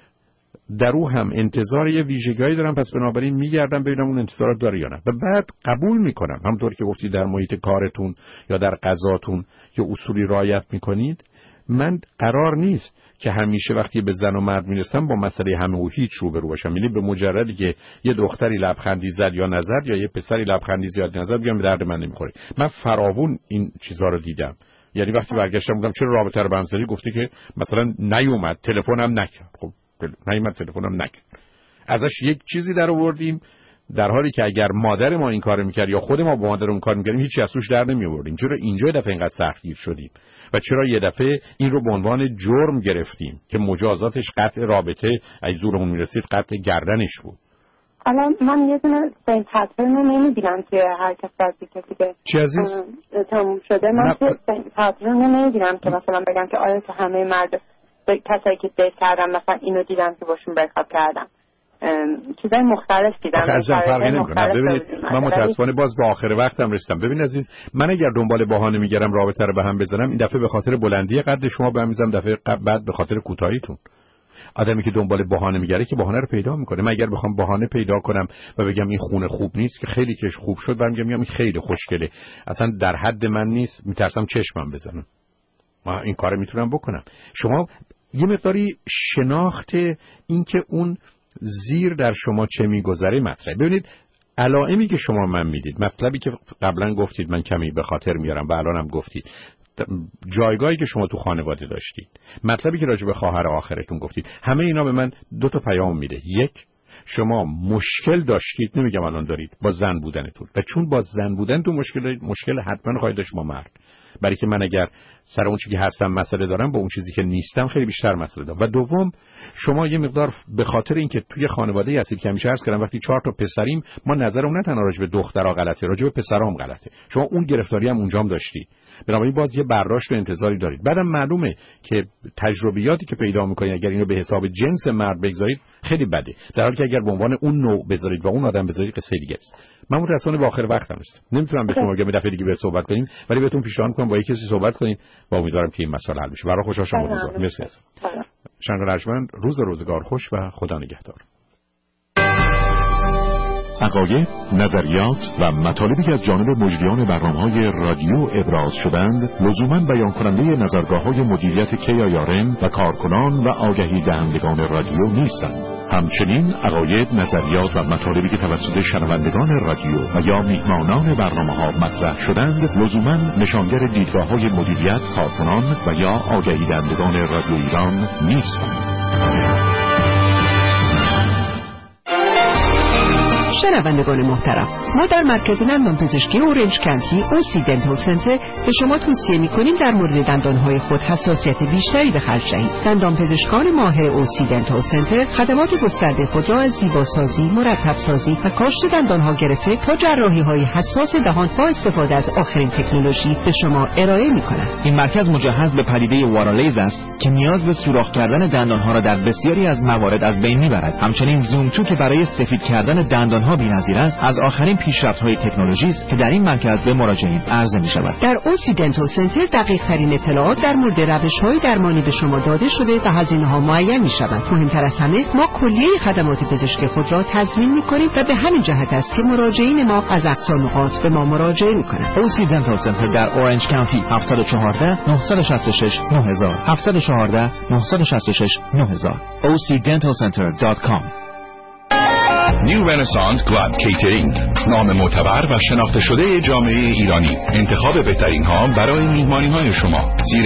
در او هم انتظار یه ویژگی دارم، پس بنابراین میگردم ببینم اون انتظارات داره یا نه و بعد قبول میکنم. همونطور که گفتی در محیط کارتون یا در غذاتون یا اصولی رعایت میکنید. من قرار نیست که همیشه وقتی به زن و مرد میرسم با مسئله همه و هیچ روبرو باشم. یعنی به مجردی که یه دختری لبخندی زد یا نزد یا یه پسری لبخندی زد نزد بگم به درد من نمیخوره. من فراوون این چیزا رو دیدم. یعنی وقتی برگشتم گفتم چرا رابطه رو بمزدی، گفتی که مثلا نیومد، تلفنم نکرد. خب نیومد، تلفنم نکرد. ازش یک چیزی در آوردیم در حالی که اگر مادر ما این کارو میکرد یا خود ما با مادر اون کار میکردیم هیچ ازش در نمیآوردیم. چرا اینجا دفعه اینقدر سختگیر شدیم و چرا یه دفعه این رو به عنوان جرم گرفتیم که مجازاتش قطع رابطه از زورمون میرسید قطع گردنش بود. الان من یه دونه این پترن رو نمیبینم که هر کس بعضی کسی که چی عزیز؟ تموم شده من که این پترن رو نمیبینم که مثلا بگم که آیا که همه مرد کسایی که دیت کردم مثلا اینو دیدم که باشون برخاب کردم. چیزای مختلف دیدم. عزیزم فرقی نمیکنه. ببینید من متاسفانه باز به آخر وقتم رسیدم. ببین عزیز، من اگر دنبال بهانه میگردم رابطه رو به هم بزنم، این دفعه به خاطر بلندی قد شما به هم میزنم، دفعه بعد به خاطر کوتاهیتون. آدمی که دنبال بهانه میگره که بهانه رو پیدا میکنه. من اگر بخوام بهانه پیدا کنم و بگم این خونه خوب نیست که خیلی کش خوب شد، برام میگم این خیلی خوشگله، اصلا در حد من نیست، میترسم چشمم بزنم. من این کارو میتونم بکنم. شما یه مقداری شناخت این که اون زیر در شما چه میگذره مطرحه. ببینید علائمی که شما من میدید، مطلبی که قبلا گفتید من کمی به خاطر میارم و الانم گفتید، جایگاهی که شما تو خانواده داشتید، مطلبی که راجع به خواهر آخرتون گفتید، همه اینا به من دو تا پیام میده. یک، شما مشکل داشتید، نمیگم الان دارید، با زن بودنتون، و چون با زن بودنتون مشکل دارید، مشکل حتما خواهید داشت با مرد، برای که من اگر سر اون چیزی که هستم مسئله دارم، با اون چیزی که نیستم خیلی بیشتر مسئله دارم. و دوم، شما یه مقدار به خاطر اینکه توی خانواده هستید که همیشه عرض کردم وقتی چهار تا پسریم، ما نظرمون نه تنها راجع به دخترها غلطه، راجع به پسرام غلطه. شما اون گرفتاری هم اونجام داشتی، بنابراین باز یه برداشت و انتظاری دارید. بعدم معلومه که تجربیاتی که پیدا می‌کنید اگر اینو به حساب جنس مرد بگذارید خیلی بده، در حالی که اگر به عنوان اون نوع بذارید و اون آدم بذارید قصه دیگه است. من متأسفانه به آخر وقتم هستم، نمیتونم به شما بگم دفعه دیگه به صحبت کنیم، ولی بهتون پیشنهاد می‌کنم با یک کسی صحبت کنید و امیدوارم که این مسئله حل بشه. برای خوشحال شدم. مرسی. شنگ ارجمند، روز روزگار خوش و خدا نگهدار. عقاید، نظریات و مطالبی که از جانب مجریان برنامه‌های رادیو ابراز شدند لزوماً بیان کننده نظرگاه‌های مدیریت کی آی آر ام و کارکنان و آگهی دهندگان رادیو نیستند. همچنین عقاید، نظریات و مطالبی که توسط شنوندگان رادیو و یا میهمانان برنامه‌ها مطرح شدند لزوماً نشانگر دیدگاه‌های مدیریت، کارکنان و یا آگهی دهندگان رادیو ایران نیستند. شنوندگان محترم، ما در مرکز دندانپزشکی اورنج کانتی اوسی دنتال سنتر به شما توصیه می‌کنیم در مورد دندان‌های خود حساسیت بیشتری به خرج دهید. دندانپزشکان ماهر اوسی دنتال سنتر خدمات گسترده خود را از زیباسازی، مرتب‌سازی و کاشت دندان‌ها گرفته تا جراحی‌های حساس دهان با استفاده از آخرین تکنولوژی به شما ارائه می‌کنند. این مرکز مجهز به پدیده وارالیز است که نیاز به سوراخ کردن دندان‌ها را در بسیاری از موارد از بین می‌برد. همچنین زوم تو که برای سفید کردن دندان‌ها بی‌نظیر است، از آخرین پیشرفت‌های تکنولوژی است که در این مرکز به مراجعین عرضه می‌شود. در اوسی دنتال سنتر دقیق‌ترین اطلاعات در مورد روش‌های درمانی به شما داده شده و هزینه‌ها معین می‌شود. مهمتر از همه، ما کلیه خدمات پزشکی خود را تضمین می‌کنیم و به همین جهت است که مراجعین ما از اقصا نقاط به ما مراجعه می‌کنند. اوسی دنتال سنتر در اورنج کانتی هفت یک چهار نه شش شش نه هزار هفت یک چهار نه شش شش نه هزار او سی دنتال سنتر دات کام. نیو رنسانس گلاد کیترینگ، نام معتبر و شناخته شده جامعه ایرانی، انتخاب بهترین ها برای میهمانی های شما. زیر